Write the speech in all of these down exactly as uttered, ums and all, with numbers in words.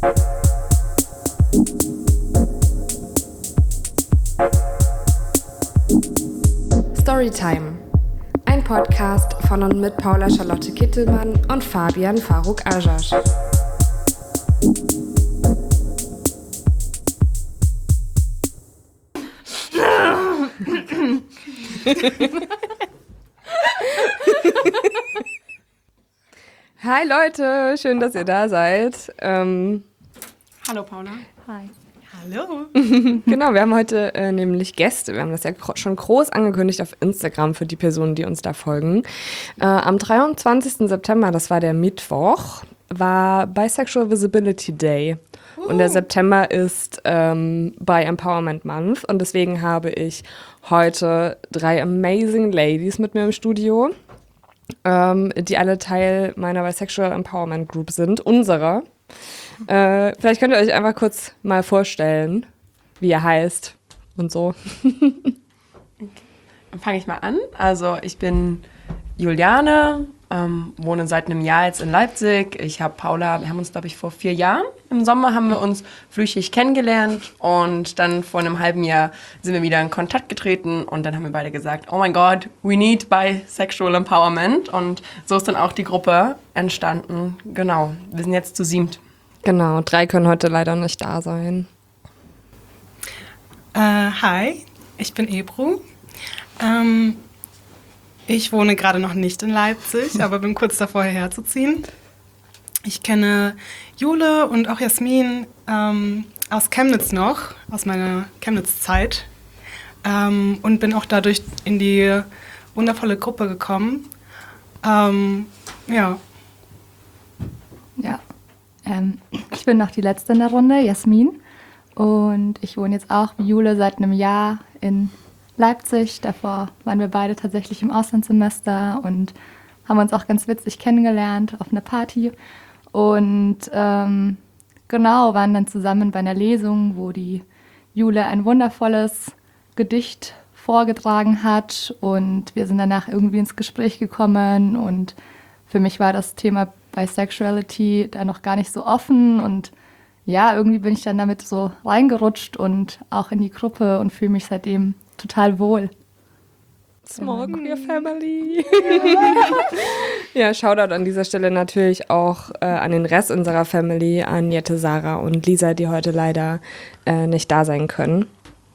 Storytime. Ein Podcast von und mit Paula Charlotte Kittelmann und Fabian Faruk Ajasch. Hi Leute, schön, dass ihr da seid. Ähm, Hallo Paula. Hi. Hallo. Genau, wir haben heute äh, nämlich Gäste. Wir haben das ja gro- schon groß angekündigt auf Instagram für die Personen, die uns da folgen. Äh, am dreiundzwanzigsten September, das war der Mittwoch, war Bisexual Visibility Day. Uh. Und der September ist ähm, Bi Empowerment Month. Und deswegen habe ich heute drei amazing Ladies mit mir im Studio, ähm, die alle Teil meiner Bisexual Empowerment Group sind, unserer. Äh, vielleicht könnt ihr euch einfach kurz mal vorstellen, wie ihr heißt und so. Okay. Dann fange ich mal an. Also ich bin Juliane, ähm, wohne seit einem Jahr jetzt in Leipzig. Ich habe Paula, wir haben uns, glaube ich, vor vier Jahren, im Sommer haben wir uns flüchtig kennengelernt und dann vor einem halben Jahr sind wir wieder in Kontakt getreten und dann haben wir beide gesagt, oh mein Gott, we need Bisexual Empowerment, und so ist dann auch die Gruppe entstanden. Genau, wir sind jetzt zu siebt. Genau, drei können heute leider nicht da sein. Äh, hi, ich bin Ebru. Ähm, ich wohne gerade noch nicht in Leipzig, aber bin kurz davor, hierher zu ziehen. Ich kenne Jule und auch Jasmin ähm, aus Chemnitz noch, aus meiner Chemnitz-Zeit. Ähm, und bin auch dadurch in die wundervolle Gruppe gekommen. Ähm, ja. Ja, ähm, ich bin noch die Letzte in der Runde, Jasmin. Und ich wohne jetzt auch wie Jule seit einem Jahr in Leipzig. Davor waren wir beide tatsächlich im Auslandssemester und haben uns auch ganz witzig kennengelernt auf einer Party. Und ähm, genau, waren dann zusammen bei einer Lesung, wo die Jule ein wundervolles Gedicht vorgetragen hat. Und wir sind danach irgendwie ins Gespräch gekommen. Und für mich war das Thema Bisexuality da noch gar nicht so offen. Und ja, irgendwie bin ich dann damit so reingerutscht und auch in die Gruppe und fühle mich seitdem total wohl. Small Queer Family. Ja, Shoutout an dieser Stelle natürlich auch äh, an den Rest unserer Family, an Jette, Sarah und Lisa, die heute leider äh, nicht da sein können.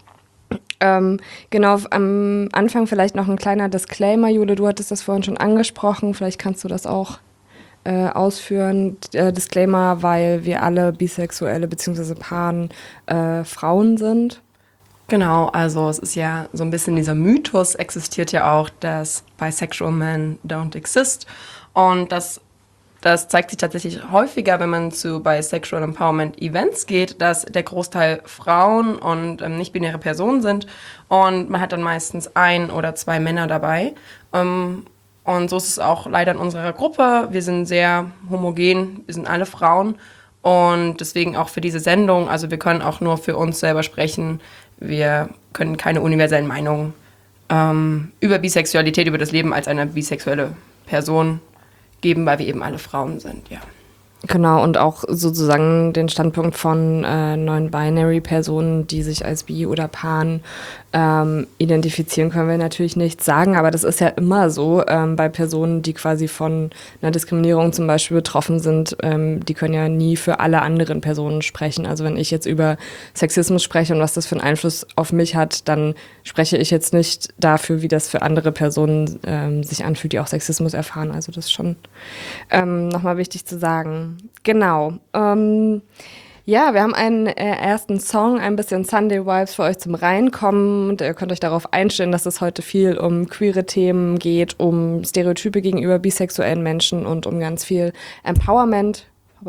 Ähm, genau, am Anfang vielleicht noch ein kleiner Disclaimer. Jule, du hattest das vorhin schon angesprochen, vielleicht kannst du das auch äh, ausführen. Äh, Disclaimer, weil wir alle Bisexuelle bzw. Pan äh, Frauen sind. Genau, also es ist ja so ein bisschen dieser Mythos, existiert ja auch, dass Bisexual Men don't exist. Und das, das zeigt sich tatsächlich häufiger, wenn man zu Bisexual Empowerment Events geht, dass der Großteil Frauen und ähm, nicht-binäre Personen sind. Und man hat dann meistens ein oder zwei Männer dabei. Ähm, und so ist es auch leider in unserer Gruppe. Wir sind sehr homogen, wir sind alle Frauen. Und deswegen auch für diese Sendung, also wir können auch nur für uns selber sprechen. Wir können keine universellen Meinungen ähm, über Bisexualität, über das Leben als eine bisexuelle Person geben, weil wir eben alle Frauen sind, ja. Genau, und auch sozusagen den Standpunkt von äh, Non-Binary-Personen, die sich als Bi oder Pan ähm, identifizieren, können wir natürlich nichts sagen, aber das ist ja immer so ähm, bei Personen, die quasi von einer Diskriminierung zum Beispiel betroffen sind, ähm, die können ja nie für alle anderen Personen sprechen. Also wenn ich jetzt über Sexismus spreche und was das für einen Einfluss auf mich hat, dann spreche ich jetzt nicht dafür, wie das für andere Personen ähm, sich anfühlt, die auch Sexismus erfahren. Also das ist schon ähm, nochmal wichtig zu sagen. Genau. Ähm, ja, wir haben einen äh, ersten Song, ein bisschen Sunday Vibes für euch zum Reinkommen. Und ihr könnt euch darauf einstellen, dass es heute viel um queere Themen geht, um Stereotype gegenüber bisexuellen Menschen und um ganz viel Empowerment.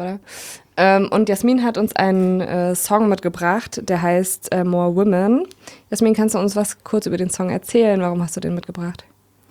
Ähm, und Jasmin hat uns einen äh, Song mitgebracht, der heißt äh, More Women. Jasmin, kannst du uns was kurz über den Song erzählen? Warum hast du den mitgebracht?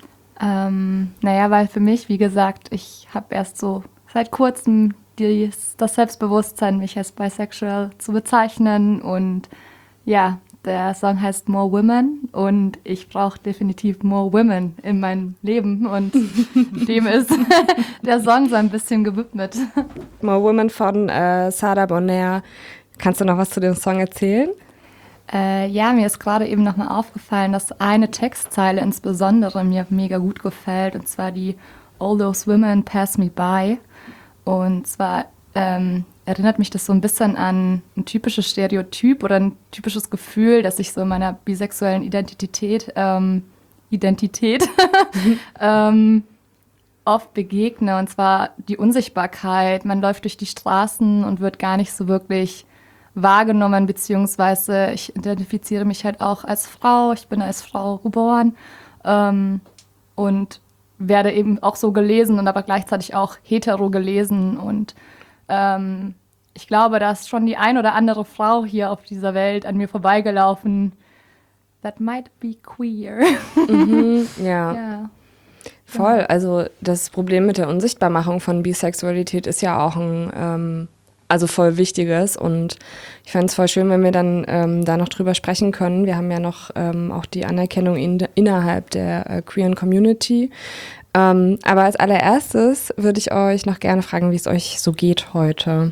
Ähm, naja, weil für mich, wie gesagt, ich habe erst so seit kurzem die, das Selbstbewusstsein, mich als bisexual zu bezeichnen. Und ja, Der Song heißt More Women und ich brauche definitiv more women in meinem Leben und dem ist der Song so ein bisschen gewidmet. More Women von äh, Sada Bonaire. Kannst du noch was zu dem Song erzählen? Äh, ja, mir ist gerade eben nochmal aufgefallen, dass eine Textzeile insbesondere mir mega gut gefällt und zwar die All those women pass me by. Und zwar ähm, erinnert mich das so ein bisschen an ein typisches Stereotyp oder ein typisches Gefühl, das ich so in meiner bisexuellen Identität, ähm, Identität ähm, oft begegne. Und zwar die Unsichtbarkeit. Man läuft durch die Straßen und wird gar nicht so wirklich wahrgenommen, beziehungsweise ich identifiziere mich halt auch als Frau. Ich bin als Frau geboren ähm, und werde eben auch so gelesen und aber gleichzeitig auch hetero gelesen und ähm, ich glaube, da ist schon die ein oder andere Frau hier auf dieser Welt an mir vorbeigelaufen. That might be queer. Mhm, ja. Ja. Voll. Also das Problem mit der Unsichtbarmachung von Bisexualität ist ja auch ein, ähm, also voll wichtiges. Und ich fände es voll schön, wenn wir dann ähm, da noch drüber sprechen können. Wir haben ja noch ähm, auch die Anerkennung in, innerhalb der äh, queeren Community. Ähm, aber als allererstes würde ich euch noch gerne fragen, wie es euch so geht heute.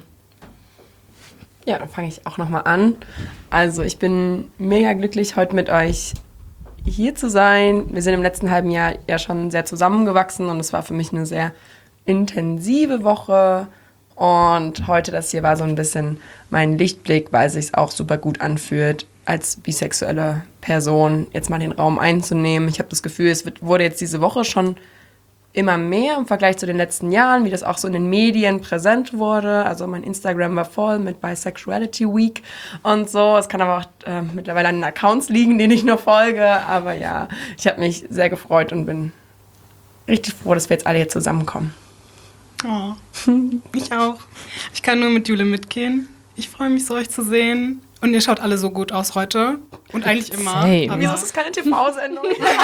Ja, dann fange ich auch nochmal an. Also ich bin mega glücklich, heute mit euch hier zu sein. Wir sind im letzten halben Jahr ja schon sehr zusammengewachsen und es war für mich eine sehr intensive Woche. Und heute das hier war so ein bisschen mein Lichtblick, weil es sich auch super gut anfühlt, als bisexuelle Person jetzt mal den Raum einzunehmen. Ich habe das Gefühl, es wird, wurde jetzt diese Woche schon immer mehr im Vergleich zu den letzten Jahren, wie das auch so in den Medien präsent wurde. Also mein Instagram war voll mit Bisexuality Week und so. Es kann aber auch äh, mittlerweile an den Accounts liegen, denen ich nur folge. Aber ja, ich habe mich sehr gefreut und bin richtig froh, dass wir jetzt alle hier zusammenkommen. Oh, ich auch. Ich kann nur mit Jule mitgehen. Ich freue mich so, euch zu sehen. Und ihr schaut alle so gut aus heute. Und eigentlich immer. Same. Aber Wieso ist das keine T V-Sendung?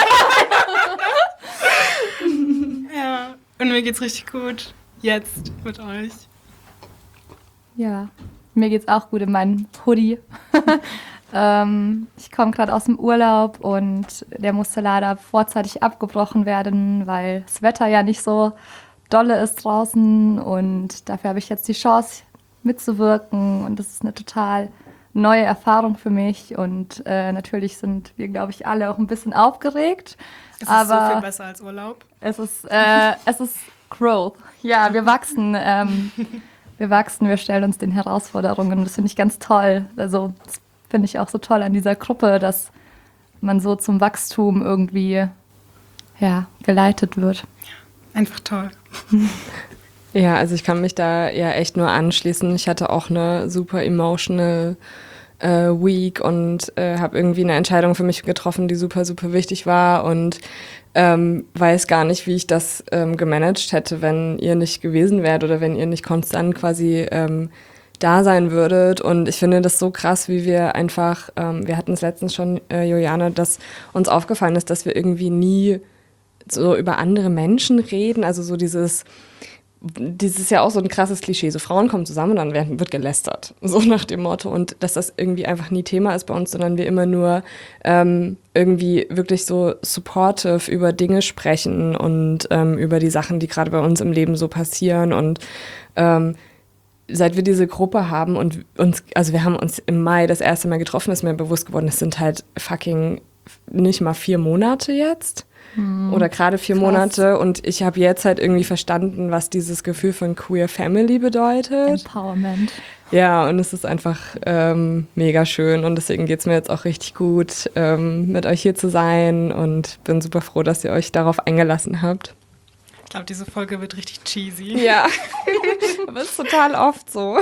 ja, und mir geht's richtig gut. Jetzt mit euch. Ja, mir geht's auch gut in meinem Hoodie. ähm, ich komme gerade aus dem Urlaub und der musste leider vorzeitig abgebrochen werden, weil das Wetter ja nicht so dolle ist draußen und dafür habe ich jetzt die Chance mitzuwirken und das ist eine total neue Erfahrung für mich und äh, natürlich sind wir, glaube ich, alle auch ein bisschen aufgeregt. Es ist aber so viel besser als Urlaub. Es ist, äh, es ist Growth. Ja, wir wachsen. Ähm, wir wachsen, wir stellen uns den Herausforderungen. Das finde ich ganz toll. Also, das finde ich auch so toll an dieser Gruppe, dass man so zum Wachstum irgendwie ja, geleitet wird. Einfach toll. Ja, also ich kann mich da ja echt nur anschließen. Ich hatte auch eine super emotional äh, Week und äh, habe irgendwie eine Entscheidung für mich getroffen, die super, super wichtig war und ähm, weiß gar nicht, wie ich das ähm, gemanagt hätte, wenn ihr nicht gewesen wärt oder wenn ihr nicht konstant quasi ähm, da sein würdet. Und ich finde das so krass, wie wir einfach, ähm, wir hatten es letztens schon, äh, Juliane, dass uns aufgefallen ist, dass wir irgendwie nie so über andere Menschen reden, also so dieses Das ist ja auch so ein krasses Klischee. So Frauen kommen zusammen und dann werden, wird gelästert. So nach dem Motto. Und dass das irgendwie einfach nie Thema ist bei uns, sondern wir immer nur ähm, irgendwie wirklich so supportive über Dinge sprechen und ähm, über die Sachen, die gerade bei uns im Leben so passieren. Und ähm, seit wir diese Gruppe haben und uns, also wir haben uns im Mai das erste Mal getroffen, ist mir bewusst geworden, es sind halt fucking nicht mal vier Monate jetzt. Oder gerade vier Krass. Monate und ich habe jetzt halt irgendwie verstanden, was dieses Gefühl von Queer Family bedeutet. Empowerment. Ja, und es ist einfach ähm, mega schön und deswegen geht es mir jetzt auch richtig gut, ähm, mit euch hier zu sein und bin super froh, dass ihr euch darauf eingelassen habt. Ich glaube, diese Folge wird richtig cheesy. Ja, aber es ist total oft so.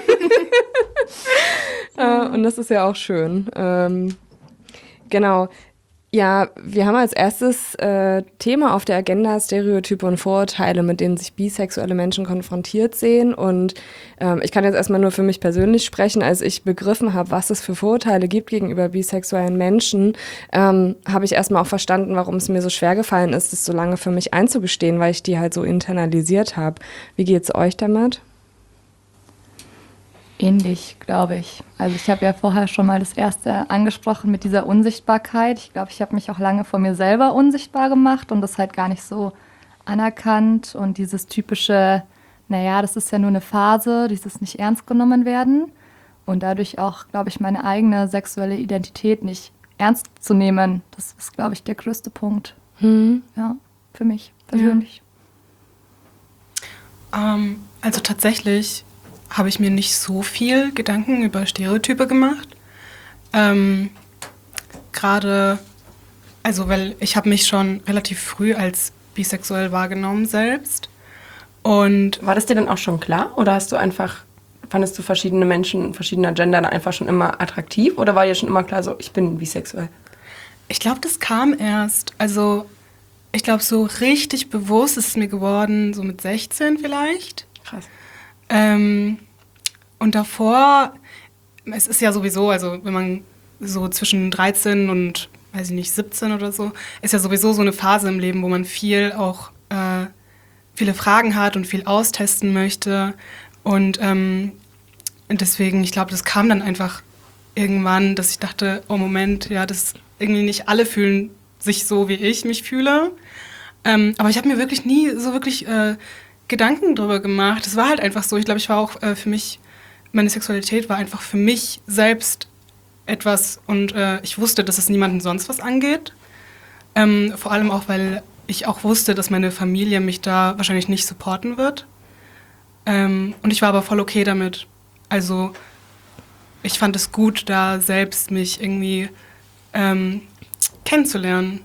äh, und das ist ja auch schön. Ähm, genau. Ja, wir haben als erstes äh, Thema auf der Agenda Stereotype und Vorurteile, mit denen sich bisexuelle Menschen konfrontiert sehen. Und ähm, ich kann jetzt erstmal nur für mich persönlich sprechen. Als ich begriffen habe, was es für Vorurteile gibt gegenüber bisexuellen Menschen, ähm, habe ich erstmal auch verstanden, warum es mir so schwer gefallen ist, das so lange für mich einzugestehen, weil ich die halt so internalisiert habe. Wie geht's euch damit? Ähnlich, glaube ich. Also ich habe ja vorher schon mal das erste angesprochen mit dieser Unsichtbarkeit. Ich glaube, ich habe mich auch lange vor mir selber unsichtbar gemacht und das halt gar nicht so anerkannt. Und dieses typische, naja, das ist ja nur eine Phase, dieses nicht ernst genommen werden. Und dadurch auch, glaube ich, meine eigene sexuelle Identität nicht ernst zu nehmen. Das ist, glaube ich, der größte Punkt. Hm. Ja, für mich persönlich. Ja. Ähm, also tatsächlich habe ich mir nicht so viel Gedanken über Stereotype gemacht. Ähm, Gerade, also weil ich habe mich schon relativ früh als bisexuell wahrgenommen selbst. Und War das dir dann auch schon klar? Oder hast du einfach, fandest du verschiedene Menschen, verschiedener Gender dann einfach schon immer attraktiv? Oder war dir schon immer klar so, ich bin bisexuell? ich glaube, das kam erst. Also ich glaube, so richtig bewusst ist es mir geworden, so mit sechzehn vielleicht. Krass. Ähm, und davor, es ist ja sowieso, also wenn man so zwischen dreizehn und, weiß ich nicht, siebzehn oder so, ist ja sowieso so eine Phase im Leben, wo man viel auch, äh, viele Fragen hat und viel austesten möchte. Und ähm, deswegen, ich glaube, das kam dann einfach irgendwann, dass ich dachte, oh Moment, ja, das irgendwie nicht alle fühlen sich so, wie ich mich fühle. Ähm, aber ich habe mir wirklich nie so wirklich äh, Gedanken drüber gemacht. Es war halt einfach so. Ich glaube, ich war auch äh, für mich, meine Sexualität war einfach für mich selbst etwas und äh, ich wusste, dass es niemandem sonst was angeht. Ähm, vor allem auch, weil ich auch wusste, dass meine Familie mich da wahrscheinlich nicht supporten wird. Ähm, und ich war aber voll okay damit. Also ich fand es gut, da selbst mich irgendwie ähm, kennenzulernen.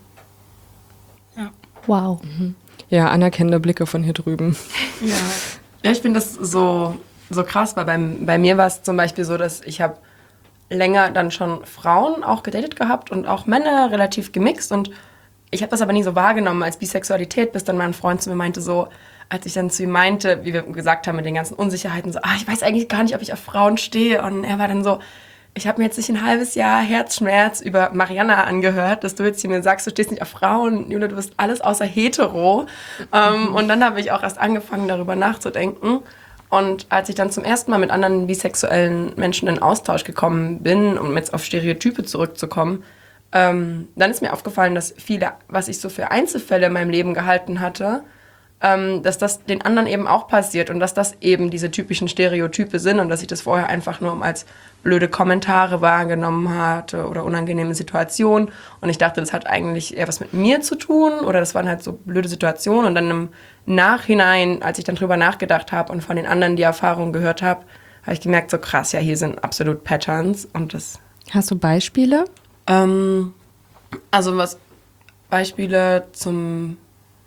Ja. Wow. Ja, anerkennende Blicke von hier drüben. Ja, ja, ich finde das so, so krass, weil beim, bei mir war es zum Beispiel so, dass ich habe länger dann schon Frauen auch gedatet gehabt und auch Männer relativ gemixt und ich habe das aber nie so wahrgenommen als Bisexualität, bis dann mein Freund zu mir meinte so, als ich dann zu ihm meinte, wie wir gesagt haben mit den ganzen Unsicherheiten, so, ah, ich weiß eigentlich gar nicht, ob ich auf Frauen stehe und er war dann so, ich habe mir jetzt nicht ein halbes Jahr Herzschmerz über Mariana angehört, dass du jetzt hier mir sagst, du stehst nicht auf Frauen, Jule, du bist alles außer hetero. Ähm, und dann habe ich auch erst angefangen, darüber nachzudenken. Und als ich dann zum ersten Mal mit anderen bisexuellen Menschen in Austausch gekommen bin, um jetzt auf Stereotype zurückzukommen, ähm, dann ist mir aufgefallen, dass viele, was ich so für Einzelfälle in meinem Leben gehalten hatte, ähm, dass das den anderen eben auch passiert und dass das eben diese typischen Stereotype sind und dass ich das vorher einfach nur als blöde Kommentare wahrgenommen hatte oder unangenehme Situationen und ich dachte, das hat eigentlich eher was mit mir zu tun oder das waren halt so blöde Situationen und dann im Nachhinein, als ich dann drüber nachgedacht habe und von den anderen die Erfahrungen gehört habe, habe ich gemerkt, so krass, ja, hier sind absolut Patterns und das... Hast du Beispiele? Ähm, also was Beispiele zum...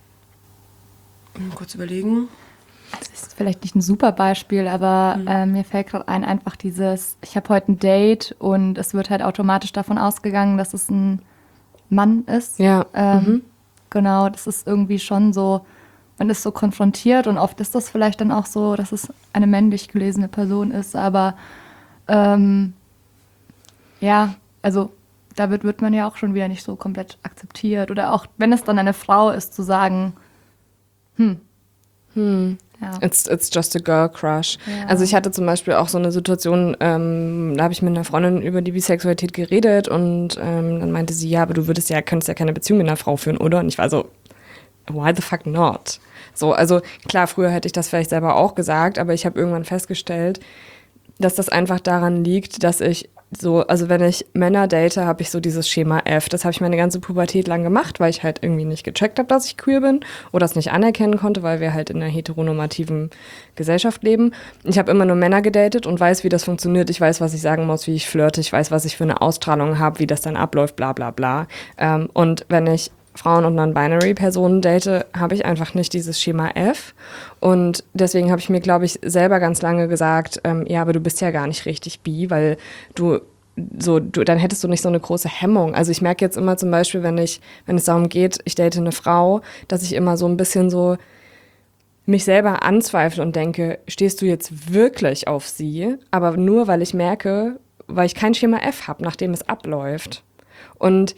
Kurz überlegen. Das ist vielleicht nicht ein super Beispiel, aber mhm. äh, mir fällt gerade ein, einfach dieses, ich habe heute ein Date und es wird halt automatisch davon ausgegangen, dass es ein Mann ist. Ja. Ähm, mhm. Genau, das ist irgendwie schon so, man ist so konfrontiert und oft ist das vielleicht dann auch so, dass es eine männlich gelesene Person ist, aber ähm, ja, also da wird, wird man ja auch schon wieder nicht so komplett akzeptiert oder auch, wenn es dann eine Frau ist, zu sagen, hm, Hm. ja. It's, it's just a girl crush. Ja. Also ich hatte zum Beispiel auch so eine Situation, ähm, da habe ich mit einer Freundin über die Bisexualität geredet und ähm, dann meinte sie, ja, aber du würdest ja, könntest ja keine Beziehung mit einer Frau führen, oder? Und ich war so, why the fuck not? So, also klar, früher hätte ich das vielleicht selber auch gesagt, aber ich habe irgendwann festgestellt, dass das einfach daran liegt, dass ich so, also wenn ich Männer date, habe ich so dieses Schema F. Das habe ich meine ganze Pubertät lang gemacht, weil ich halt irgendwie nicht gecheckt habe, dass ich queer bin oder es nicht anerkennen konnte, weil wir halt in einer heteronormativen Gesellschaft leben. Ich habe immer nur Männer gedatet und weiß, wie das funktioniert. Ich weiß, was ich sagen muss, wie ich flirte. Ich weiß, was ich für eine Ausstrahlung habe, wie das dann abläuft, bla bla bla. Ähm, und wenn ich Frauen- und Non-Binary-Personen date, habe ich einfach nicht dieses Schema F. Und deswegen habe ich mir, glaube ich, selber ganz lange gesagt, ähm, ja, aber du bist ja gar nicht richtig bi, weil du so, du, dann hättest du nicht so eine große Hemmung. Also ich merke jetzt immer zum Beispiel, wenn ich, wenn es darum geht, ich date eine Frau, dass ich immer so ein bisschen so mich selber anzweifle und denke, stehst du jetzt wirklich auf sie? Aber nur, weil ich merke, weil ich kein Schema F habe, nach dem es abläuft. Und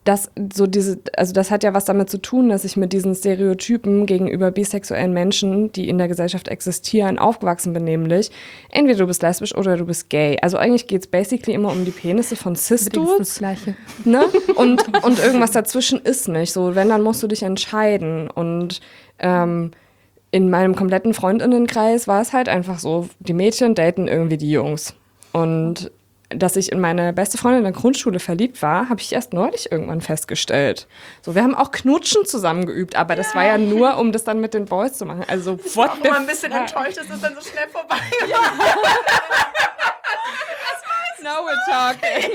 das so diese, also das hat ja was damit zu tun, dass ich mit diesen Stereotypen gegenüber bisexuellen Menschen, die in der Gesellschaft existieren, aufgewachsen bin, nämlich entweder du bist lesbisch oder du bist gay. Also eigentlich geht es basically immer um die Penisse von Cis-Dudes. Das Gleiche. Ne? Und, und irgendwas dazwischen ist nicht. So, wenn, dann musst du dich entscheiden. Und ähm, in meinem kompletten Freundinnenkreis war es halt einfach so, die Mädchen daten irgendwie die Jungs. Und dass ich in meine beste Freundin in der Grundschule verliebt war, habe ich erst neulich irgendwann festgestellt. So, wir haben auch Knutschen zusammen geübt, aber das war ja nur, um das dann mit den Boys zu machen. Also, ich war auch immer ein bisschen enttäuscht, dass das dann so schnell vorbei war. Ja. Now we're talking.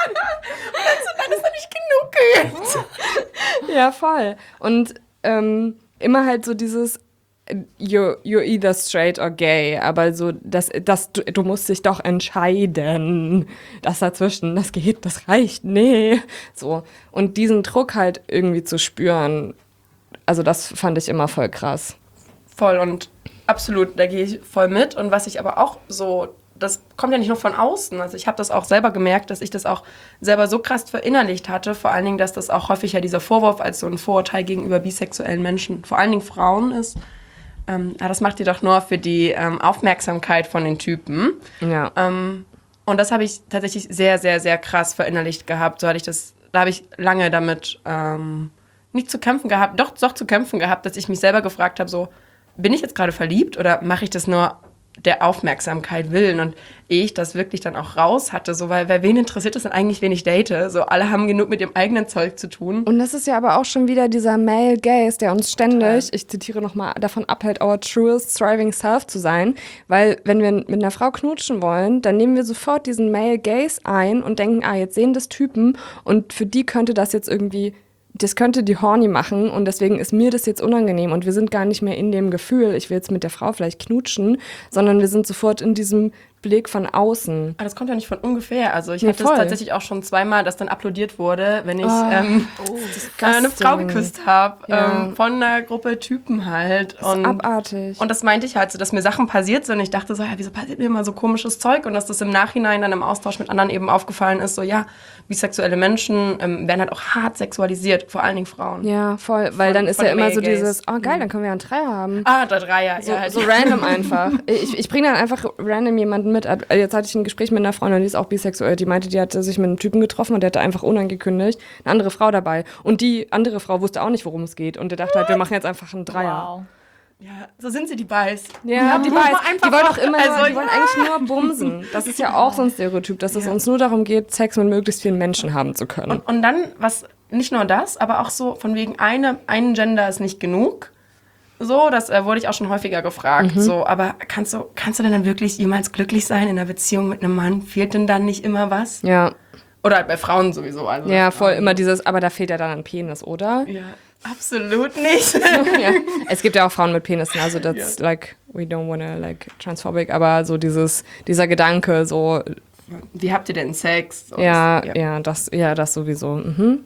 Und dann ist er nicht genug geübt. Ja, voll. Und ähm, immer halt so dieses You're, you're either straight or gay, aber so, das, das, du, du musst dich doch entscheiden. Das dazwischen, das geht, das reicht, nee. So. Und diesen Druck halt irgendwie zu spüren, also das fand ich immer voll krass. Voll und absolut, da gehe ich voll mit. Und was ich aber auch so, das kommt ja nicht nur von außen, also ich habe das auch selber gemerkt, dass ich das auch selber so krass verinnerlicht hatte, vor allen Dingen, dass das auch häufig ja dieser Vorwurf als so ein Vorurteil gegenüber bisexuellen Menschen, vor allen Dingen Frauen ist. Ähm, ah, das macht ihr doch nur für die ähm, Aufmerksamkeit von den Typen. Ja. Ähm, und das habe ich tatsächlich sehr, sehr, sehr krass verinnerlicht gehabt. So hatte ich das, da habe ich lange damit ähm, nicht zu kämpfen gehabt, doch, doch zu kämpfen gehabt, dass ich mich selber gefragt habe, so, bin ich jetzt gerade verliebt oder mache ich das nur der Aufmerksamkeit willen? Und ehe ich das wirklich dann auch raus hatte, so, weil, weil wen interessiert das denn eigentlich, wen ich date? So, alle haben genug mit ihrem eigenen Zeug zu tun. Und das ist ja aber auch schon wieder dieser Male Gaze, der uns ständig, Total. ich zitiere nochmal, davon abhält, our truest thriving self zu sein. Weil wenn wir mit einer Frau knutschen wollen, dann nehmen wir sofort diesen Male Gaze ein und denken, ah, jetzt sehen das Typen und für die könnte das jetzt irgendwie, das könnte die horny machen und deswegen ist mir das jetzt unangenehm und wir sind gar nicht mehr in dem Gefühl, ich will jetzt mit der Frau vielleicht knutschen, sondern wir sind sofort in diesem Blick von außen. Aber das kommt ja nicht von ungefähr. Also ich Nee, hatte voll. es tatsächlich auch schon zweimal, dass dann applaudiert wurde, wenn ich Oh. ähm, Oh, äh, eine Frau geküsst habe, Ja. ähm, von einer Gruppe Typen halt. Das ist Und, abartig. und das meinte ich halt so, dass mir Sachen passiert sind. Ich dachte so, ja, wieso passiert mir immer so komisches Zeug? Und dass das im Nachhinein dann im Austausch mit anderen eben aufgefallen ist, so ja, bisexuelle Menschen ähm, werden halt auch hart sexualisiert, vor allen Dingen Frauen. Ja, voll, weil Von- dann ist von ja immer Male so Gaze. dieses, oh geil, dann können wir ja einen Dreier haben. Ah, der Dreier. So, ja, halt. so random einfach. Ich, ich bringe dann einfach random jemanden mit. Jetzt hatte ich ein Gespräch mit einer Freundin, die ist auch bisexuell. Die meinte, die hatte sich mit einem Typen getroffen und der hatte einfach unangekündigt eine andere Frau dabei. Und die andere Frau wusste auch nicht, worum es geht. Und der dachte halt, wir machen jetzt einfach einen Dreier. Wow. Ja, so sind sie, die Bice. Ja, die muss weiß. man einfach Die wollen auch- doch immer, also, die wollen ja. eigentlich nur bumsen. Das ist ja auch so ein Stereotyp, dass es uns nur darum geht, Sex mit möglichst vielen Menschen haben zu können. Und, und dann, was, nicht nur das, aber auch so von wegen, eine, ein Gender ist nicht genug. So, das äh, wurde ich auch schon häufiger gefragt. Mhm. So, aber kannst du, kannst du denn dann wirklich jemals glücklich sein in einer Beziehung mit einem Mann? Fehlt denn dann nicht immer was? Ja, Oder halt bei Frauen sowieso. Also ja, voll Frauen. immer dieses, aber da fehlt ja dann ein Penis, oder? Ja, absolut nicht. Ja. Es gibt ja auch Frauen mit Penissen, also that's like, we don't wanna like transphobic, aber so dieses, dieser Gedanke, so, Wie habt ihr denn Sex? So, ja, das- ja, das, ja, das sowieso. Mhm.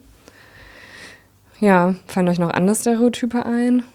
Ja, fallen euch noch andere Stereotype ein?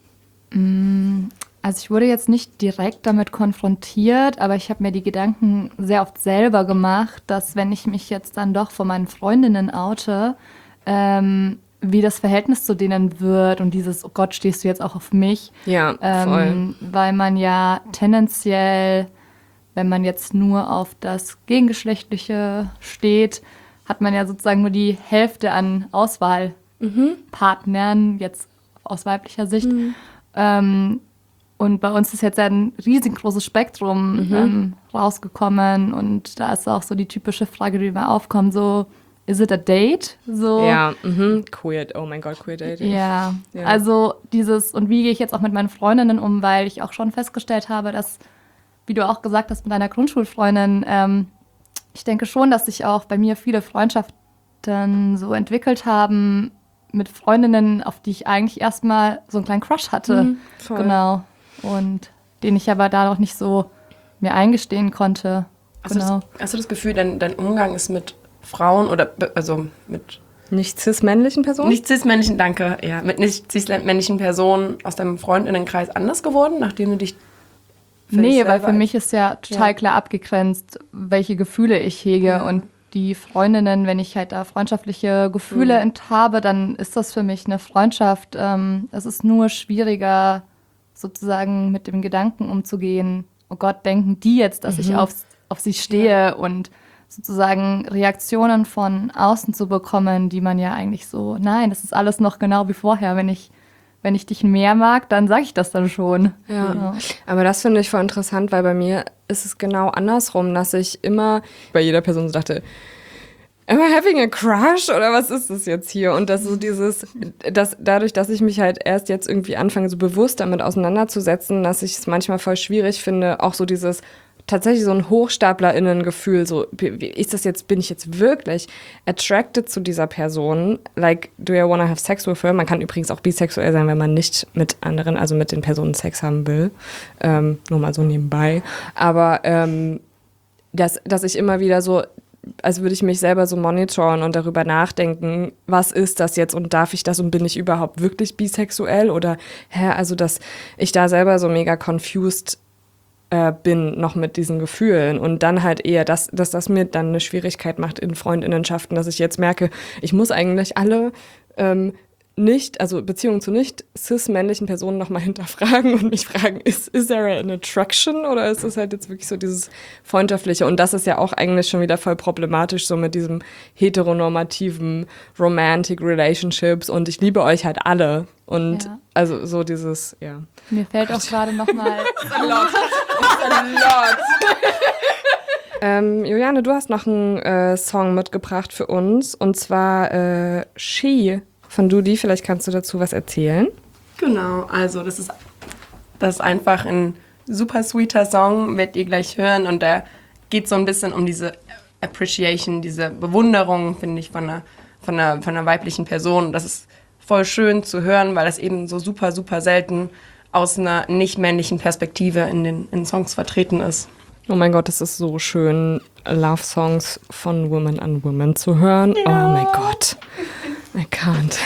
Also ich wurde jetzt nicht direkt damit konfrontiert, aber ich habe mir die Gedanken sehr oft selber gemacht, dass wenn ich mich jetzt dann doch von meinen Freundinnen oute, ähm, wie das Verhältnis zu denen wird und dieses, oh Gott, stehst du jetzt auch auf mich? Ja, voll. Ähm, weil man ja tendenziell, wenn man jetzt nur auf das Gegengeschlechtliche steht, hat man ja sozusagen nur die Hälfte an Auswahlpartnern, jetzt aus weiblicher Sicht. Ähm, und bei uns ist jetzt ein riesengroßes Spektrum ähm, rausgekommen und da ist auch so die typische Frage, die immer aufkommt, so, is it a date? So, Ja, mhm. Queer, oh mein Gott, queer dating. ja, Ja. also dieses, und wie gehe ich jetzt auch mit meinen Freundinnen um, weil ich auch schon festgestellt habe, dass, wie du auch gesagt hast, mit deiner Grundschulfreundin, ähm, ich denke schon, dass sich auch bei mir viele Freundschaften so entwickelt haben mit Freundinnen, auf die ich eigentlich erstmal so einen kleinen Crush hatte. Mhm, voll. Genau. Und den ich aber da noch nicht so mir eingestehen konnte. Hast, du Genau. das, hast du das Gefühl, dein, dein Umgang ist mit Frauen oder be- also mit Nicht cis-männlichen Personen? nicht cis-männlichen, danke, ja, mit nicht cis-männlichen Personen aus deinem Freundinnenkreis anders geworden, nachdem du dich für dich Nee, weil selber für mich ist ja total Ja. klar abgegrenzt, welche Gefühle ich hege. Ja. Und die Freundinnen, wenn ich halt da freundschaftliche Gefühle mhm. enthabe, dann ist das für mich eine Freundschaft. Ähm, es ist nur schwieriger, sozusagen mit dem Gedanken umzugehen, oh Gott, denken die jetzt, dass mhm. ich auf, auf sie stehe ja. und sozusagen Reaktionen von außen zu bekommen, die man ja eigentlich so, nein, das ist alles noch genau wie vorher. Wenn ich, wenn ich dich mehr mag, dann sage ich das dann schon. Ja. ja, aber das finde ich voll interessant, weil bei mir ist es genau andersrum, dass ich immer bei jeder Person so dachte, am I having a crush oder was ist das jetzt hier? Und das so dieses, dass dadurch, dass ich mich halt erst jetzt irgendwie anfange, so bewusst damit auseinanderzusetzen, dass ich es manchmal voll schwierig finde, auch so dieses tatsächlich so ein HochstaplerInnen-Gefühl, so, ist das jetzt, bin ich jetzt wirklich attracted zu dieser Person? Like, do I wanna have sex with her? Man kann übrigens auch bisexuell sein, wenn man nicht mit anderen, also mit den Personen Sex haben will. Ähm, nur mal so nebenbei. Aber ähm, dass, dass ich immer wieder so, als würde ich mich selber so monitoren und darüber nachdenken, was ist das jetzt und darf ich das und bin ich überhaupt wirklich bisexuell? Oder, hä, also dass ich da selber so mega confused bin noch mit diesen Gefühlen und dann halt eher, dass, dass das mir dann eine Schwierigkeit macht in Freundinnenschaften, dass ich jetzt merke, ich muss eigentlich alle ähm, nicht, also Beziehungen zu nicht cis-männlichen Personen nochmal hinterfragen und mich fragen, ist, is there an attraction oder ist es halt jetzt wirklich so dieses Freundschaftliche und das ist ja auch eigentlich schon wieder voll problematisch, so mit diesem heteronormativen Romantic Relationships und ich liebe euch halt alle und ja. also so dieses, ja. Mir fällt auch gerade nochmal ähm, Juliane, du hast noch einen äh, Song mitgebracht für uns und zwar äh, She von Dudi. Vielleicht kannst du dazu was erzählen. Genau, also das ist, das ist einfach ein super sweeter Song, werdet ihr gleich hören und da geht so ein bisschen um diese Appreciation, diese Bewunderung, finde ich, von einer, von, einer, von einer weiblichen Person. Das ist voll schön zu hören, weil das eben so super, super selten aus einer nicht männlichen Perspektive in den in Songs vertreten ist. Oh mein Gott, es ist so schön, Love-Songs von Women an Women zu hören. Ja. Oh mein Gott, I can't.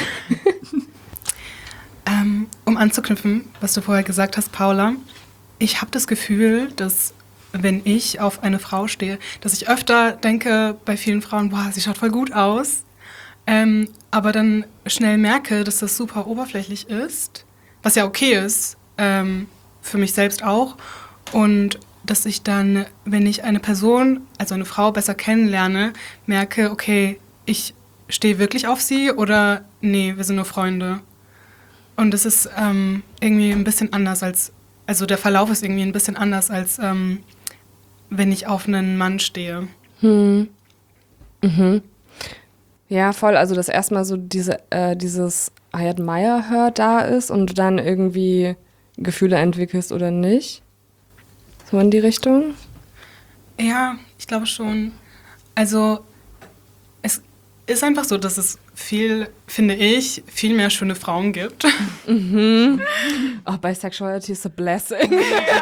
ähm, um anzuknüpfen, was du vorher gesagt hast, Paula, ich habe das Gefühl, dass wenn ich auf eine Frau stehe, dass ich öfter denke bei vielen Frauen, boah, sie schaut voll gut aus, ähm, aber dann schnell merke, dass das super oberflächlich ist, was ja okay ist, ähm, für mich selbst auch. Und dass ich dann, wenn ich eine Person, also eine Frau besser kennenlerne, merke, okay, ich stehe wirklich auf sie oder nee, wir sind nur Freunde. Und das ist ähm, irgendwie ein bisschen anders als, also der Verlauf ist irgendwie ein bisschen anders als ähm, wenn ich auf einen Mann stehe. Hm. Mhm. Ja, voll. Also dass erstmal so diese, äh, dieses I admire her da ist und du dann irgendwie Gefühle entwickelst oder nicht. So in die Richtung? Ja, ich glaube schon. Also es ist einfach so, dass es viel, finde ich, viel mehr schöne Frauen gibt. Mhm. Oh, Bisexuality is a blessing. Ja.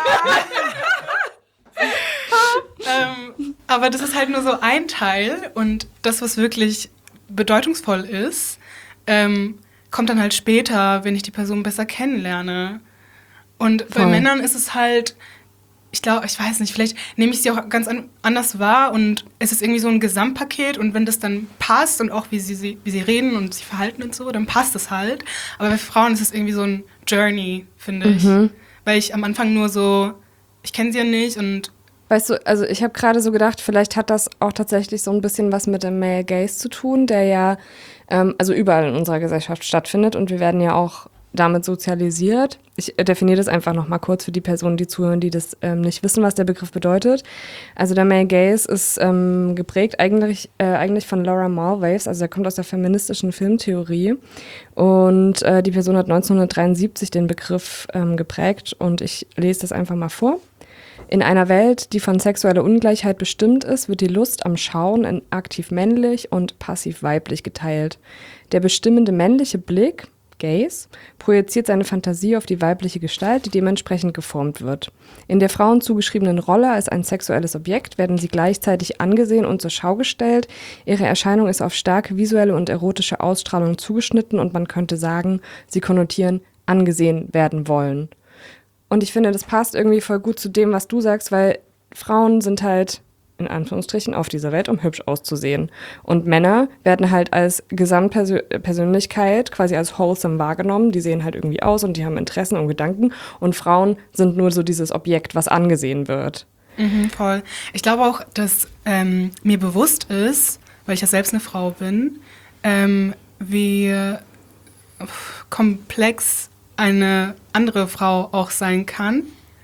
ähm, aber das ist halt nur so ein Teil und das, was wirklich bedeutungsvoll ist, ähm, kommt dann halt später, wenn ich die Person besser kennenlerne. Und Voll. Bei Männern ist es halt, ich glaube, ich weiß nicht, vielleicht nehme ich sie auch ganz an, anders wahr und es ist irgendwie so ein Gesamtpaket und wenn das dann passt und auch wie sie, wie sie reden und sich verhalten und so, dann passt es halt. Aber bei Frauen ist es irgendwie so ein Journey, finde ich. Mhm. Weil ich am Anfang nur so, ich kenne sie ja nicht und weißt du, also ich habe gerade so gedacht, vielleicht hat das auch tatsächlich so ein bisschen was mit dem Male Gaze zu tun, der ja ähm, also überall in unserer Gesellschaft stattfindet und wir werden ja auch damit sozialisiert. Ich definiere das einfach noch mal kurz für die Personen, die zuhören, die das ähm, nicht wissen, was der Begriff bedeutet. Also der Male Gaze ist ähm, geprägt eigentlich, äh, eigentlich von Laura Mulvaves, also er kommt aus der feministischen Filmtheorie und äh, die Person hat neunzehnhundertdreiundsiebzig den Begriff ähm, geprägt und ich lese das einfach mal vor. In einer Welt, die von sexueller Ungleichheit bestimmt ist, wird die Lust am Schauen in aktiv männlich und passiv weiblich geteilt. Der bestimmende männliche Blick, Gaze, projiziert seine Fantasie auf die weibliche Gestalt, die dementsprechend geformt wird. In der Frauen zugeschriebenen Rolle als ein sexuelles Objekt werden sie gleichzeitig angesehen und zur Schau gestellt. Ihre Erscheinung ist auf starke visuelle und erotische Ausstrahlung zugeschnitten und man könnte sagen, sie konnotieren angesehen werden wollen. Und ich finde, das passt irgendwie voll gut zu dem, was du sagst, weil Frauen sind halt in Anführungsstrichen auf dieser Welt, um hübsch auszusehen. Und Männer werden halt als Gesamtpersönlichkeit, quasi als wholesome wahrgenommen. Die sehen halt irgendwie aus und die haben Interessen und Gedanken. Und Frauen sind nur so dieses Objekt, was angesehen wird. Mhm, voll. Ich glaube auch, dass ähm, mir bewusst ist, weil ich ja selbst eine Frau bin, ähm, wie komplex eine andere Frau auch sein kann.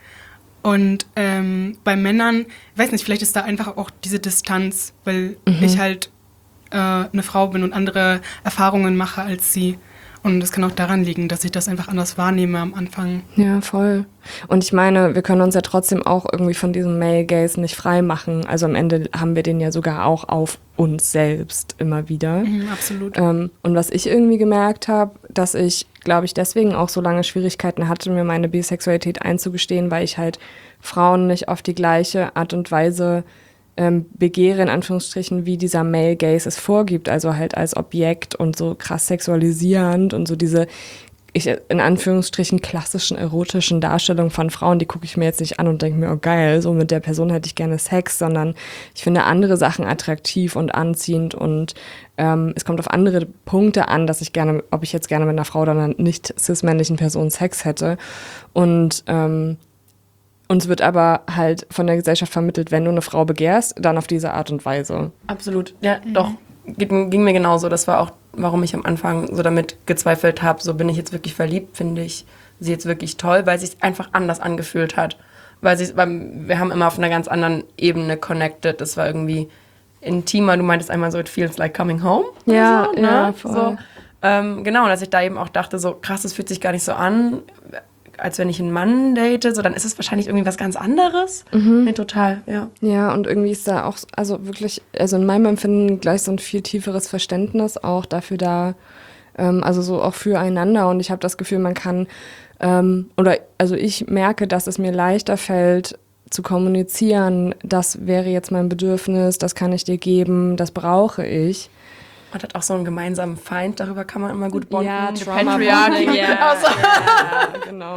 Und ähm, bei Männern, ich weiß nicht, vielleicht ist da einfach auch diese Distanz, weil mhm. ich halt äh, eine Frau bin und andere Erfahrungen mache als sie. Und das kann auch daran liegen, dass ich das einfach anders wahrnehme am Anfang. Ja, voll. Und ich meine, wir können uns ja trotzdem auch irgendwie von diesem Male Gaze nicht frei machen. Also am Ende haben wir den ja sogar auch auf uns selbst immer wieder. Mhm, absolut. Ähm, und was ich irgendwie gemerkt habe, dass ich, glaube ich, deswegen auch so lange Schwierigkeiten hatte, mir meine Bisexualität einzugestehen, weil ich halt Frauen nicht auf die gleiche Art und Weise ähm, begehre, in Anführungsstrichen, wie dieser Male Gaze es vorgibt. Also halt als Objekt und so krass sexualisierend und so diese, ich, in Anführungsstrichen, klassischen erotischen Darstellungen von Frauen, die gucke ich mir jetzt nicht an und denke mir, oh geil, so mit der Person hätte ich gerne Sex, sondern ich finde andere Sachen attraktiv und anziehend und ähm, es kommt auf andere Punkte an, dass ich gerne, ob ich jetzt gerne mit einer Frau oder einer nicht cis-männlichen Person Sex hätte. Und ähm, uns wird aber halt von der Gesellschaft vermittelt, wenn du eine Frau begehrst, dann auf diese Art und Weise. Absolut, ja, mhm. doch. Ging, ging mir genauso. Das war auch, warum ich am Anfang so damit gezweifelt habe, so bin ich jetzt wirklich verliebt, finde ich sie jetzt wirklich toll, weil sie es einfach anders angefühlt hat. Weil, sie, weil wir haben immer auf einer ganz anderen Ebene connected. Das war irgendwie intimer. Du meintest einmal so, it feels like coming home. Ja, so, ja, ne? voll. So, ähm, genau, dass ich da eben auch dachte, so krass, es fühlt sich gar nicht so an, als wenn ich einen Mann date, so dann ist es wahrscheinlich irgendwie was ganz anderes. Mhm. Nee, total, ja. Ja, und irgendwie ist da auch, also wirklich, also in meinem Empfinden gleich so ein viel tieferes Verständnis auch dafür da, ähm, also so auch füreinander. Und ich habe das Gefühl, man kann, ähm, oder also ich merke, dass es mir leichter fällt, zu kommunizieren, das wäre jetzt mein Bedürfnis, das kann ich dir geben, das brauche ich. Und hat auch so einen gemeinsamen Feind, darüber kann man immer gut bonden. Ja, Trauma Patriarchy. Ja, ja, genau.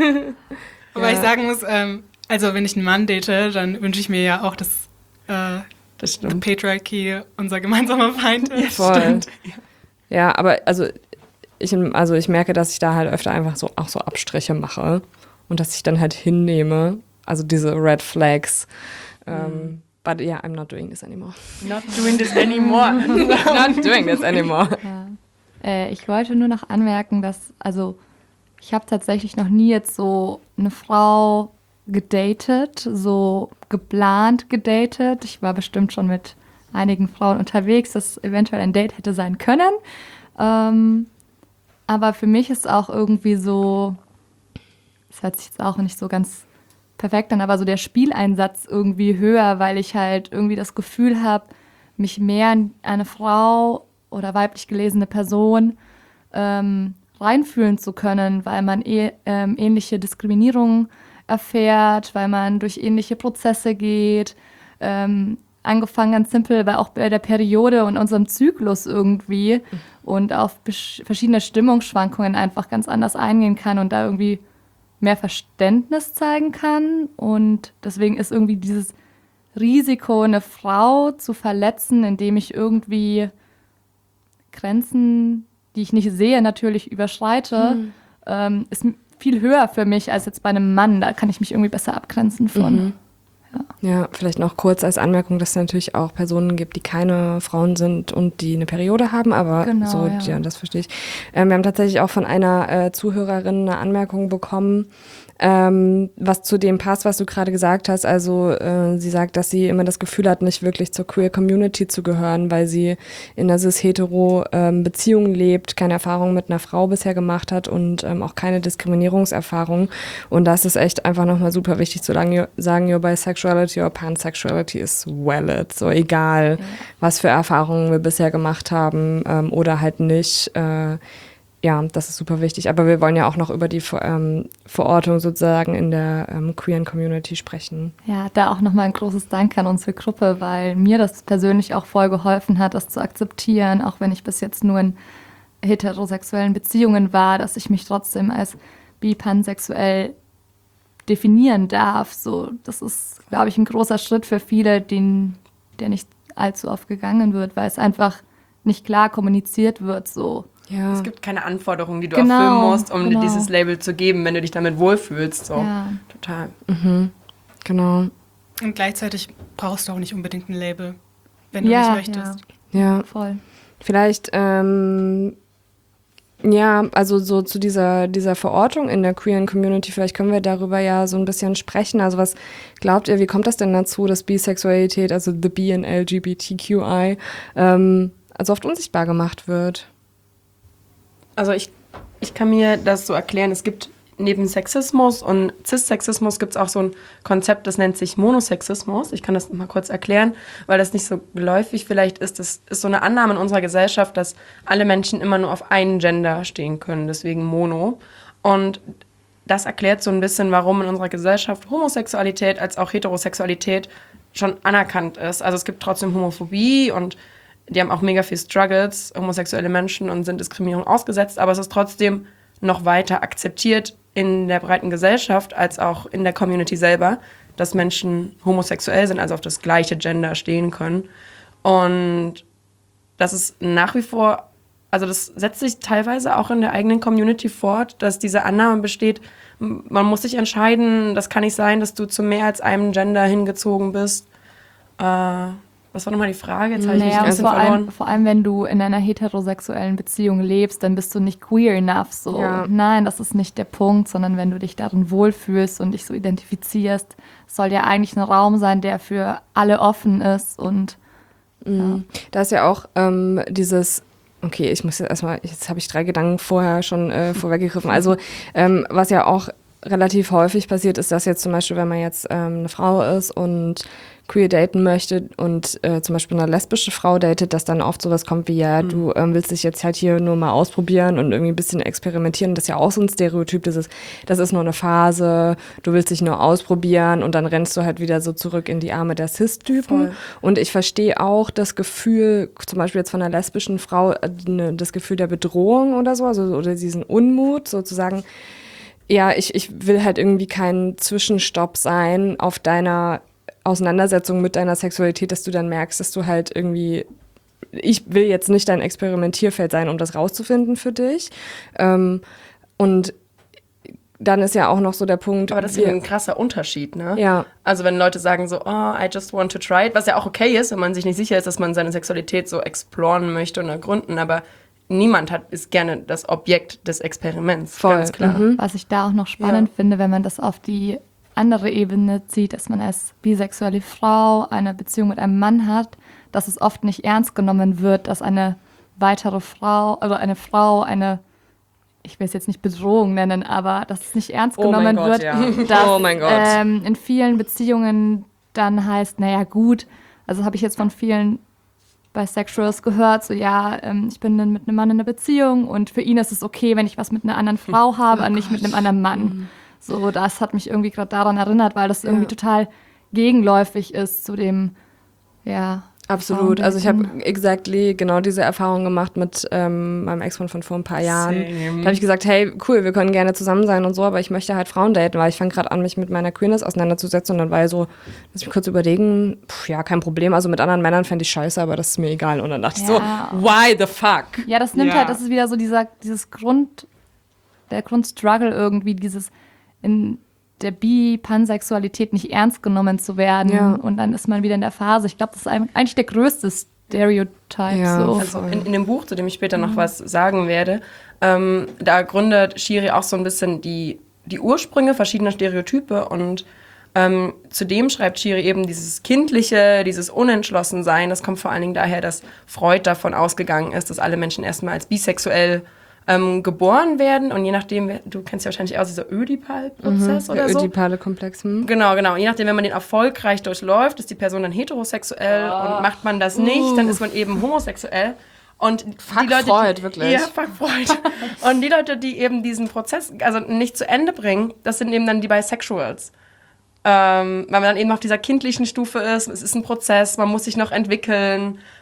Wobei ja. ich sagen muss, ähm, also wenn ich einen Mann date, dann wünsche ich mir ja auch, dass äh, das stimmt. Patriarchy unser gemeinsamer Feind ist. Voll. Stimmt. Ja, aber also ich, also ich merke, dass ich da halt öfter einfach so auch so Abstriche mache und dass ich dann halt hinnehme, also diese Red Flags. Mhm. Ähm, But yeah, I'm not doing this anymore. Not doing this anymore. Not doing this anymore. Ja. Äh, ich wollte nur noch anmerken, dass, also ich habe tatsächlich noch nie jetzt so eine Frau gedatet, so geplant gedatet. Ich war bestimmt schon mit einigen Frauen unterwegs, das eventuell ein Date hätte sein können. Ähm, aber für mich ist auch irgendwie so, das hört sich jetzt auch nicht so ganz perfekt an, aber so der Spieleinsatz irgendwie höher, weil ich halt irgendwie das Gefühl habe, mich mehr in eine Frau oder weiblich gelesene Person ähm, reinfühlen zu können, weil man eh, ähm, ähnliche Diskriminierung erfährt, weil man durch ähnliche Prozesse geht, ähm, angefangen ganz simpel, weil auch bei der Periode und unserem Zyklus irgendwie mhm. und auf besch- verschiedene Stimmungsschwankungen einfach ganz anders eingehen kann und da irgendwie mehr Verständnis zeigen kann. Und deswegen ist irgendwie dieses Risiko, eine Frau zu verletzen, indem ich irgendwie Grenzen, die ich nicht sehe, natürlich überschreite, mhm. ähm, ist viel höher für mich als jetzt bei einem Mann. Da kann ich mich irgendwie besser abgrenzen von. Mhm. Ja. ja, vielleicht noch kurz als Anmerkung, dass es natürlich auch Personen gibt, die keine Frauen sind und die eine Periode haben, aber genau, so, ja. ja, das verstehe ich. Ähm, wir haben tatsächlich auch von einer äh, Zuhörerin eine Anmerkung bekommen, ähm, was zu dem passt, was du gerade gesagt hast. Also äh, sie sagt, dass sie immer das Gefühl hat, nicht wirklich zur Queer Community zu gehören, weil sie in einer cis-hetero ähm, Beziehung lebt, keine Erfahrung mit einer Frau bisher gemacht hat und ähm, auch keine Diskriminierungserfahrung. Und das ist echt einfach nochmal super wichtig zu sagen, sagen, your bisexuality or pansexuality is valid. So egal, ja. was für Erfahrungen wir bisher gemacht haben ähm, oder halt nicht. Äh, Ja, das ist super wichtig. Aber wir wollen ja auch noch über die Ver- ähm, Verortung sozusagen in der ähm, queeren Community sprechen. Ja, da auch nochmal ein großes Dank an unsere Gruppe, weil mir das persönlich auch voll geholfen hat, das zu akzeptieren, auch wenn ich bis jetzt nur in heterosexuellen Beziehungen war, dass ich mich trotzdem als bi-pansexuell definieren darf. So, das ist, glaube ich, ein großer Schritt für viele, den, der nicht allzu oft gegangen wird, weil es einfach nicht klar kommuniziert wird. So. Ja. Es gibt keine Anforderungen, die du Genau, erfüllen musst, um genau. dir dieses Label zu geben, wenn du dich damit wohlfühlst. So. Ja. Total. Mhm. Genau. Und gleichzeitig brauchst du auch nicht unbedingt ein Label, wenn du Ja, nicht möchtest. Ja. Voll. Vielleicht, ähm, ja, also so zu dieser, dieser Verortung in der queeren Community, vielleicht können wir darüber ja so ein bisschen sprechen. Also was glaubt ihr, wie kommt das denn dazu, dass Bisexualität, also the B in L G B T Q I, ähm, also oft unsichtbar gemacht wird? Also ich, ich kann mir das so erklären, es gibt neben Sexismus und Cis-Sexismus gibt es auch so ein Konzept, das nennt sich Monosexismus. Ich kann das mal kurz erklären, weil das nicht so geläufig vielleicht ist. Das ist so eine Annahme in unserer Gesellschaft, dass alle Menschen immer nur auf einen Gender stehen können, deswegen Mono. Und das erklärt so ein bisschen, warum in unserer Gesellschaft Homosexualität als auch Heterosexualität schon anerkannt ist. Also es gibt trotzdem Homophobie und die haben auch mega viel Struggles, homosexuelle Menschen, und sind Diskriminierung ausgesetzt, aber es ist trotzdem noch weiter akzeptiert in der breiten Gesellschaft als auch in der Community selber, dass Menschen homosexuell sind, also auf das gleiche Gender stehen können. Und das ist nach wie vor, also das setzt sich teilweise auch in der eigenen Community fort, dass diese Annahme besteht, man muss sich entscheiden, das kann nicht sein, dass du zu mehr als einem Gender hingezogen bist. Äh, was war nochmal die Frage? Jetzt habe ich mich Naja, ein bisschen vor, verloren. allem, vor allem, wenn du in einer heterosexuellen Beziehung lebst, dann bist du nicht queer enough. So. Ja. Nein, das ist nicht der Punkt, sondern wenn du dich darin wohlfühlst und dich so identifizierst, soll ja eigentlich ein Raum sein, der für alle offen ist. Und Mhm. Da ist ja auch ähm, dieses, okay, ich muss jetzt erstmal, jetzt habe ich drei Gedanken vorher schon äh, vorweggegriffen. Also ähm, was ja auch relativ häufig passiert, ist, dass jetzt zum Beispiel, wenn man jetzt ähm, eine Frau ist und queer daten möchte und äh, zum Beispiel eine lesbische Frau datet, dass dann oft sowas kommt wie, ja, du ähm, willst dich jetzt halt hier nur mal ausprobieren und irgendwie ein bisschen experimentieren. Das ist ja auch so ein Stereotyp, das ist, das ist nur eine Phase, du willst dich nur ausprobieren und dann rennst du halt wieder so zurück in die Arme der Cis-Typen. Voll. Und ich verstehe auch das Gefühl, zum Beispiel jetzt von einer lesbischen Frau, äh, ne, das Gefühl der Bedrohung oder so, also oder diesen Unmut sozusagen. Ja, ich, ich will halt irgendwie kein Zwischenstopp sein auf deiner Auseinandersetzung mit deiner Sexualität, dass du dann merkst, dass du halt irgendwie, ich will jetzt nicht dein Experimentierfeld sein, um das rauszufinden für dich. Ähm, und dann ist ja auch noch so der Punkt. Aber das ist wir- ja ein krasser Unterschied, ne? Ja. Also wenn Leute sagen so, oh, I just want to try it, was ja auch okay ist, wenn man sich nicht sicher ist, dass man seine Sexualität so exploren möchte und ergründen, aber niemand hat, ist gerne das Objekt des Experiments, Voll. ganz klar. Mhm. was ich da auch noch spannend Ja. finde, wenn man das auf die andere Ebene zieht, dass man als bisexuelle Frau eine Beziehung mit einem Mann hat, dass es oft nicht ernst genommen wird, dass eine weitere Frau, also eine Frau eine, ich will es jetzt nicht Bedrohung nennen, aber dass es nicht ernst Oh mein genommen Gott, wird, ja. dass Oh mein Gott. Ähm, in vielen Beziehungen dann heißt, naja gut, also habe ich jetzt von vielen Bisexuals gehört, so ja, ähm, ich bin dann mit einem Mann in einer Beziehung und für ihn ist es okay, wenn ich was mit einer anderen Frau habe und nicht mit einem anderen Mann. So, das hat mich irgendwie gerade daran erinnert, weil das irgendwie Ja. total gegenläufig ist zu dem, ja. Absolut. Also ich habe Frauenbild. exactly genau diese Erfahrung gemacht mit ähm, meinem Ex-Freund von vor ein paar Jahren. Same. Da habe ich gesagt, hey, cool, wir können gerne zusammen sein und so, aber ich möchte halt Frauen daten, weil ich fange gerade an, mich mit meiner Queerness auseinanderzusetzen und dann war er so, lass mich kurz überlegen, pff, ja, kein Problem, also mit anderen Männern fände ich scheiße, aber das ist mir egal. Und dann dachte Ja. ich so, why the fuck? Ja, das nimmt Ja. halt, das ist wieder so dieser, dieses Grund, der Grundstruggle irgendwie, dieses in der Bi-Pansexualität nicht ernst genommen zu werden. Ja. Und dann ist man wieder in der Phase. Ich glaube, das ist eigentlich der größte Stereotype. Ja, so. Also in, in dem Buch, zu dem ich später noch was sagen werde, ähm, da gründet Shiri auch so ein bisschen die, die Ursprünge verschiedener Stereotype und ähm, zudem schreibt Shiri eben dieses Kindliche, dieses Unentschlossensein, das kommt vor allen Dingen daher, dass Freud davon ausgegangen ist, dass alle Menschen erstmal als bisexuell ähm, geboren werden und je nachdem, wer- du kennst ja wahrscheinlich auch dieser Ödipal-Prozess oder Der so. Ödipale-Komplex. Hm? Genau, genau. Je nachdem, wenn man den erfolgreich durchläuft, ist die Person dann heterosexuell und macht man das nicht, dann ist man eben homosexuell. Und Fuck die Leute, Freud, die, wirklich. Ja, fuck Freud. Und die Leute, die eben diesen Prozess also nicht zu Ende bringen, das sind eben dann die Bisexuals. Ähm, weil man dann eben auf dieser kindlichen Stufe ist, es ist ein Prozess, man muss sich noch entwickeln.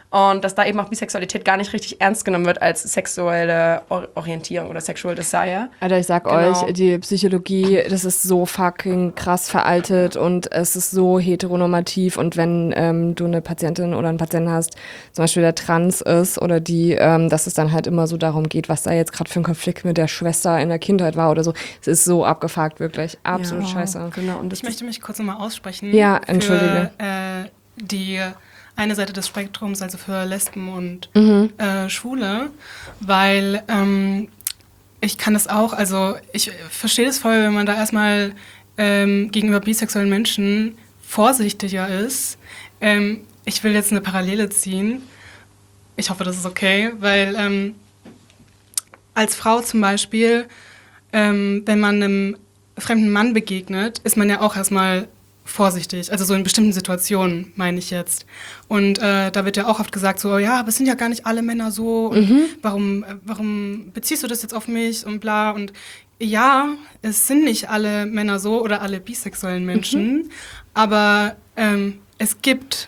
Und dass da eben auch Bisexualität gar nicht richtig ernst genommen wird als sexuelle Or- Orientierung oder Sexual Desire. Alter, ich sag Genau. euch, die Psychologie, das ist so fucking krass veraltet und es ist so heteronormativ. Und wenn ähm, du eine Patientin oder einen Patienten hast, zum Beispiel der trans ist oder die, ähm, dass es dann halt immer so darum geht, was da jetzt gerade für ein Konflikt mit der Schwester in der Kindheit war oder so. Es ist so abgefuckt, wirklich. Absolut Ja, scheiße. Genau. Und das Ich möchte mich kurz nochmal aussprechen. Ja, entschuldige. Für äh, die eine Seite des Spektrums, also für Lesben und Mhm. äh, Schwule, weil ähm, ich kann das auch, also ich verstehe das voll, wenn man da erstmal ähm, gegenüber bisexuellen Menschen vorsichtiger ist. Ähm, ich will jetzt eine Parallele ziehen. Ich hoffe, das ist okay, weil ähm, als Frau zum Beispiel, ähm, wenn man einem fremden Mann begegnet, ist man ja auch erstmal vorsichtig. Also so in bestimmten Situationen, meine ich jetzt. Und äh, da wird ja auch oft gesagt, so, ja, aber es sind ja gar nicht alle Männer so. Und Mhm. warum, äh, warum beziehst du das jetzt auf mich und bla. Und ja, es sind nicht alle Männer so oder alle bisexuellen Menschen. Mhm. Aber ähm, es gibt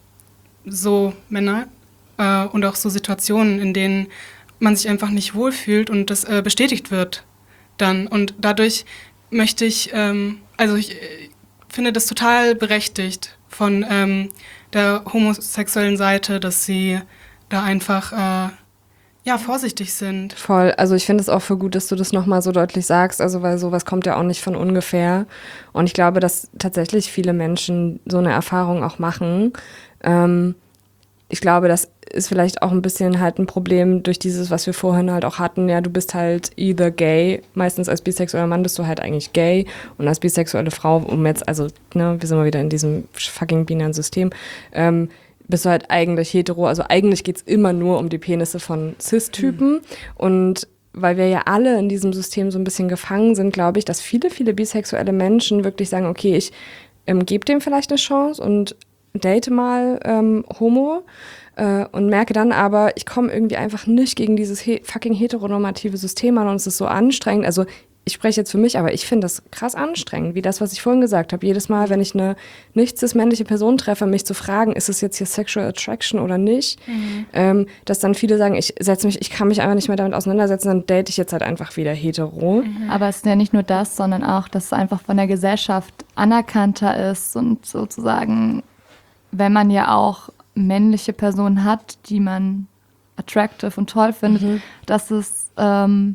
so Männer äh, und auch so Situationen, in denen man sich einfach nicht wohlfühlt und das äh, bestätigt wird dann. Und dadurch möchte ich, ähm, also ich äh, finde das total berechtigt von ähm, der homosexuellen Seite, dass sie da einfach äh, ja, vorsichtig sind. Voll. Also ich finde es auch für gut, dass du das nochmal so deutlich sagst, also weil sowas kommt ja auch nicht von ungefähr. Und ich glaube, dass tatsächlich viele Menschen so eine Erfahrung auch machen. Ähm, ich glaube, das ist vielleicht auch ein bisschen halt ein Problem durch dieses, was wir vorhin halt auch hatten. Ja, du bist halt either gay, meistens als bisexueller Mann bist du halt eigentlich gay und als bisexuelle Frau, um jetzt, also, ne, wir sind mal wieder in diesem fucking binären System, ähm, bist du halt eigentlich hetero. Also eigentlich geht's immer nur um die Penisse von Cis-Typen. Mhm. Und weil wir ja alle in diesem System so ein bisschen gefangen sind, glaube ich, dass viele, viele bisexuelle Menschen wirklich sagen, okay, ich ähm, gebe dem vielleicht eine Chance und date mal ähm, Homo äh, und merke dann aber, ich komme irgendwie einfach nicht gegen dieses he- fucking heteronormative System an und es ist so anstrengend. Also ich spreche jetzt für mich, aber ich finde das krass anstrengend, wie das, was ich vorhin gesagt habe. Jedes Mal, wenn ich eine nicht cis-männliche Person treffe, mich zu fragen, ist es jetzt hier Sexual Attraction oder nicht, mhm. ähm, dass dann viele sagen, ich setze mich, ich kann mich einfach nicht mehr damit auseinandersetzen, dann date ich jetzt halt einfach wieder hetero. Mhm. Aber es ist ja nicht nur das, sondern auch, dass es einfach von der Gesellschaft anerkannter ist und sozusagen, wenn man ja auch männliche Personen hat, die man attractive und toll findet, mhm. dass es ähm,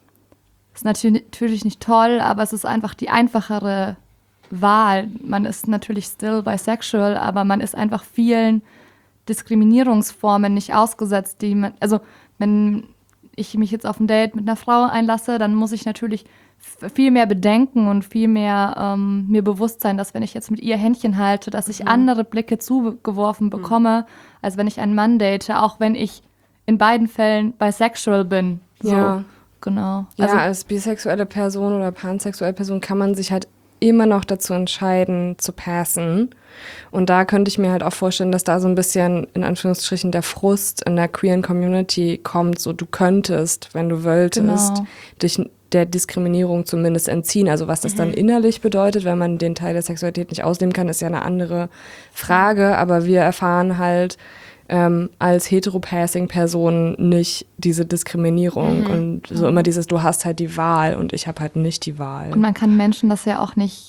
ist natürlich, natürlich nicht toll, aber es ist einfach die einfachere Wahl. Man ist natürlich still bisexual, aber man ist einfach vielen Diskriminierungsformen nicht ausgesetzt, die man, also wenn ich mich jetzt auf ein Date mit einer Frau einlasse, dann muss ich natürlich viel mehr bedenken und viel mehr ähm, mir bewusst sein, dass wenn ich jetzt mit ihr Händchen halte, dass ich mhm. andere Blicke zugeworfen bekomme, mhm. als wenn ich einen Mann date, auch wenn ich in beiden Fällen bisexual bin. So. Ja. Genau. Ja, also, als bisexuelle Person oder pansexuelle Person kann man sich halt immer noch dazu entscheiden, zu passen. Und da könnte ich mir halt auch vorstellen, dass da so ein bisschen, in Anführungsstrichen, der Frust in der queeren Community kommt. So, du könntest, wenn du wolltest, genau. dich der Diskriminierung zumindest entziehen. Also was das mhm. dann innerlich bedeutet, wenn man den Teil der Sexualität nicht ausleben kann, ist ja eine andere Frage. Aber wir erfahren halt, Ähm, als Heteropassing-Person nicht diese Diskriminierung mhm. und so immer dieses, du hast halt die Wahl und ich habe halt nicht die Wahl. Und man kann Menschen das ja auch nicht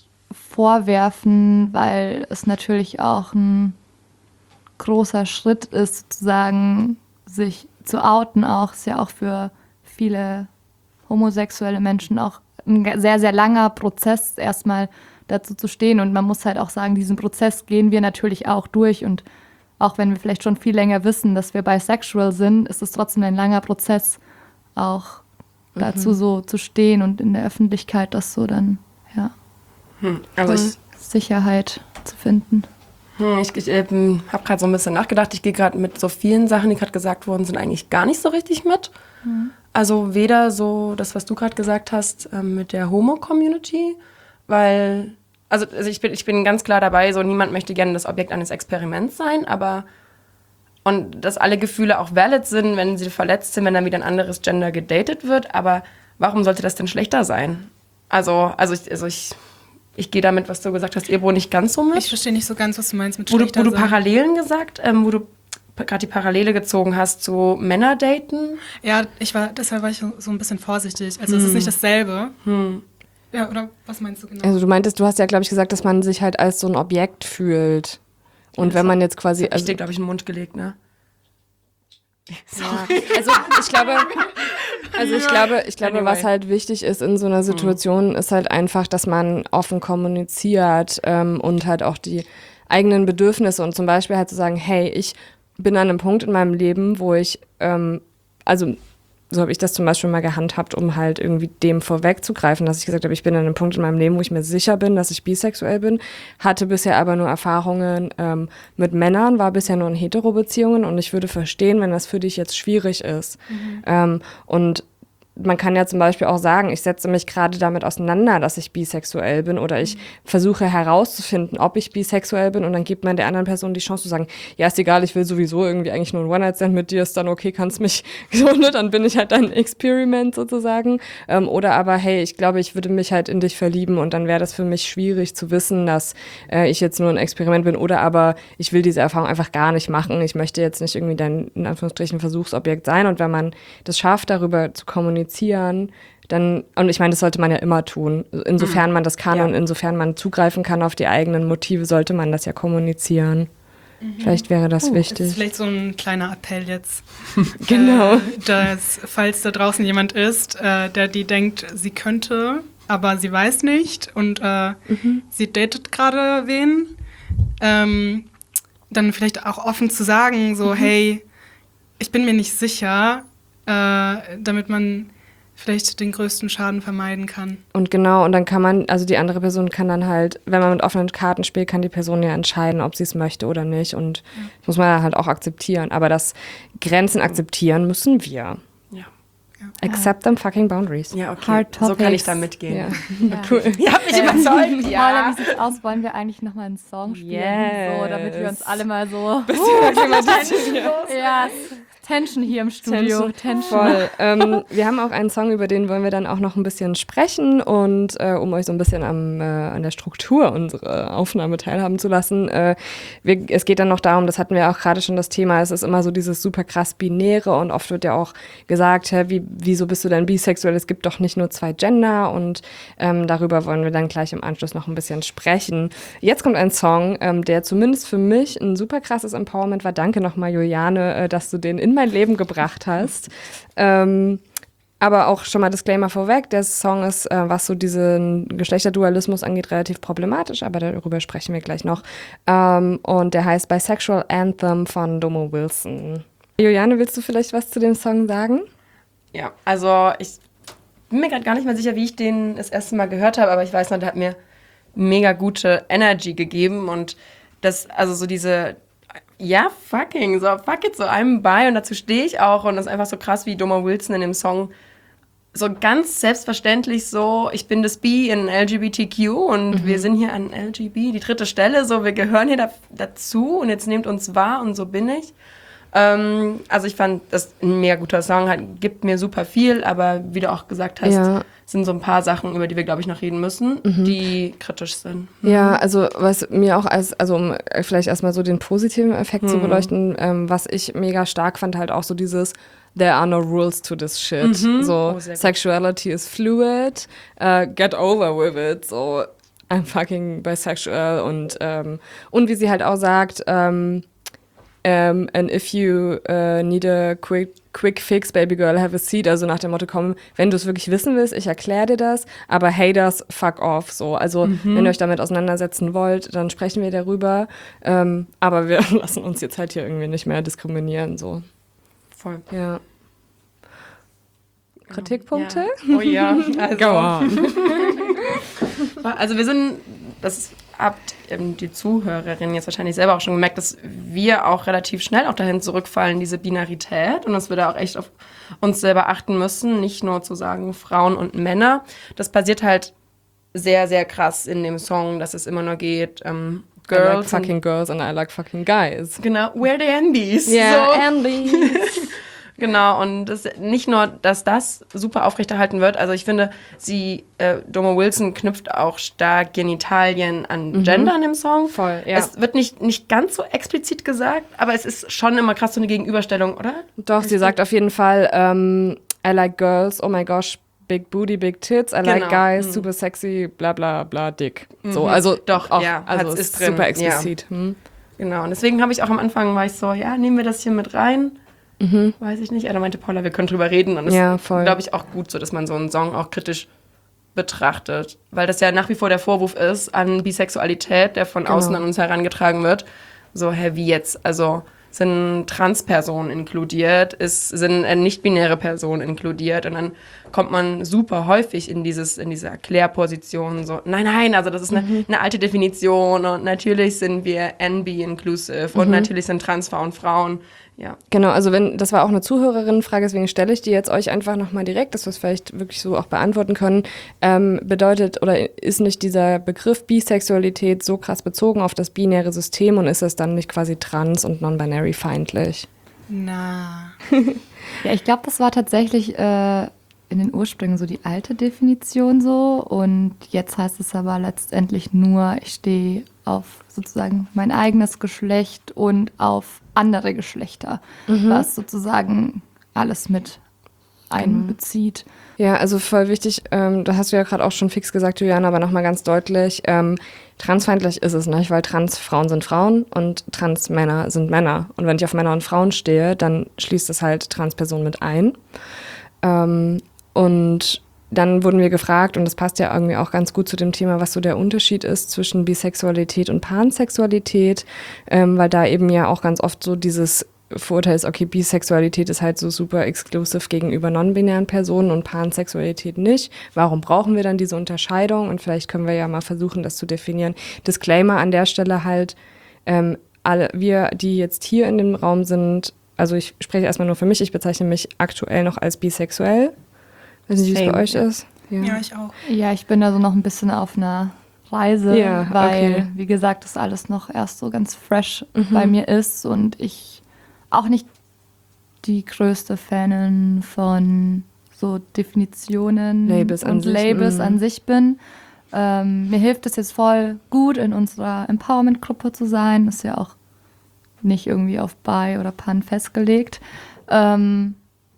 vorwerfen, weil es natürlich auch ein großer Schritt ist, sozusagen sich zu outen auch. Ist ja auch für viele homosexuelle Menschen auch ein sehr, sehr langer Prozess, erstmal dazu zu stehen. Und man muss halt auch sagen, diesen Prozess gehen wir natürlich auch durch und auch wenn wir vielleicht schon viel länger wissen, dass wir bisexual sind, ist es trotzdem ein langer Prozess, auch mhm. dazu so zu stehen und in der Öffentlichkeit das so dann, ja, hm. also ich, Sicherheit zu finden. Hm, ich ich ähm, habe gerade so ein bisschen nachgedacht. Ich gehe gerade mit so vielen Sachen, die gerade gesagt worden sind, eigentlich gar nicht so richtig mit. Mhm. Also weder so das, was du gerade gesagt hast, ähm, mit der Homo-Community, weil... Also, also ich bin, ich bin ganz klar dabei, so niemand möchte gerne das Objekt eines Experiments sein, aber und dass alle Gefühle auch valid sind, wenn sie verletzt sind, wenn dann wieder ein anderes Gender gedatet wird, aber warum sollte das denn schlechter sein? Also, also ich, also ich, ich gehe damit, was du gesagt hast, Ebro, nicht ganz so mit. Ich verstehe nicht so ganz, was du meinst mit wo schlechter du, wo du sein. Parallelen gesagt, ähm, wo du gerade die Parallele gezogen hast zu Männerdaten. Ja, ich war, deshalb war ich so ein bisschen vorsichtig. Also hm. es ist nicht dasselbe. Hm. Ja, oder was meinst du genau? Also du meintest, du hast ja, glaube ich, gesagt, dass man sich halt als so ein Objekt fühlt. Und ja, wenn man jetzt quasi... Das also ich dir, glaube ich, in den Mund gelegt, ne? Ja, also ich glaube... Also ich glaube, ich glaube, anyway. was halt wichtig ist in so einer Situation, mhm. ist halt einfach, dass man offen kommuniziert ähm, und halt auch die eigenen Bedürfnisse und zum Beispiel halt zu sagen, hey, ich bin an einem Punkt in meinem Leben, wo ich, ähm, also so habe ich das zum Beispiel mal gehandhabt, um halt irgendwie dem vorwegzugreifen, dass ich gesagt habe, ich bin an einem Punkt in meinem Leben, wo ich mir sicher bin, dass ich bisexuell bin, hatte bisher aber nur Erfahrungen ähm, mit Männern, war bisher nur in Hetero-Beziehungen und ich würde verstehen, wenn das für dich jetzt schwierig ist. Mhm. Ähm, und man kann ja zum Beispiel auch sagen, ich setze mich gerade damit auseinander, dass ich bisexuell bin oder ich mhm. versuche herauszufinden, ob ich bisexuell bin und dann gibt man der anderen Person die Chance zu sagen, ja, ist egal, ich will sowieso irgendwie eigentlich nur ein One-Night-Stand mit dir, ist dann okay, kannst mich so, ne, dann bin ich halt dein Experiment sozusagen. Ähm, oder aber, hey, ich glaube, ich würde mich halt in dich verlieben und dann wäre das für mich schwierig zu wissen, dass äh, ich jetzt nur ein Experiment bin oder aber ich will diese Erfahrung einfach gar nicht machen. Ich möchte jetzt nicht irgendwie dein, in Anführungsstrichen, Versuchsobjekt sein und wenn man das schafft, darüber zu kommunizieren, dann, und ich meine, das sollte man ja immer tun. Insofern man das kann ja. und insofern man zugreifen kann auf die eigenen Motive, sollte man das ja kommunizieren. Mhm. Vielleicht wäre das uh, wichtig. Das ist vielleicht so ein kleiner Appell jetzt. Genau. Äh, dass, falls da draußen jemand ist, äh, der die denkt, sie könnte, aber sie weiß nicht und äh, mhm. sie datet gerade wen, ähm, dann vielleicht auch offen zu sagen, so, mhm. hey, ich bin mir nicht sicher, äh, damit man vielleicht den größten Schaden vermeiden kann. Und genau, und dann kann man, also die andere Person kann dann halt, wenn man mit offenen Karten spielt, kann die Person ja entscheiden, ob sie es möchte oder nicht. Und ja. das muss man halt auch akzeptieren. Aber das Grenzen akzeptieren müssen wir. Ja. ja. Accept them fucking boundaries. Ja, okay. Hard so kann ich da mitgehen. Ja. Ja. Cool. Ihr habt mich überzeugt. Ja. Paula, wie sieht's aus? Wollen wir eigentlich nochmal einen Song spielen? Yes. So, damit wir uns alle mal so... Uh, ja. Tension hier im Studio. Tension. Voll. ähm, wir haben auch einen Song, über den wollen wir dann auch noch ein bisschen sprechen und äh, um euch so ein bisschen am, äh, an der Struktur unserer Aufnahme teilhaben zu lassen. Äh, wir, es geht dann noch darum, das hatten wir auch gerade schon das Thema, es ist immer so dieses super krass Binäre und oft wird ja auch gesagt, hä, wie, wieso bist du denn bisexuell? Es gibt doch nicht nur zwei Gender und ähm, darüber wollen wir dann gleich im Anschluss noch ein bisschen sprechen. Jetzt kommt ein Song, ähm, der zumindest für mich ein super krasses Empowerment war. Danke nochmal, Juliane, äh, dass du den in mein Leben gebracht hast. Ähm, aber auch schon mal Disclaimer vorweg, der Song ist, äh, was so diesen Geschlechterdualismus angeht, relativ problematisch, aber darüber sprechen wir gleich noch. Ähm, und der heißt Bisexual Anthem von Domo Wilson. Juliane, willst du vielleicht was zu dem Song sagen? Ja, also ich bin mir gerade gar nicht mehr sicher, wie ich den das erste Mal gehört habe, aber ich weiß noch, der hat mir mega gute Energy gegeben und das, also so diese ja, fucking, so fuck it, so I'm bi und dazu stehe ich auch und das ist einfach so krass, wie Domo Wilson in dem Song so ganz selbstverständlich so, ich bin das Bi in L G B T Q und mhm. wir sind hier an L G B, die dritte Stelle, so wir gehören hier da, dazu und jetzt nehmt uns wahr und so bin ich. Ähm, also ich fand das ein mega guter Song, halt, gibt mir super viel, aber wie du auch gesagt hast, ja. sind so ein paar Sachen, über die wir, glaube ich, noch reden müssen, mhm. die kritisch sind. Mhm. Ja, also was mir auch als, also um vielleicht erstmal so den positiven Effekt mhm. zu beleuchten, ähm, was ich mega stark fand, halt auch so dieses There are no rules to this shit. Mhm. So, oh, sexuality is fluid, uh, get over with it, so I'm fucking bisexual und, ähm, und wie sie halt auch sagt, ähm, Um, and if you uh, need a quick, quick fix, baby girl, have a seat. Also nach dem Motto, komm, wenn du es wirklich wissen willst, ich erkläre dir das, aber haters, fuck off. So. Also mhm. wenn ihr euch damit auseinandersetzen wollt, dann sprechen wir darüber. Um, aber wir lassen uns jetzt halt hier irgendwie nicht mehr diskriminieren. So. Voll. Ja. Kritikpunkte? Ja. Oh ja. Also. Go on. Also wir sind, das habt ähm, die Zuhörerinnen jetzt wahrscheinlich selber auch schon gemerkt, dass wir auch relativ schnell auch dahin zurückfallen, diese Binarität und dass wir da auch echt auf uns selber achten müssen, nicht nur zu sagen Frauen und Männer. Das passiert halt sehr, sehr krass in dem Song, dass es immer nur geht, ähm, Girls. I like fucking girls and I like fucking guys. Genau, where the Andes. Yeah, so. Andes. Genau, und das, nicht nur, dass das super aufrechterhalten wird, also ich finde, sie, äh, Domo Wilson knüpft auch stark Genitalien an Mhm. Gendern im Song. Voll, ja. Es wird nicht, nicht ganz so explizit gesagt, aber es ist schon immer krass so eine Gegenüberstellung, oder? Doch, sie sagt auf jeden Fall, ähm, I like girls, oh my gosh, big booty, big tits, I like Genau. guys, Mhm. super sexy, bla bla bla, dick. So, Mhm. also Doch, auch, ja, also hat's- es ist ist drin, super ja. explizit. Hm. Genau, und deswegen habe ich auch am Anfang, war ich so, ja, nehmen wir das hier mit rein? Mhm. Weiß ich nicht. Ja, da meinte Paula, wir können drüber reden. Und das Ja, ist, voll. glaube ich, auch gut so, dass man so einen Song auch kritisch betrachtet. Weil das ja nach wie vor der Vorwurf ist an Bisexualität, der von Genau. außen an uns herangetragen wird. So, hä, wie jetzt? Also sind Transpersonen inkludiert, ist, sind äh, nicht-binäre Personen inkludiert und dann kommt man super häufig in dieses in diese Erklärposition so, nein, nein, also das ist eine, Mhm. eine alte Definition und natürlich sind wir N B-inclusive und Mhm. natürlich sind Transfrauen Frauen, ja. Genau, also wenn, das war auch eine Zuhörerinnenfrage, deswegen stelle ich die jetzt euch einfach nochmal direkt, dass wir es vielleicht wirklich so auch beantworten können. Ähm, bedeutet oder ist nicht dieser Begriff Bisexualität so krass bezogen auf das binäre System und ist es dann nicht quasi trans- und non-binary feindlich? Na. Ja, ich glaube, das war tatsächlich äh, in den Ursprüngen so die alte Definition so. Und jetzt heißt es aber letztendlich nur, ich stehe auf sozusagen mein eigenes Geschlecht und auf andere Geschlechter, was sozusagen alles mit einbezieht. Ja, also voll wichtig, ähm, das hast du ja gerade auch schon fix gesagt, Juliana, aber nochmal ganz deutlich, ähm, transfeindlich ist es nicht, weil Transfrauen sind Frauen und Transmänner sind Männer. Und wenn ich auf Männer und Frauen stehe, dann schließt es halt Transpersonen mit ein. Ähm, und dann wurden wir gefragt, und das passt ja irgendwie auch ganz gut zu dem Thema, was so der Unterschied ist zwischen Bisexualität und Pansexualität, ähm, weil da eben ja auch ganz oft so dieses Vorurteil ist, okay, Bisexualität ist halt so super exclusive gegenüber non-binären Personen und Pansexualität nicht. Warum brauchen wir dann diese Unterscheidung? Und vielleicht können wir ja mal versuchen, das zu definieren. Disclaimer an der Stelle halt, ähm, alle wir, die jetzt hier in dem Raum sind, also ich spreche erstmal nur für mich, ich bezeichne mich aktuell noch als bisexuell. Weiß nicht, wie es Same. bei euch ist. Ja, ich auch. Ja, ich bin da so noch ein bisschen auf einer Reise, Ja, weil, okay. wie gesagt, das alles noch erst so ganz fresh Mhm. bei mir ist und ich auch nicht die größte Fanin von so Definitionen Labels an und sich, Labels mhm. an sich bin. Ähm, mir hilft es jetzt voll gut, in unserer Empowerment-Gruppe zu sein. Ist ja auch nicht irgendwie auf Bi oder Pan festgelegt. Ähm,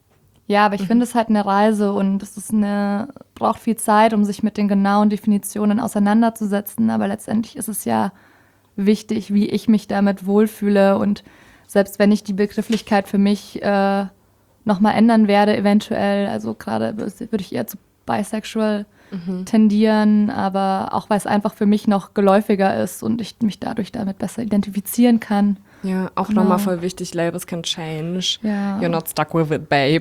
ja, aber ich finde es halt eine Reise und es ist eine, braucht viel Zeit, um sich mit den genauen Definitionen auseinanderzusetzen. Aber letztendlich ist es ja wichtig, wie ich mich damit wohlfühle. Und selbst wenn ich die Begrifflichkeit für mich äh, nochmal ändern werde, eventuell, also gerade würde ich eher zu bisexual tendieren, aber auch weil es einfach für mich noch geläufiger ist und ich mich dadurch damit besser identifizieren kann. Ja, auch Genau. nochmal voll wichtig, Labels can change. Ja. You're not stuck with it, babe.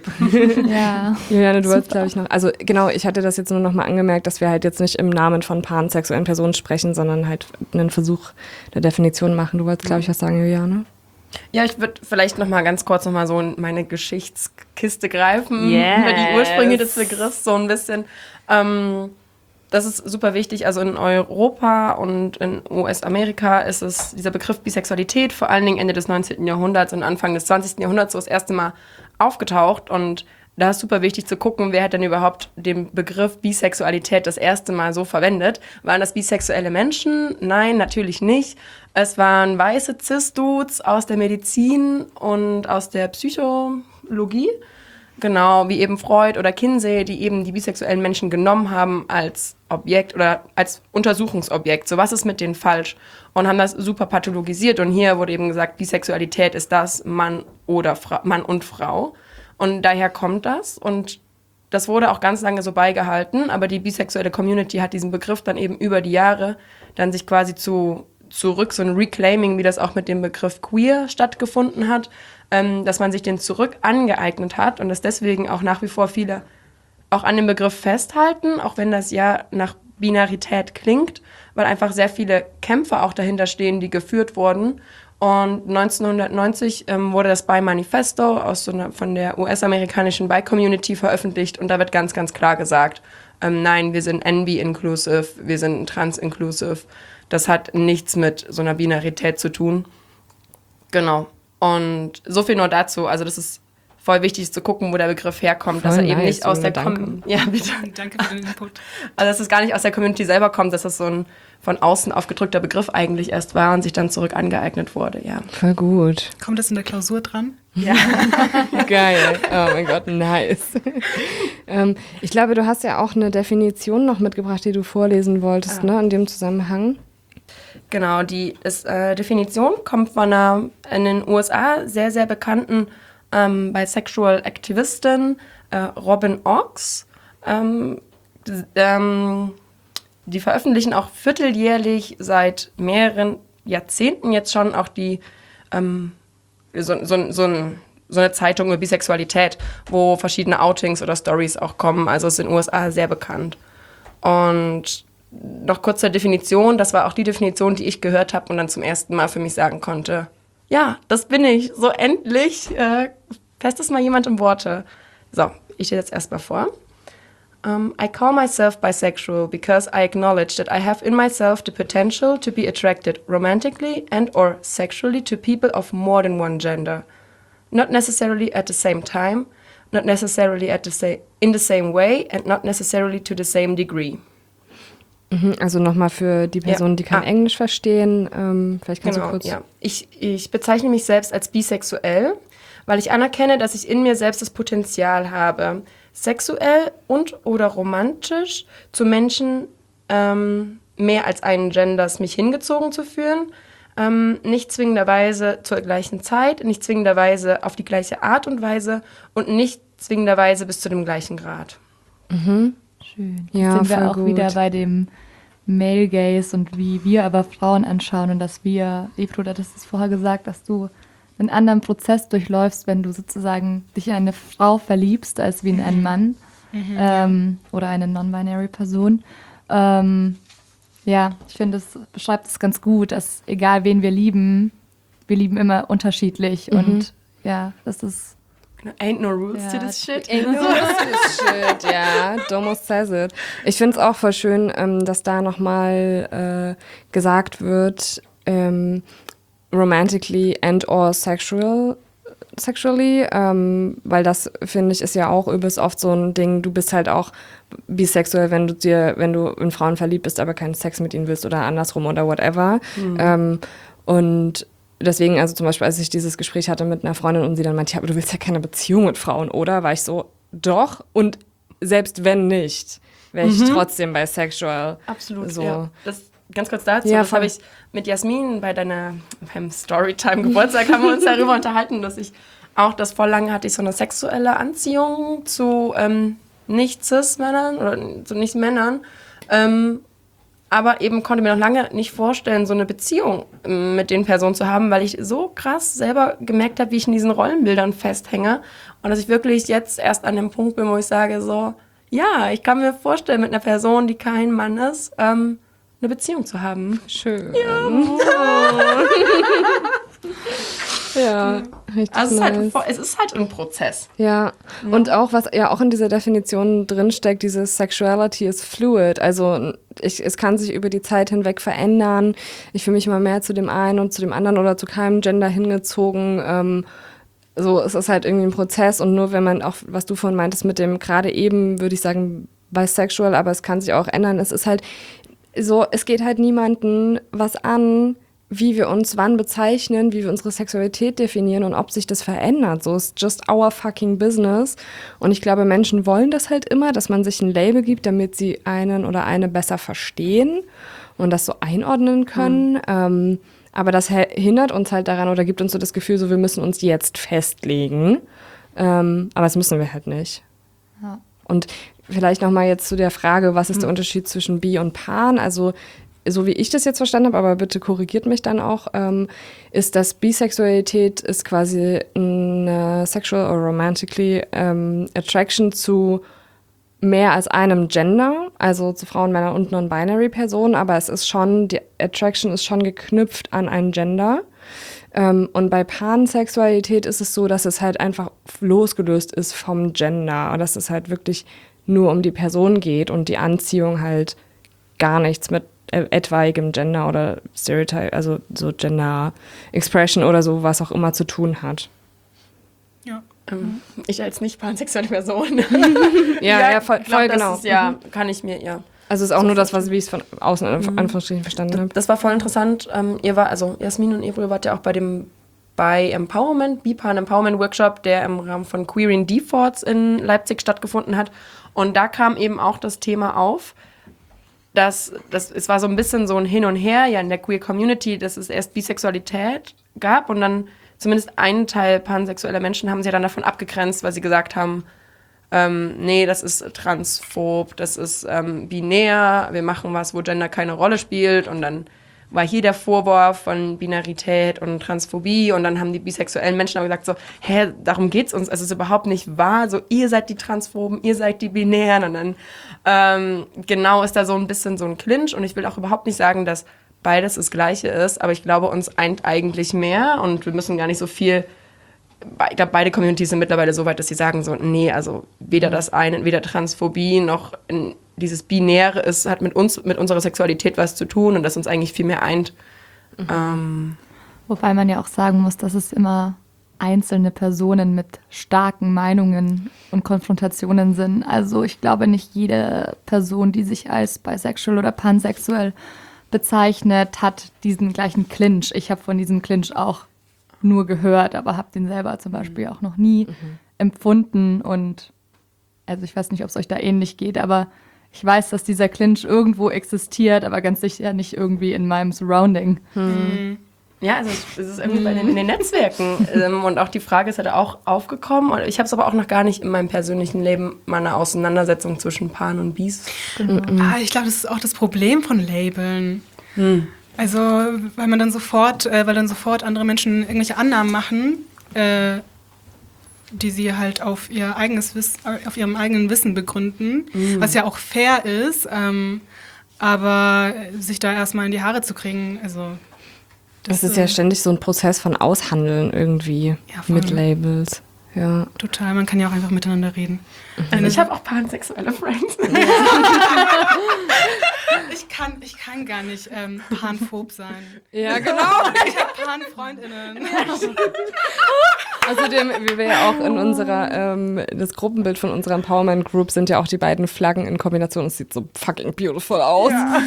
Ja. Juliane, du wolltest, Super. glaube ich, noch. Also, genau, ich hatte das jetzt nur noch mal angemerkt, dass wir halt jetzt nicht im Namen von pansexuellen Personen sprechen, sondern halt einen Versuch der Definition machen. Du wolltest, glaube ich, was sagen, Juliane? Ja, ich würde vielleicht noch mal ganz kurz noch mal so in meine Geschichtskiste greifen, Yes. über die Ursprünge des Begriffs so ein bisschen. Ähm, das ist super wichtig. Also in Europa und in U S-Amerika ist es dieser Begriff Bisexualität vor allen Dingen Ende des neunzehnten Jahrhunderts und Anfang des zwanzigsten Jahrhunderts so das erste Mal aufgetaucht. Und da ist super wichtig zu gucken, wer hat denn überhaupt den Begriff Bisexualität das erste Mal so verwendet. Waren das bisexuelle Menschen? Nein, natürlich nicht. Es waren weiße Cis-Dudes aus der Medizin und aus der Psychologie. Genau, wie eben Freud oder Kinsey, die eben die bisexuellen Menschen genommen haben als Objekt oder als Untersuchungsobjekt. So, was ist mit denen falsch? Und haben das super pathologisiert. Und hier wurde eben gesagt, Bisexualität ist das Mann oder Fra- Mann und Frau. Und daher kommt das. Und das wurde auch ganz lange so beigehalten. Aber die bisexuelle Community hat diesen Begriff dann eben über die Jahre dann sich quasi zu zurück, so ein Reclaiming, wie das auch mit dem Begriff queer stattgefunden hat, ähm, dass man sich den zurück angeeignet hat und dass deswegen auch nach wie vor viele auch an dem Begriff festhalten, auch wenn das ja nach Binarität klingt, weil einfach sehr viele Kämpfe auch dahinter stehen, die geführt wurden. Und neunzehnhundertneunzig ähm, wurde das Bi-Manifesto aus so einer, von der U S-amerikanischen Bi-Community veröffentlicht und da wird ganz, ganz klar gesagt, ähm, nein, wir sind N B-inclusive, wir sind trans-inclusive. Das hat nichts mit so einer Binarität zu tun. Genau. Und so viel nur dazu. Also das ist voll wichtig ist zu gucken, wo der Begriff herkommt, Voll dass er eben nice, nicht aus der danke. Com- ja, bitte. Danke für den Input. Also dass es gar nicht aus der Community selber kommt, dass das so ein von außen aufgedrückter Begriff eigentlich erst war und sich dann zurück angeeignet wurde, ja. Voll gut. Kommt das in der Klausur dran? Ja. Geil. Oh mein Gott, nice. ähm, ich glaube, du hast ja auch eine Definition noch mitgebracht, die du vorlesen wolltest, Ah. ne, in dem Zusammenhang. Genau, die ist, äh, Definition kommt von einer in den U S A sehr, sehr bekannten ähm, Bisexual Aktivistin, äh, Robin Ochs. Ähm, d- ähm, die veröffentlichen auch vierteljährlich seit mehreren Jahrzehnten jetzt schon auch die ähm, so, so, so, ein, so eine Zeitung über Bisexualität, wo verschiedene Outings oder Stories auch kommen. Also ist in den U S A sehr bekannt. Und noch kurz zur Definition, das war auch die Definition, die ich gehört habe und dann zum ersten Mal für mich sagen konnte, ja, das bin ich, so endlich, äh, fasst es mal jemand in Worte. So, ich lese jetzt erstmal vor. Um, I call myself bisexual because I acknowledge that I have in myself the potential to be attracted romantically and or sexually to people of more than one gender. Not necessarily at the same time, not necessarily at the sa- in the same way and not necessarily to the same degree. Mhm, also nochmal für die Personen, Ja. die kein Ah. Englisch verstehen, ähm, vielleicht kannst Genau, du kurz... ja. Ich, ich bezeichne mich selbst als bisexuell, weil ich anerkenne, dass ich in mir selbst das Potenzial habe, sexuell und oder romantisch zu Menschen ähm, mehr als einen Genders mich hingezogen zu fühlen. Ähm, nicht zwingenderweise zur gleichen Zeit, nicht zwingenderweise auf die gleiche Art und Weise und nicht zwingenderweise bis zu dem gleichen Grad. Schön. Ja, Jetzt sind wir voll auch gut. wieder bei dem Male Gaze und wie wir aber Frauen anschauen und dass wir, Ebro, du hattest es vorher gesagt, dass du einen anderen Prozess durchläufst, wenn du sozusagen dich in eine Frau verliebst, als wie in einen Mann ähm, oder eine non-binary Person. Ähm, ja, ich finde, es beschreibt es ganz gut, dass egal wen wir lieben, wir lieben immer unterschiedlich und ja, das ist Ain't no rules Ja, to this shit. Shit, ja, Domo says it. Ich finde es auch voll schön, ähm, dass da nochmal äh, gesagt wird, ähm, romantically and or sexual, sexually, ähm, weil das, finde ich, ist ja auch übelst oft so ein Ding, du bist halt auch bisexuell, wenn du dir, wenn du in Frauen verliebt bist, aber keinen Sex mit ihnen willst oder andersrum oder whatever. Ähm, und deswegen, also zum Beispiel, als ich dieses Gespräch hatte mit einer Freundin und sie dann meinte, ja, aber du willst ja keine Beziehung mit Frauen, oder? War ich so, doch. Und selbst wenn nicht, wäre ich trotzdem bisexual. Absolut, So. ja. Das, ganz kurz dazu, Ja, das voll. habe ich mit Jasmin bei deiner, beim Storytime-Geburtstag haben wir uns darüber unterhalten, dass ich auch das voll lange hatte ich so eine sexuelle Anziehung zu ähm, Nicht-Cis-Männern oder zu Nicht-Männern. Ähm, aber eben konnte mir noch lange nicht vorstellen, so eine Beziehung ähm, mit den Personen zu haben, weil ich so krass selber gemerkt habe, wie ich in diesen Rollenbildern festhänge. Und dass ich wirklich jetzt erst an dem Punkt bin, wo ich sage so, ja, ich kann mir vorstellen, mit einer Person, die kein Mann ist, ähm, eine Beziehung zu haben. Schön. Ja, richtig Also es ist, nice. halt, voll- es ist halt ein Prozess. Ja, und auch, was ja auch in dieser Definition drinsteckt, dieses Sexuality is fluid. Also ich, es kann sich über die Zeit hinweg verändern. Ich fühle mich immer mehr zu dem einen und zu dem anderen oder zu keinem Gender hingezogen. Ähm, so, es ist halt irgendwie ein Prozess und nur wenn man auch, was du vorhin meintest mit dem, gerade eben würde ich sagen bisexual, aber es kann sich auch ändern. Es ist halt so, es geht halt niemanden was an, wie wir uns wann bezeichnen, wie wir unsere Sexualität definieren und ob sich das verändert. So ist just our fucking business. Und ich glaube, Menschen wollen das halt immer, dass man sich ein Label gibt, damit sie einen oder eine besser verstehen und das so einordnen können. Mhm. Ähm, aber das he- hindert uns halt daran oder gibt uns so das Gefühl, so wir müssen uns jetzt festlegen. Ähm, aber das müssen wir halt nicht. Ja. Und vielleicht nochmal jetzt zu der Frage, was ist der Unterschied zwischen Bi und Pan? Also so wie ich das jetzt verstanden habe, aber bitte korrigiert mich dann auch, ähm, ist, dass Bisexualität ist quasi eine sexual or romantically ähm, Attraction zu mehr als einem Gender, also zu Frauen, Männern und non-binary Personen, aber es ist schon, die Attraction ist schon geknüpft an ein Gender. Ähm, und bei Pansexualität ist es so, dass es halt einfach losgelöst ist vom Gender und dass es halt wirklich nur um die Person geht und die Anziehung halt gar nichts mit etwaigem Gender oder Stereotype, also so Gender Expression oder so, was auch immer zu tun hat. Ja. Ähm, ich als nicht pansexuelle Person. Ja, ja, voll, ich glaub, voll das genau. Ist, ja, Mhm. kann ich mir, ja. Also es ist auch So nur das, was wie ich es von außen in Mhm. Anführungsstrichen verstanden habe. Das war voll interessant. Ähm, ihr war, also Jasmin und Ebru, ihr wart ja auch bei dem bei Empowerment, Bipan Empowerment Workshop, der im Rahmen von Queering Defaults in Leipzig stattgefunden hat. Und da kam eben auch das Thema auf, dass das, es war so ein bisschen so ein Hin und Her ja in der Queer Community, dass es erst Bisexualität gab und dann zumindest einen Teil pansexueller Menschen haben sich ja dann davon abgegrenzt, weil sie gesagt haben, ähm, nee, das ist transphob, das ist ähm, binär, wir machen was, wo Gender keine Rolle spielt und dann war hier der Vorwurf von Binarität und Transphobie und dann haben die bisexuellen Menschen aber gesagt so, hä, darum geht's uns, also es ist überhaupt nicht wahr, so ihr seid die Transphoben, ihr seid die Binären und dann ähm, genau ist da so ein bisschen so ein Clinch und ich will auch überhaupt nicht sagen, dass beides das Gleiche ist, aber ich glaube, uns eint eigentlich mehr und wir müssen gar nicht so viel, ich glaube, beide Communities sind mittlerweile so weit, dass sie sagen so, nee, also weder das eine, weder Transphobie noch in, dieses Binäre ist, hat mit uns, mit unserer Sexualität was zu tun und das uns eigentlich viel mehr eint. Mhm. Ähm, Wobei man ja auch sagen muss, dass es immer einzelne Personen mit starken Meinungen und Konfrontationen sind. Also ich glaube, nicht jede Person, die sich als bisexual oder pansexuell bezeichnet, hat diesen gleichen Clinch. Ich habe von diesem Clinch auch nur gehört, aber habe den selber zum Beispiel auch noch nie mhm. empfunden. Und also ich weiß nicht, ob es euch da ähnlich geht, aber ich weiß, dass dieser Clinch irgendwo existiert, aber ganz sicher nicht irgendwie in meinem Surrounding. Mhm. Ja, also es ist irgendwie bei den, in den Netzwerken. ähm, und auch die Frage ist halt auch aufgekommen. Und ich habe es aber auch noch gar nicht in meinem persönlichen Leben mal eine Auseinandersetzung zwischen Pan und Bis. Genau. Ah, ich glaube, das ist auch das Problem von Labeln. Mhm. Also, weil man dann sofort, äh, weil dann sofort andere Menschen irgendwelche Annahmen machen, äh, die sie halt auf ihr eigenes Wiss, auf ihrem eigenen Wissen begründen, mhm. was ja auch fair ist, ähm, aber sich da erstmal in die Haare zu kriegen, also das, das ist äh, ja ständig so ein Prozess von Aushandeln irgendwie ja, mit Labels. Ja. Total, man kann ja auch einfach miteinander reden. Mhm. Ich habe auch pansexuelle Friends. ich, kann, ich kann gar nicht ähm, panphob sein. Ja, genau. Ich habe Pan-FreundInnen. Außerdem, wie wir ja auch in unserer, ähm, das Gruppenbild von unserer Empowerment Group sind ja auch die beiden Flaggen in Kombination. Es sieht so fucking beautiful aus. Ja.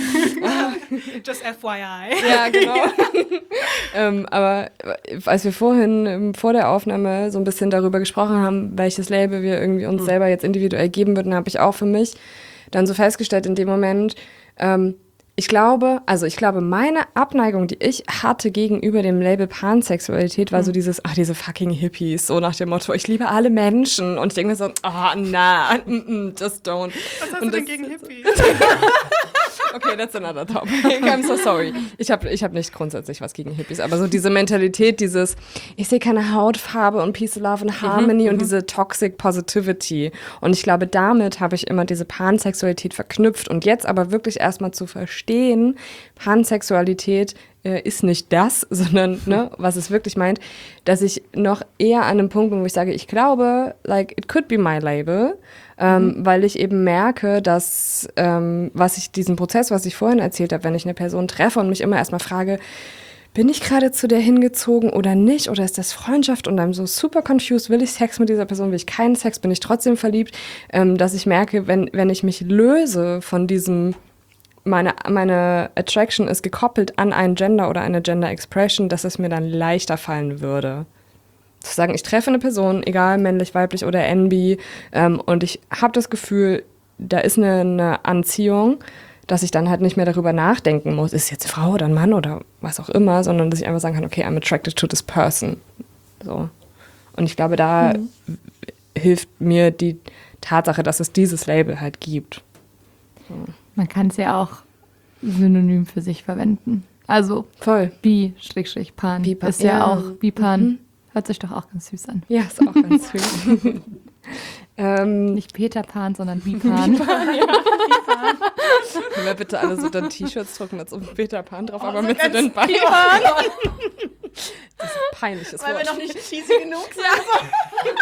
Just F Y I. Ja, genau. ähm, aber als wir vorhin, vor der Aufnahme, so ein bisschen darüber gesprochen haben, welches Label wir irgendwie uns mhm. selber jetzt individuell geben würden, habe ich auch für mich dann so festgestellt in dem Moment, ähm, ich glaube, also ich glaube, meine Abneigung, die ich hatte gegenüber dem Label Pansexualität, war mhm. so dieses, ach, diese fucking Hippies, so nach dem Motto, ich liebe alle Menschen. Und ich denke mir so, ah, oh, na, mm, mm, just don't. Was hast und du denn gegen Hippies? Okay, that's another topic. I'm so sorry. Ich habe ich hab nicht grundsätzlich was gegen Hippies, aber so diese Mentalität, dieses, ich sehe keine Hautfarbe und Peace, Love and Harmony mhm, und diese Toxic Positivity. Und ich glaube, damit habe ich immer diese Pansexualität verknüpft. Und jetzt aber wirklich erstmal zu verstehen, Pansexualität äh, ist nicht das, sondern ne, was es wirklich meint, dass ich noch eher an einem Punkt bin, wo ich sage, ich glaube, like, it could be my label, ähm, mhm. weil ich eben merke, dass, ähm, was ich, diesen Prozess, was ich vorhin erzählt habe, wenn ich eine Person treffe und mich immer erstmal frage, bin ich gerade zu der hingezogen oder nicht? Oder ist das Freundschaft? Und I'm so super confused. Will ich Sex mit dieser Person? Will ich keinen Sex? Bin ich trotzdem verliebt? Ähm, dass ich merke, wenn, wenn ich mich löse von diesem, meine, meine Attraction ist gekoppelt an ein Gender oder eine Gender Expression, dass es mir dann leichter fallen würde. Zu sagen, ich treffe eine Person, egal männlich, weiblich oder N-Bi, ähm, und ich habe das Gefühl, da ist eine, eine Anziehung, dass ich dann halt nicht mehr darüber nachdenken muss, ist jetzt Frau oder ein Mann oder was auch immer, sondern dass ich einfach sagen kann, okay, I'm attracted to this person. So. Und ich glaube, da mhm. hilft mir die Tatsache, dass es dieses Label halt gibt. So. Man kann es ja auch synonym für sich verwenden. Also voll. Bi-Pan ist ja, ja auch Bipan. Mhm. Hört sich doch auch ganz süß an. Ja, ist auch ganz süß. ähm, Nicht Peter Pan, sondern Bipan. Bipan, ja. Bipan. Können wir bitte alle so dann T-Shirts drucken mit so einem Peter Pan drauf, oh, aber so mit so den Beinen. Das ist ein peinliches Weil Wort. Weil wir noch nicht cheesy genug sind.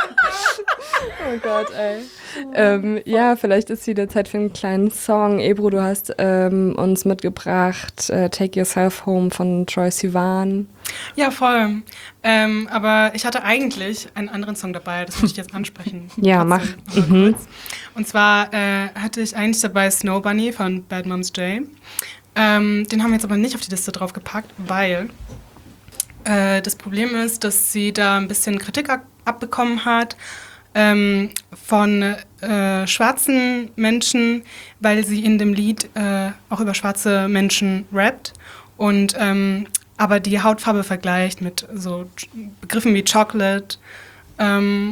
Oh Gott, ey. Ähm, ja, vielleicht ist wieder Zeit für einen kleinen Song. Ebru, du hast ähm, uns mitgebracht äh, Take Yourself Home von Troye Sivan. Ja, voll. Ähm, aber ich hatte eigentlich einen anderen Song dabei, das möchte ich jetzt ansprechen. Ja, mach. Mhm. Und zwar äh, hatte ich eigentlich dabei Snow Bunny von Bad Moms J. Ähm, den haben wir jetzt aber nicht auf die Liste draufgepackt, weil äh, das Problem ist, dass sie da ein bisschen Kritik ab- abbekommen hat ähm, von äh, schwarzen Menschen, weil sie in dem Lied äh, auch über schwarze Menschen rappt und ähm, aber die Hautfarbe vergleicht mit so Begriffen wie Chocolate. Ähm,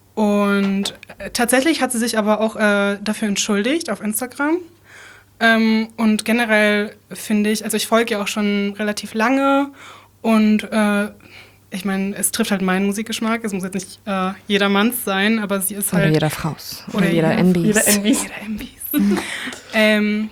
und äh, tatsächlich hat sie sich aber auch äh, dafür entschuldigt auf Instagram. Ähm, und generell finde ich, also ich folge ihr auch schon relativ lange und äh, ich meine, es trifft halt meinen Musikgeschmack. Es muss jetzt nicht äh, jedermanns sein, aber sie ist halt... Oder jeder Fraus. Oder jeder jeder- N Bs. Jeder N Bs. Jeder M Bs. ähm,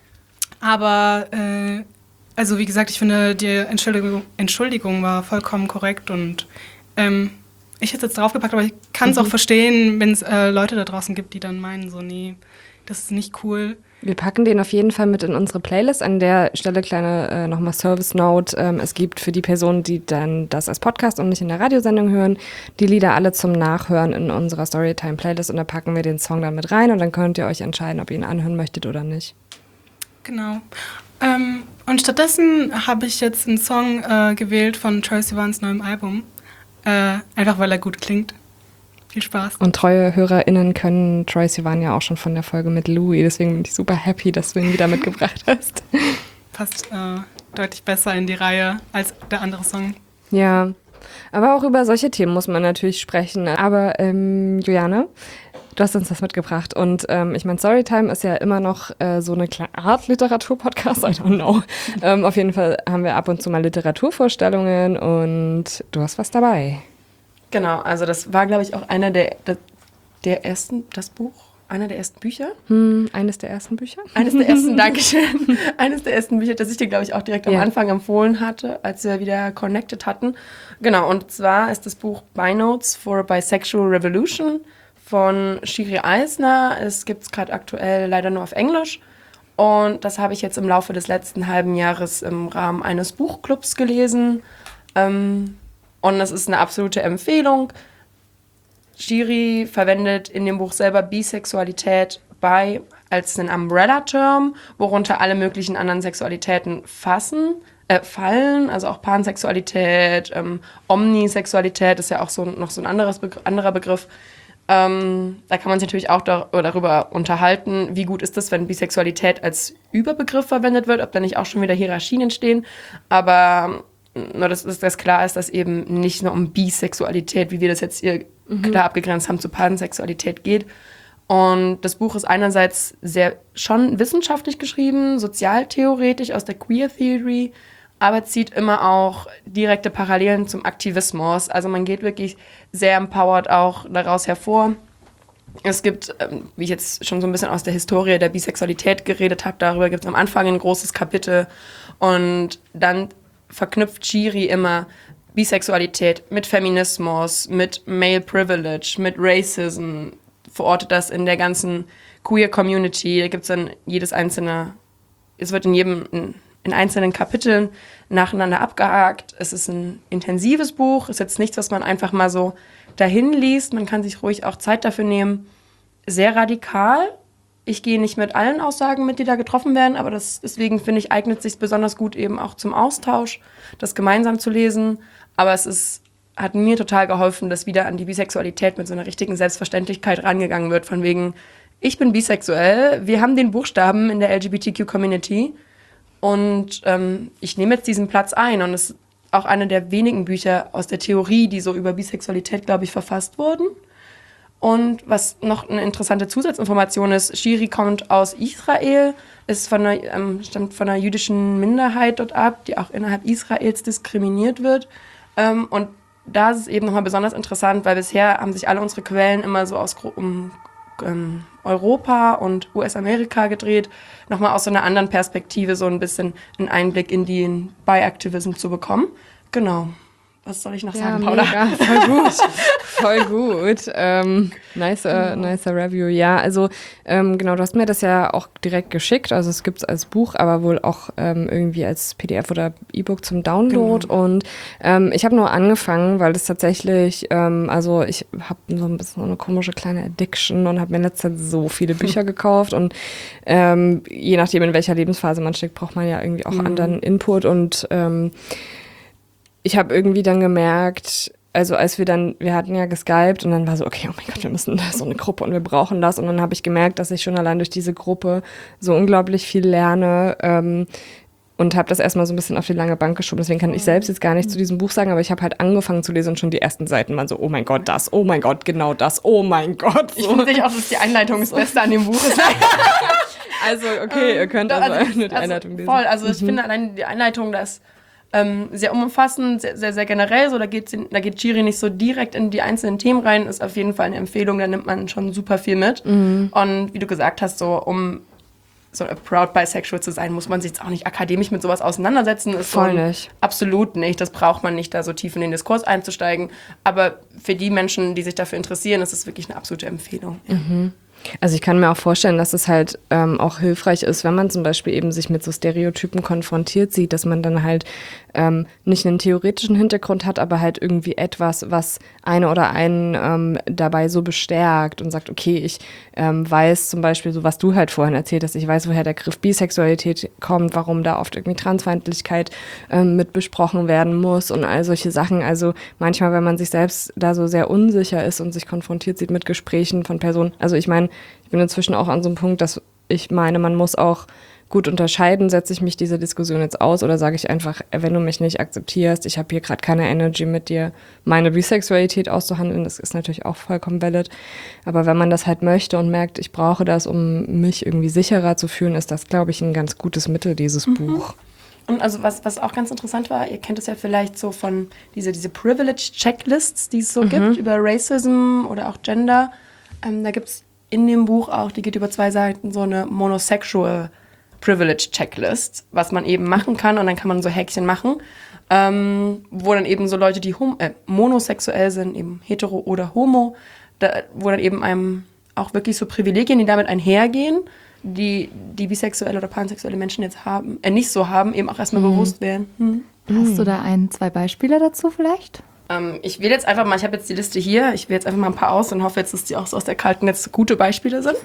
aber, äh, also wie gesagt, ich finde, die Entschuldigung, Entschuldigung war vollkommen korrekt und ähm, ich hätte es jetzt draufgepackt, aber ich kann es Mhm. auch verstehen, wenn es äh, Leute da draußen gibt, die dann meinen, so, nee, das ist nicht cool. Wir packen den auf jeden Fall mit in unsere Playlist. An der Stelle kleine äh, nochmal Service Note. Ähm, es gibt für die Personen, die dann das als Podcast und nicht in der Radiosendung hören, die Lieder alle zum Nachhören in unserer Storytime Playlist und da packen wir den Song dann mit rein und dann könnt ihr euch entscheiden, ob ihr ihn anhören möchtet oder nicht. Genau. Ähm, und stattdessen habe ich jetzt einen Song äh, gewählt von Troye Sivans neuem Album. Äh, einfach weil er gut klingt. Viel Spaß. Und treue HörerInnen können Troye Sivan ja auch schon von der Folge mit Louis, deswegen bin ich super happy, dass du ihn wieder mitgebracht hast. Passt äh, deutlich besser in die Reihe als der andere Song. Ja, aber auch über solche Themen muss man natürlich sprechen. Aber ähm, Juliane, du hast uns das mitgebracht und ähm, ich meine, Storytime ist ja immer noch äh, so eine kleine Art Literaturpodcast, I don't know. ähm, auf jeden Fall haben wir ab und zu mal Literaturvorstellungen und du hast was dabei. Genau, also das war, glaube ich, auch einer der, der, der ersten, das Buch, einer der ersten Bücher. Hm, eines der ersten Bücher? Eines der ersten, Dankeschön, eines der ersten Bücher, das ich dir, glaube ich, auch direkt am Ja. Anfang empfohlen hatte, als wir wieder connected hatten. Genau, und zwar ist das Buch Bi Notes for a Bisexual Revolution von Shiri Eisner. Es gibt es gerade aktuell leider nur auf Englisch. Und das habe ich jetzt im Laufe des letzten halben Jahres im Rahmen eines Buchclubs gelesen. Ähm, und das ist eine absolute Empfehlung. Shiri verwendet in dem Buch selber Bisexualität bei als einen Umbrella-Term, worunter alle möglichen anderen Sexualitäten fassen, äh, fallen, also auch Pansexualität, ähm, Omnisexualität ist ja auch so noch so ein anderes Begr- anderer Begriff. Ähm, da kann man sich natürlich auch dar- darüber unterhalten, wie gut ist das, wenn Bisexualität als Überbegriff verwendet wird, ob da nicht auch schon wieder Hierarchien entstehen. Aber nur, dass, dass das klar ist, dass eben nicht nur um Bisexualität, wie wir das jetzt hier klar abgegrenzt haben, zu Pansexualität geht. Und das Buch ist einerseits sehr schon wissenschaftlich geschrieben, sozialtheoretisch aus der Queer Theory, aber zieht immer auch direkte Parallelen zum Aktivismus. Also man geht wirklich sehr empowered auch daraus hervor. Es gibt, ähm, wie ich jetzt schon so ein bisschen aus der Historie der Bisexualität geredet habe, darüber gibt es am Anfang ein großes Kapitel. Und dann verknüpft Shiri immer Bisexualität mit Feminismus, mit Male Privilege, mit Racism, verortet das in der ganzen Queer Community. Da gibt es dann jedes einzelne, es wird in jedem, in, in einzelnen Kapiteln nacheinander abgehakt. Es ist ein intensives Buch, ist jetzt nichts, was man einfach mal so dahin liest. Man kann sich ruhig auch Zeit dafür nehmen. Sehr radikal. Ich gehe nicht mit allen Aussagen mit, die da getroffen werden, aber das, deswegen finde ich, eignet sich besonders gut eben auch zum Austausch, das gemeinsam zu lesen. Aber es ist, hat mir total geholfen, dass wieder an die Bisexualität mit so einer richtigen Selbstverständlichkeit rangegangen wird, von wegen, ich bin bisexuell, wir haben den Buchstaben in der L G B T Q-Community und ähm, ich nehme jetzt diesen Platz ein. Und es ist auch eine der wenigen Bücher aus der Theorie, die so über Bisexualität, glaube ich, verfasst wurden. Und was noch eine interessante Zusatzinformation ist, Shiri kommt aus Israel, ist von einer, ähm, stammt von einer jüdischen Minderheit dort ab, die auch innerhalb Israels diskriminiert wird. Ähm, und da ist es eben nochmal besonders interessant, weil bisher haben sich alle unsere Quellen immer so aus um, ähm, Europa und U S-Amerika gedreht, nochmal aus so einer anderen Perspektive so ein bisschen einen Einblick in den Bi-Activism zu bekommen. Genau. was soll ich noch Ja, sagen, Paula? mega, voll gut, voll gut. Ähm, nice, äh, nicer Review. Ja, also ähm, genau, du hast mir das ja auch direkt geschickt. Also es gibt es als Buch, aber wohl auch ähm, irgendwie als P D F oder E-Book zum Download. Genau. Und ähm, ich habe nur angefangen, weil das tatsächlich, ähm, also ich habe so ein bisschen so eine komische kleine Addiction und habe mir in letzter Zeit so viele Bücher gekauft. Und ähm, je nachdem, in welcher Lebensphase man steckt, braucht man ja irgendwie auch Mhm. anderen Input. Und ähm, ich habe irgendwie dann gemerkt, also als wir dann, wir hatten ja geskypt und dann war so, okay, oh mein Gott, wir müssen da so eine Gruppe und wir brauchen das. Und dann habe ich gemerkt, dass ich schon allein durch diese Gruppe so unglaublich viel lerne ähm, und habe das erstmal so ein bisschen auf die lange Bank geschoben. Deswegen kann ich selbst jetzt gar nichts zu diesem Buch sagen, aber ich habe halt angefangen zu lesen und schon die ersten Seiten waren so, oh mein Gott, das, oh mein Gott, genau das, oh mein Gott. So. Ich finde sich auch, dass die Einleitung das Beste an dem Buch ist. Also, okay, ihr könnt also, also, eine also Einleitung lesen. Voll, also ich finde allein die Einleitung, das ähm, sehr umfassend, sehr, sehr, sehr generell, so da geht, da geht Giri nicht so direkt in die einzelnen Themen rein, ist auf jeden Fall eine Empfehlung, da nimmt man schon super viel mit. Mhm. Und wie du gesagt hast, so um so proud bisexual zu sein, muss man sich jetzt auch nicht akademisch mit sowas auseinandersetzen. Ist Voll so ein, nicht. Absolut nicht, das braucht man nicht, da so tief in den Diskurs einzusteigen. Aber für die Menschen, die sich dafür interessieren, ist es wirklich eine absolute Empfehlung. Ja. Also ich kann mir auch vorstellen, dass es halt ähm, auch hilfreich ist, wenn man zum Beispiel eben sich mit so Stereotypen konfrontiert sieht, dass man dann halt ähm, nicht einen theoretischen Hintergrund hat, aber halt irgendwie etwas, was eine oder einen ähm, dabei so bestärkt und sagt, okay, ich ähm, weiß zum Beispiel, so was du halt vorhin erzählt hast, ich weiß, woher der Begriff Bisexualität kommt, warum da oft irgendwie Transfeindlichkeit ähm, mit besprochen werden muss und all solche Sachen. Also manchmal, wenn man sich selbst da so sehr unsicher ist und sich konfrontiert sieht mit Gesprächen von Personen, also ich meine, ich bin inzwischen auch an so einem Punkt, dass ich meine, man muss auch gut unterscheiden, setze ich mich dieser Diskussion jetzt aus oder sage ich einfach, wenn du mich nicht akzeptierst, ich habe hier gerade keine Energy mit dir, meine Bisexualität auszuhandeln, das ist natürlich auch vollkommen valid. Aber wenn man das halt möchte und merkt, ich brauche das, um mich irgendwie sicherer zu fühlen, ist das, glaube ich, ein ganz gutes Mittel, dieses mhm. Buch. Und also was, was auch ganz interessant war, ihr kennt es ja vielleicht so von diese, diese Privilege-Checklists, die es so mhm. gibt, über Racism oder auch Gender. Ähm, da gibt es in dem Buch auch, die geht über zwei Seiten, so eine Monosexual Privilege Checklist, was man eben machen kann und dann kann man so Häkchen machen, ähm, wo dann eben so Leute, die hom- äh, monosexuell sind, eben hetero oder homo, da, wo dann eben einem auch wirklich so Privilegien, die damit einhergehen, die die bisexuelle oder pansexuelle Menschen jetzt haben, äh, nicht so haben, eben auch erstmal mhm. bewusst werden. Hm. Hast du da ein, zwei Beispiele dazu vielleicht? Ähm, ich wähle jetzt einfach mal, ich habe jetzt die Liste hier, ich wähle jetzt einfach mal ein paar aus und hoffe jetzt, dass die auch so aus der kalten jetzt gute Beispiele sind.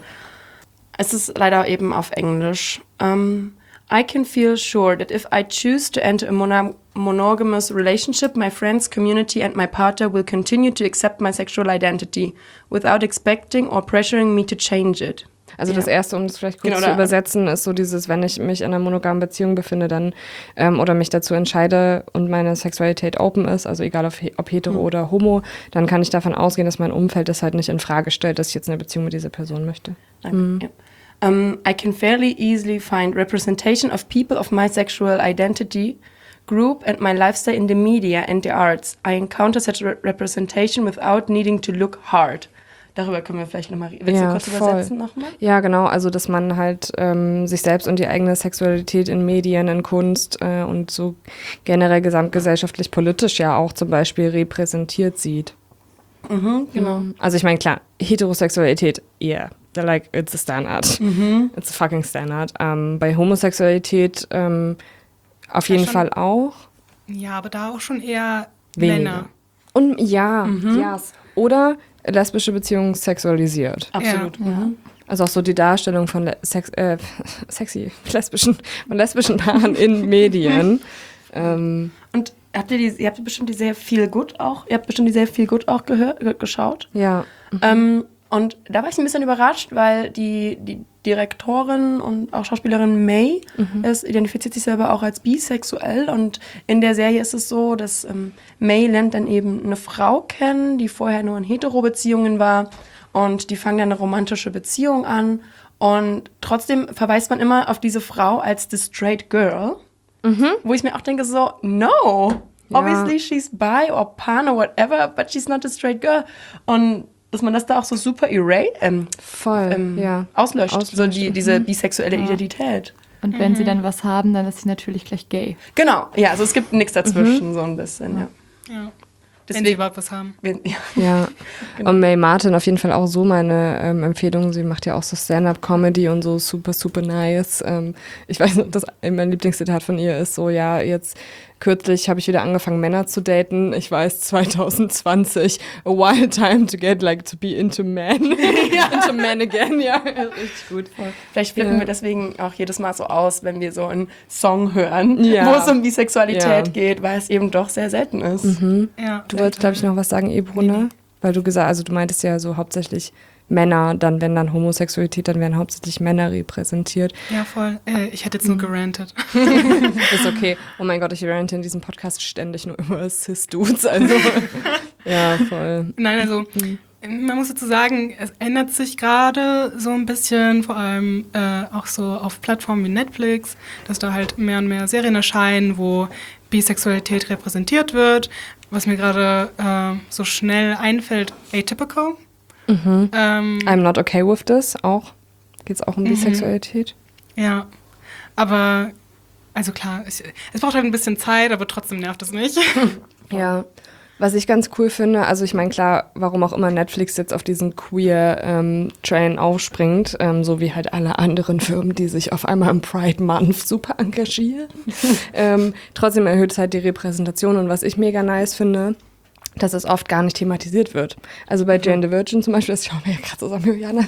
Es ist leider eben auf Englisch. Um, I can feel sure that if I choose to enter a mono- monogamous relationship, my friends, community and my partner will continue to accept my sexual identity without expecting or pressuring me to change it. Also ja. das Erste, um das vielleicht kurz genau, zu übersetzen, ist so dieses, wenn ich mich in einer monogamen Beziehung befinde, dann ähm, oder mich dazu entscheide und meine Sexualität open ist, also egal ob, ob hetero mhm. oder homo, dann kann ich davon ausgehen, dass mein Umfeld das halt nicht in Frage stellt, dass ich jetzt eine Beziehung mit dieser Person möchte. Danke. Mhm. Ja. Um, I can fairly easily find representation of people of my sexual identity group and my lifestyle in the media and the arts. I encounter such re- representation without needing to look hard. Darüber können wir vielleicht nochmal reden. Willst ja, du kurz voll. übersetzen nochmal? Ja, genau. Also, dass man halt ähm, sich selbst und die eigene Sexualität in Medien, in Kunst äh, und so generell gesamtgesellschaftlich politisch ja auch zum Beispiel repräsentiert sieht. Mhm, genau. Also ich meine, klar, Heterosexualität, yeah, they're like, it's a standard. Mhm. It's a fucking standard. Ähm, bei Homosexualität ähm, auf jeden Fall auch. Ja, aber da auch schon eher weniger. Männer. Und ja, Mhm. yes. Oder lesbische Beziehungen sexualisiert. Absolut. Ja. Mhm. Also auch so die Darstellung von le- Sex, äh, sexy lesbischen, von lesbischen Paaren in Medien. ähm, Und habt ihr die, ihr habt bestimmt die sehr viel gut auch, ihr habt bestimmt die sehr viel gut auch gehört, ge- geschaut. ja. Ähm, und da war ich ein bisschen überrascht, weil die, die Direktorin und auch Schauspielerin May mhm. ist, identifiziert sich selber auch als bisexuell. Und in der Serie ist es so, dass ähm, May lernt dann eben eine Frau kennen, die vorher nur in Hetero-Beziehungen war. Und die fangen dann eine romantische Beziehung an. Und trotzdem verweist man immer auf diese Frau als the straight girl. Mhm. Wo ich mir auch denke so, no, Ja. obviously she's bi or pan or whatever, but she's not a straight girl. Und dass man das da auch so super erase, ähm, Voll, ähm, ja. auslöscht, Auslöscht. so die, diese bisexuelle Ja. Identität. Und wenn sie dann was haben, dann ist sie natürlich gleich gay. Genau, ja, also es gibt nichts dazwischen, so ein bisschen, ja. Ja. Deswegen, wenn sie überhaupt was haben. Wenn, ja. Ja, Genau. und Mae Martin auf jeden Fall auch so meine ähm, Empfehlung. Sie macht ja auch so Stand-up-Comedy und so super, super nice. Ähm, ich weiß nicht, das mein Lieblingszitat von ihr ist so, ja, jetzt kürzlich habe ich wieder angefangen, Männer zu daten. Ich weiß, zwanzig zwanzig, a wild time to get, like, to be into men. Into men again, ja, richtig gut. Vielleicht flippen Ja. wir deswegen auch jedes Mal so aus, wenn wir so einen Song hören, Ja. wo es um Bisexualität Ja. geht, weil es eben doch sehr selten ist. Ja, Du wolltest, glaube ich, noch was sagen, Ebro, ne? Weil du gesagt, also du meintest ja so hauptsächlich Männer, dann wenn dann Homosexualität, dann werden hauptsächlich Männer repräsentiert. Ja, voll. Äh, ich hätte jetzt nur gerantet. Ist okay. Oh mein Gott, ich rante in diesem Podcast ständig nur über Cis-Dudes, also ja, voll. Nein, also man muss dazu sagen, es ändert sich gerade so ein bisschen, vor allem äh, auch so auf Plattformen wie Netflix, dass da halt mehr und mehr Serien erscheinen, wo Bisexualität repräsentiert wird. Was mir gerade äh, so schnell einfällt, Atypical. Mhm. Ähm, I'm not okay with this, auch. Geht's auch um Bisexualität? ja, aber also klar, ich, es braucht halt ein bisschen Zeit, aber trotzdem nervt es nicht. Ja. Was ich ganz cool finde, also ich meine, klar, warum auch immer Netflix jetzt auf diesen Queer-Train ähm, aufspringt, ähm, so wie halt alle anderen Firmen, die sich auf einmal im Pride Month super engagieren. ähm, trotzdem erhöht es halt die Repräsentation und was ich mega nice finde, dass es oft gar nicht thematisiert wird. Also bei Jane the Virgin zum Beispiel, das schauen wir ja gerade zusammen, Juliana,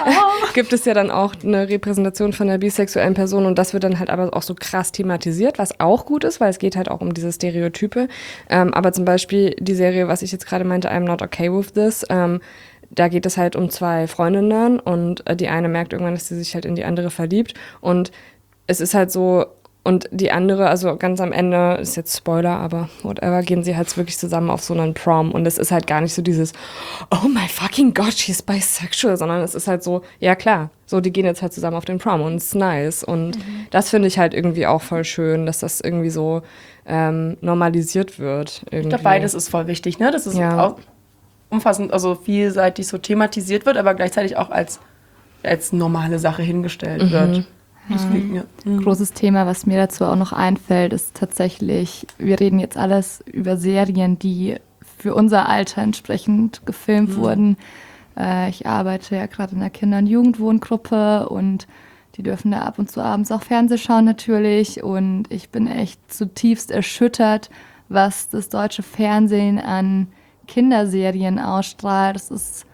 gibt es ja dann auch eine Repräsentation von einer bisexuellen Person und das wird dann halt aber auch so krass thematisiert, was auch gut ist, weil es geht halt auch um diese Stereotype. Ähm, aber zum Beispiel die Serie, was ich jetzt gerade meinte, I'm not okay with this, ähm, da geht es halt um zwei Freundinnen und äh, die eine merkt irgendwann, dass sie sich halt in die andere verliebt und es ist halt so. Und die andere, also ganz am Ende, ist jetzt Spoiler, aber whatever, gehen sie halt wirklich zusammen auf so einen Prom. Und es ist halt gar nicht so dieses, oh my fucking God, she's bisexual, sondern es ist halt so, ja klar, so die gehen jetzt halt zusammen auf den Prom und es ist nice. Und mhm. das finde ich halt irgendwie auch voll schön, dass das irgendwie so ähm, normalisiert wird. Irgendwie. Ich glaube, beides ist voll wichtig, ne? Dass es Ja. auch umfassend, also vielseitig so thematisiert wird, aber gleichzeitig auch als, als normale Sache hingestellt Mhm. wird. Deswegen, ja. Großes Thema, was mir dazu auch noch einfällt, ist tatsächlich, wir reden jetzt alles über Serien, die für unser Alter entsprechend gefilmt mhm. wurden. Äh, ich arbeite ja gerade in einer Kinder- und Jugendwohngruppe und die dürfen da ab und zu abends auch Fernseh schauen natürlich und ich bin echt zutiefst erschüttert, was das deutsche Fernsehen an Kinderserien ausstrahlt. Das ist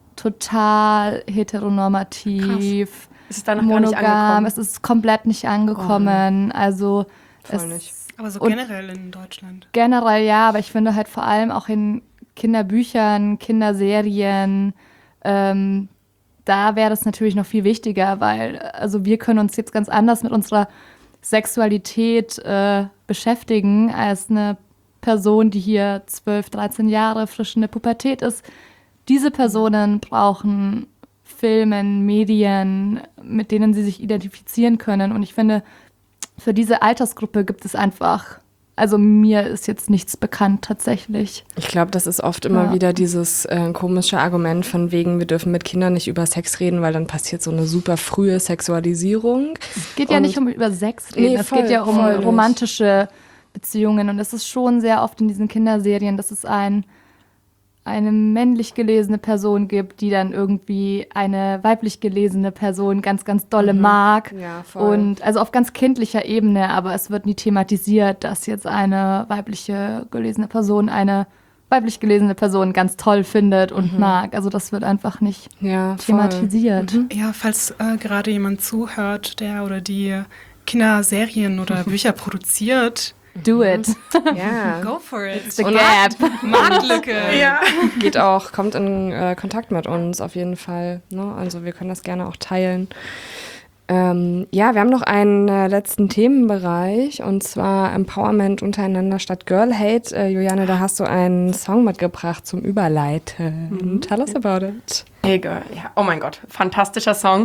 total heteronormativ. Krass. Ist es danach gar nicht angekommen? Es ist komplett nicht angekommen. Oh. Also Voll es nicht. Aber so generell in Deutschland. Generell ja, aber ich finde halt vor allem auch in Kinderbüchern, Kinderserien, ähm, da wäre das natürlich noch viel wichtiger, weil also wir können uns jetzt ganz anders mit unserer Sexualität äh, beschäftigen als eine Person, die hier zwölf, dreizehn Jahre frisch in der Pubertät ist. Diese Personen brauchen Filmen, Medien, mit denen sie sich identifizieren können. Und ich finde, für diese Altersgruppe gibt es einfach, also mir ist jetzt nichts bekannt tatsächlich. Ich glaube, das ist oft immer Ja. wieder dieses äh, komische Argument von wegen, wir dürfen mit Kindern nicht über Sex reden, weil dann passiert so eine super frühe Sexualisierung. Es geht ja Und- nicht um über Sex reden, Nee, es voll, geht ja um voll nicht. romantische Beziehungen. Und es ist schon sehr oft in diesen Kinderserien, dass es ein eine männlich gelesene Person gibt, die dann irgendwie eine weiblich gelesene Person ganz, ganz dolle mag. Ja, voll. Und also auf ganz kindlicher Ebene, aber es wird nie thematisiert, dass jetzt eine weibliche gelesene Person eine weiblich gelesene Person ganz toll findet und mag. Also das wird einfach nicht Ja, voll. thematisiert. Ja, falls äh, gerade jemand zuhört, der oder die Kinderserien oder Bücher produziert, Do it. Ja. go for it. The Und- gap. Marktlücke. Ja. Geht auch, kommt in äh, Kontakt mit uns auf jeden Fall. Ne? Also wir können das gerne auch teilen. Ähm, ja, wir haben noch einen äh, letzten Themenbereich und zwar Empowerment untereinander statt Girl Hate. Äh, Juliane, da hast du einen Song mitgebracht zum Überleiten. Tell us about it. Hey Girl, ja, oh mein Gott, fantastischer Song.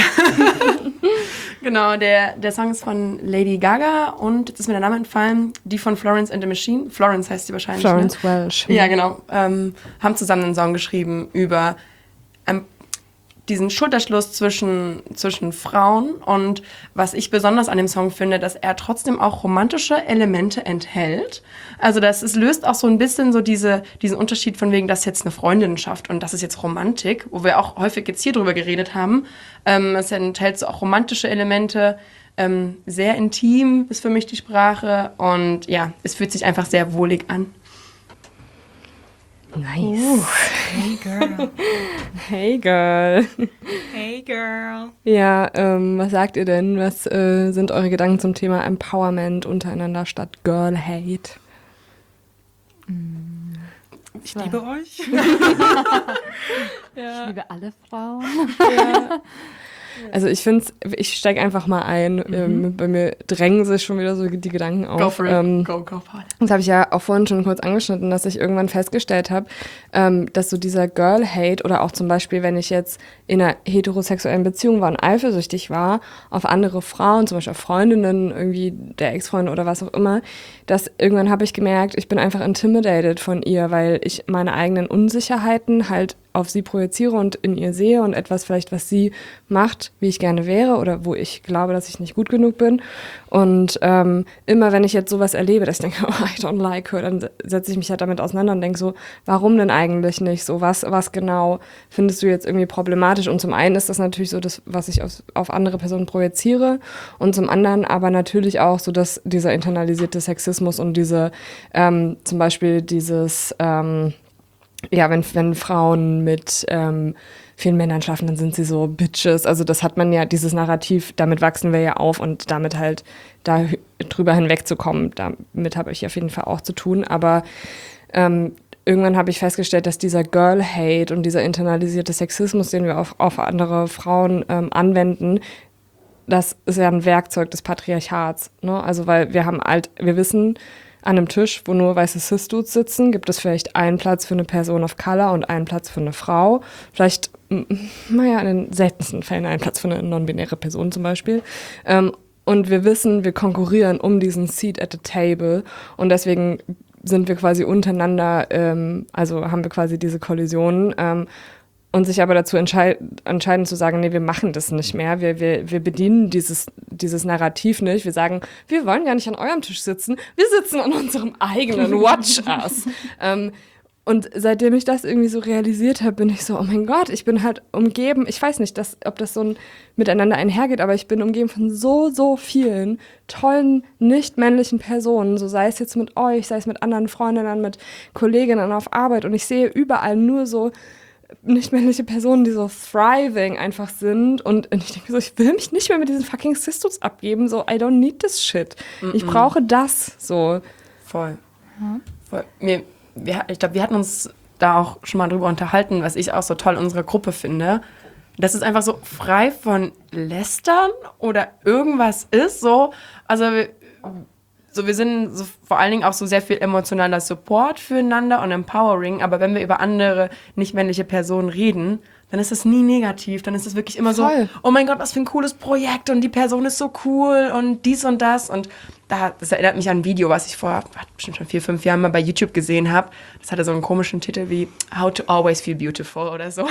Genau, der, der Song ist von Lady Gaga und jetzt ist mir der Name entfallen, die von Florence and the Machine. Florence heißt sie wahrscheinlich. Florence ne? Welch. Ja, genau. Ähm, haben zusammen einen Song geschrieben über ähm, diesen Schulterschluss zwischen, zwischen Frauen und was ich besonders an dem Song finde, dass er trotzdem auch romantische Elemente enthält. Also das es löst auch so ein bisschen so diese, diesen Unterschied von wegen, dass jetzt eine Freundinnenschaft und das ist jetzt Romantik, wo wir auch häufig jetzt hier drüber geredet haben. Ähm, es enthält so auch romantische Elemente, ähm, sehr intim ist für mich die Sprache und ja, es fühlt sich einfach sehr wohlig an. Nice. Uh, hey girl. Hey Girl. Hey girl. Ja, ähm, was sagt ihr denn? Was äh, sind eure Gedanken zum Thema Empowerment untereinander statt Girl Hate? Ich liebe euch. Ich liebe alle Frauen. Ja. Also ich finde ich steige einfach mal ein. Mhm. Ähm, bei mir drängen sich schon wieder so die Gedanken auf. Go for it. Ähm, go, go for it. Das habe ich ja auch vorhin schon kurz angeschnitten, dass ich irgendwann festgestellt habe, ähm, dass so dieser Girl-Hate oder auch zum Beispiel, wenn ich jetzt in einer heterosexuellen Beziehung war und eifersüchtig war auf andere Frauen, zum Beispiel auf Freundinnen, irgendwie der Ex-Freund oder was auch immer, dass irgendwann habe ich gemerkt, ich bin einfach intimidated von ihr, weil ich meine eigenen Unsicherheiten halt auf sie projiziere und in ihr sehe und etwas vielleicht, was sie macht, wie ich gerne wäre oder wo ich glaube, dass ich nicht gut genug bin. Und ähm, immer, wenn ich jetzt sowas erlebe, dass ich denke, oh, I don't like her, dann setze ich mich halt damit auseinander und denke so, warum denn eigentlich nicht? So, was, was genau findest du jetzt irgendwie problematisch? Und zum einen ist das natürlich so das, was ich auf, auf andere Personen projiziere und zum anderen aber natürlich auch so, dass dieser internalisierte Sexismus und diese, ähm, zum Beispiel dieses, ähm, ja, wenn, wenn Frauen mit ähm, vielen Männern schlafen, dann sind sie so Bitches. Also das hat man ja, dieses Narrativ, damit wachsen wir ja auf und damit halt da drüber hinwegzukommen, damit habe ich auf jeden Fall auch zu tun. Aber ähm, irgendwann habe ich festgestellt, dass dieser Girl-Hate und dieser internalisierte Sexismus, den wir auf, auf andere Frauen ähm, anwenden, das ist ja ein Werkzeug des Patriarchats. Ne? Also weil wir haben halt, wir wissen, an einem Tisch, wo nur weiße Cis-Dudes sitzen, gibt es vielleicht einen Platz für eine Person of Color und einen Platz für eine Frau. Vielleicht, naja, in den seltensten Fällen einen Platz für eine non-binäre Person zum Beispiel. Ähm, und wir wissen, wir konkurrieren um diesen Seat at the table und deswegen sind wir quasi untereinander, ähm, also haben wir quasi diese Kollisionen. Ähm, Und sich aber dazu entscheid- entscheiden zu sagen, nee, wir machen das nicht mehr. Wir, wir, wir bedienen dieses, dieses Narrativ nicht. Wir sagen, wir wollen gar nicht an eurem Tisch sitzen. Wir sitzen an unserem eigenen. Watch us. ähm, und seitdem ich das irgendwie so realisiert habe, bin ich so, oh mein Gott, ich bin halt umgeben. Ich weiß nicht, dass, ob das so ein miteinander einhergeht, aber ich bin umgeben von so, so vielen tollen, nicht männlichen Personen. So sei es jetzt mit euch, sei es mit anderen Freundinnen, mit Kolleginnen auf Arbeit. Und ich sehe überall nur so nicht-männliche Personen, die so thriving einfach sind und ich denke so, ich will mich nicht mehr mit diesen fucking Cis-Dudes abgeben, so I don't need this shit. Mm-mm. Ich brauche das, so. Voll. Ja. Voll. Wir, wir, ich glaube, wir hatten uns da auch schon mal drüber unterhalten, was ich auch so toll in unserer Gruppe finde, dass es einfach so frei von Lästern oder irgendwas ist, so, also wir, So, wir sind so vor allen Dingen auch so sehr viel emotionaler Support füreinander und empowering, aber wenn wir über andere nicht-männliche Personen reden, dann ist das nie negativ, dann ist es wirklich immer Voll. so, oh mein Gott, was für ein cooles Projekt und die Person ist so cool und dies und das und da, das erinnert mich an ein Video, was ich vor bestimmt schon vier, fünf Jahren mal bei YouTube gesehen habe. Das hatte so einen komischen Titel wie How to Always Feel Beautiful oder so.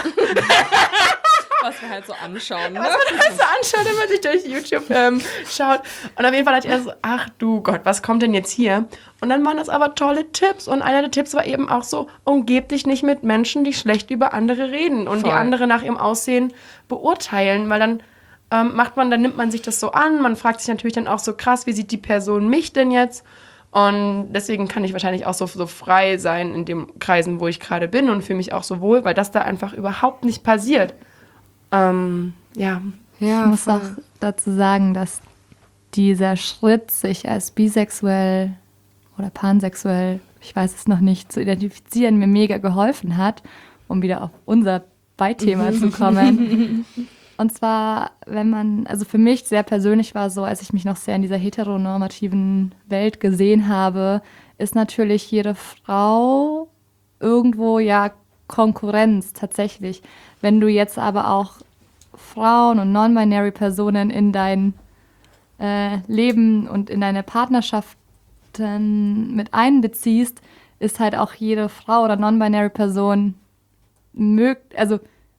Was wir halt so anschauen, ne? Was man halt so anschaut, wenn man sich durch YouTube ähm, schaut. Und auf jeden Fall hat er so, ach du Gott, was kommt denn jetzt hier? Und dann waren das aber tolle Tipps. Und einer der Tipps war eben auch so, umgeb dich nicht mit Menschen, die schlecht über andere reden und Voll. die andere nach ihrem Aussehen beurteilen. Weil dann ähm, macht man, dann nimmt man sich das so an. Man fragt sich natürlich dann auch so, krass, wie sieht die Person mich denn jetzt? Und deswegen kann ich wahrscheinlich auch so, so frei sein in den Kreisen, wo ich gerade bin und fühle mich auch so wohl, weil das da einfach überhaupt nicht passiert. Ähm, ja. ja. Ich muss auch dazu sagen, dass dieser Schritt, sich als bisexuell oder pansexuell, ich weiß es noch nicht, zu identifizieren, mir mega geholfen hat, um wieder auf unser Beithema zu kommen. Und zwar, wenn man, also für mich sehr persönlich war so, als ich mich noch sehr in dieser heteronormativen Welt gesehen habe, ist natürlich jede Frau irgendwo ja Konkurrenz tatsächlich. Wenn du jetzt aber auch Frauen und non-binary Personen in dein äh, Leben und in deine Partnerschaften mit einbeziehst, ist halt auch jede Frau oder non-binary Person mög- also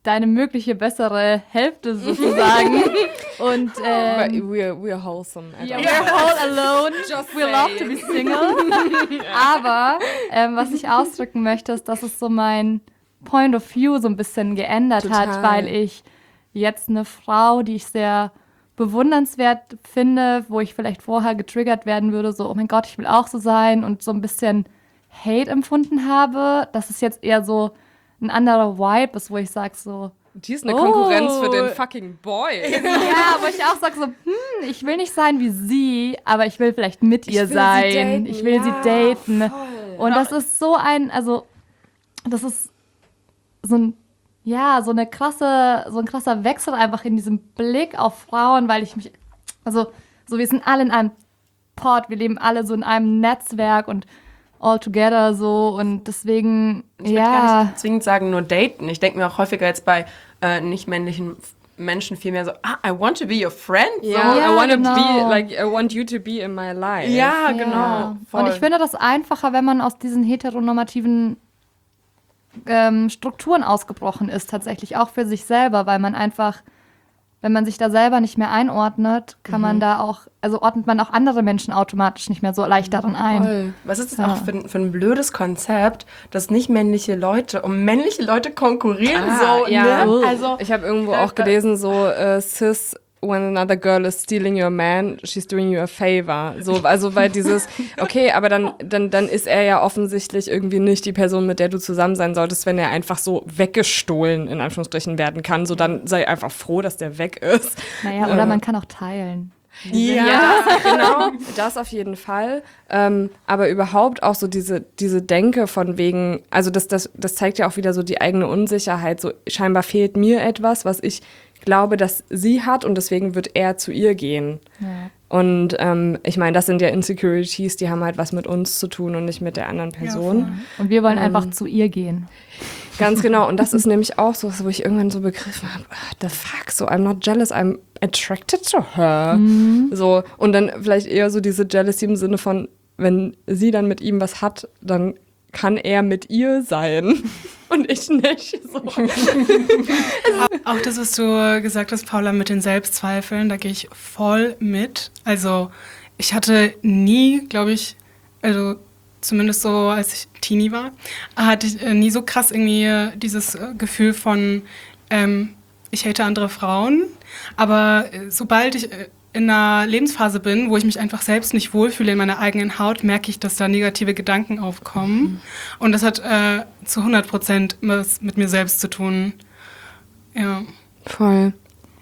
deine mögliche bessere Hälfte sozusagen. Und ähm, But we're, we're wholesome. yeah, we're all alone. We love to be single. Aber ähm, was ich ausdrücken möchte, ist, dass es so mein Point of View so ein bisschen geändert Total. hat, weil ich jetzt eine Frau, die ich sehr bewundernswert finde, wo ich vielleicht vorher getriggert werden würde, so, oh mein Gott, ich will auch so sein und so ein bisschen Hate empfunden habe, dass es jetzt eher so ein anderer Vibe ist, wo ich sage so, Die ist eine Oh. Konkurrenz für den fucking Boy. ja, wo ich auch sage so, hm, ich will nicht sein wie sie, aber ich will vielleicht mit ihr will sie sein. daten, Ich will ja, sie daten. voll. Und das ist so ein, also das ist so ein, ja, so eine krasse, so ein krasser Wechsel einfach in diesem Blick auf Frauen, weil ich mich, also so wir sind alle in einem Pod, wir leben alle so in einem Netzwerk und all together so und deswegen, Ich würde gar ja, nicht zwingend sagen, nur daten. Ich denke mir auch häufiger jetzt bei äh, nicht-männlichen Menschen viel mehr so, ah, I want to be your friend. Ja, Ja, I want genau. be like I want you to be in my life. So. Ja, ja. genau. Voll. Und ich finde das einfacher, wenn man aus diesen heteronormativen ähm, Strukturen ausgebrochen ist, tatsächlich auch für sich selber, weil man einfach, wenn man sich da selber nicht mehr einordnet, kann man da auch, also ordnet man auch andere Menschen automatisch nicht mehr so leicht darin ein. Voll. Was ist das Ja. auch für, ein- für ein blödes Konzept, dass nicht männliche Leute um männliche Leute konkurrieren? Ah, so, ja. ne? Also, Ich habe irgendwo auch gelesen, so äh, cis, when another girl is stealing your man, she's doing you a favor. So, also weil dieses, okay, aber dann, dann, dann ist er ja offensichtlich irgendwie nicht die Person, mit der du zusammen sein solltest, wenn er einfach so weggestohlen, in Anführungsstrichen, werden kann. So, dann sei einfach froh, dass der weg ist. Naja, oder man kann auch teilen. ja, Genau, das auf jeden Fall. Ähm, aber überhaupt auch so diese, diese Denke von wegen, also das, das, das zeigt ja auch wieder so die eigene Unsicherheit. So scheinbar fehlt mir etwas, was ich glaube, dass sie hat und deswegen wird er zu ihr gehen. Ja. Und ähm, ich meine, das sind ja Insecurities, die haben halt was mit uns zu tun und nicht mit der anderen Person. Und wir wollen einfach zu ihr gehen. Ganz genau. Und das ist nämlich auch so, wo ich irgendwann so begriffen habe, ah, the fuck, so I'm not jealous, I'm attracted to her. So, und dann vielleicht eher so diese Jealousy im Sinne von, wenn sie dann mit ihm was hat, dann kann er mit ihr sein und ich nicht. So. Auch das, was du gesagt hast, Paula, mit den Selbstzweifeln, da gehe ich voll mit. Also ich hatte nie, glaube ich, also zumindest so, als ich Teenie war, hatte ich äh, nie so krass irgendwie äh, dieses äh, Gefühl von, ähm, ich hate andere Frauen. Aber äh, sobald ich äh, in einer Lebensphase bin, wo ich mich einfach selbst nicht wohlfühle in meiner eigenen Haut, merke ich, dass da negative Gedanken aufkommen. Mhm. Und das hat äh, zu hundert Prozent was mit mir selbst zu tun. Ja. Voll.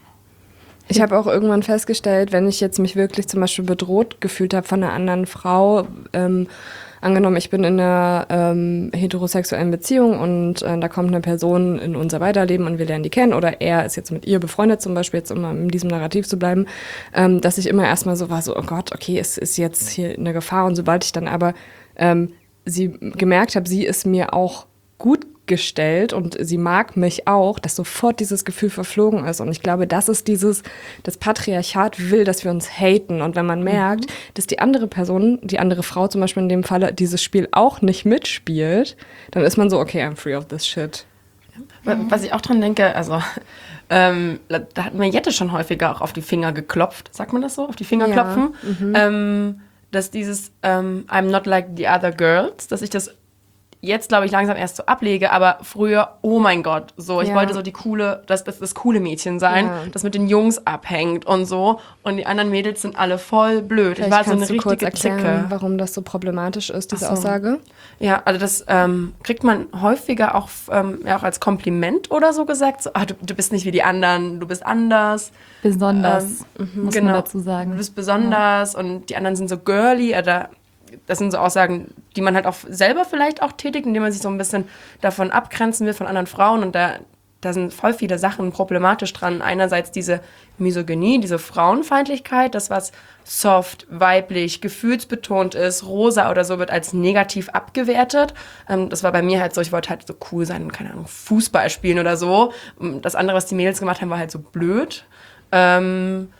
Ich habe auch irgendwann festgestellt, wenn ich jetzt mich wirklich zum Beispiel bedroht gefühlt habe von einer anderen Frau, ähm, angenommen, ich bin in einer ähm, heterosexuellen Beziehung und äh, da kommt eine Person in unser Weiterleben und wir lernen die kennen oder er ist jetzt mit ihr befreundet zum Beispiel, jetzt um in diesem Narrativ zu bleiben, ähm, dass ich immer erstmal so war, so, oh Gott, okay, es ist jetzt hier eine Gefahr und sobald ich dann aber ähm, sie gemerkt habe, sie ist mir auch gut gestellt und sie mag mich auch, dass sofort dieses Gefühl verflogen ist. Und ich glaube, das ist dieses, das Patriarchat will, dass wir uns haten. Und wenn man merkt, mhm. dass die andere Person, die andere Frau zum Beispiel in dem Falle, dieses Spiel auch nicht mitspielt, dann ist man so, okay, I'm free of this shit. was ich auch dran denke, also ähm, da hat mir Jette schon häufiger auch auf die Finger geklopft. Sagt man das so? Auf die Finger Ja. klopfen? Mhm. Ähm, dass dieses ähm, I'm not like the other girls, dass ich das jetzt, glaube ich, langsam erst so ablege, aber früher, oh mein Gott, so, ich Ja. wollte so die coole, das, das, das coole Mädchen sein, Ja. das mit den Jungs abhängt und so und die anderen Mädels sind alle voll blöd. Vielleicht ich war so eine kannst du kurz richtige erklären, Zicke. warum das so problematisch ist, diese Ach so. Aussage? Ja, also das ähm, kriegt man häufiger auch, ähm, ja, auch als Kompliment oder so gesagt, so, ah, du, du bist nicht wie die anderen, du bist anders. Besonders, Ähm, muss genau. man dazu Du sagen. bist besonders und die anderen sind so girly oder das sind so Aussagen, die man halt auch selber vielleicht auch tätigt, indem man sich so ein bisschen davon abgrenzen will von anderen Frauen und da, da sind voll viele Sachen problematisch dran. Einerseits diese Misogynie, diese Frauenfeindlichkeit, das was soft, weiblich, gefühlsbetont ist, rosa oder so, wird als negativ abgewertet. Ähm, das war bei mir halt so, ich wollte halt so cool sein und keine Ahnung, Fußball spielen oder so. Das andere, was die Mädels gemacht haben, war halt so blöd. Ähm,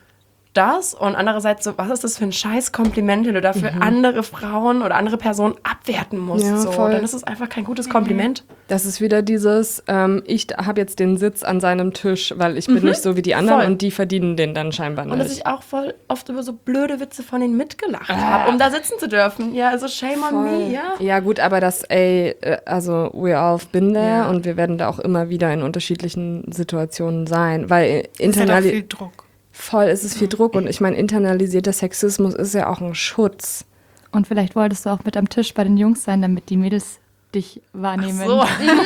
das und andererseits so, was ist das für ein scheiß Kompliment, wenn du dafür mhm. andere Frauen oder andere Personen abwerten musst. Ja, so. voll. Dann ist es einfach kein gutes Kompliment. Das ist wieder dieses, ähm, ich habe jetzt den Sitz an seinem Tisch, weil ich bin Mhm. nicht so wie die anderen Voll. und die verdienen den dann scheinbar nicht. Und dass ich auch voll oft über so blöde Witze von denen mitgelacht habe, um da sitzen zu dürfen. Ja, also shame on me, ja. Ja gut, aber das, ey, äh, also we all have been there Ja. und wir werden da auch immer wieder in unterschiedlichen Situationen sein, weil Es ist halt auch internali- viel Druck. voll ist es viel Druck und ich meine, internalisierter Sexismus ist ja auch ein Schutz. Und vielleicht wolltest du auch mit am Tisch bei den Jungs sein, damit die Mädels dich wahrnehmen. So.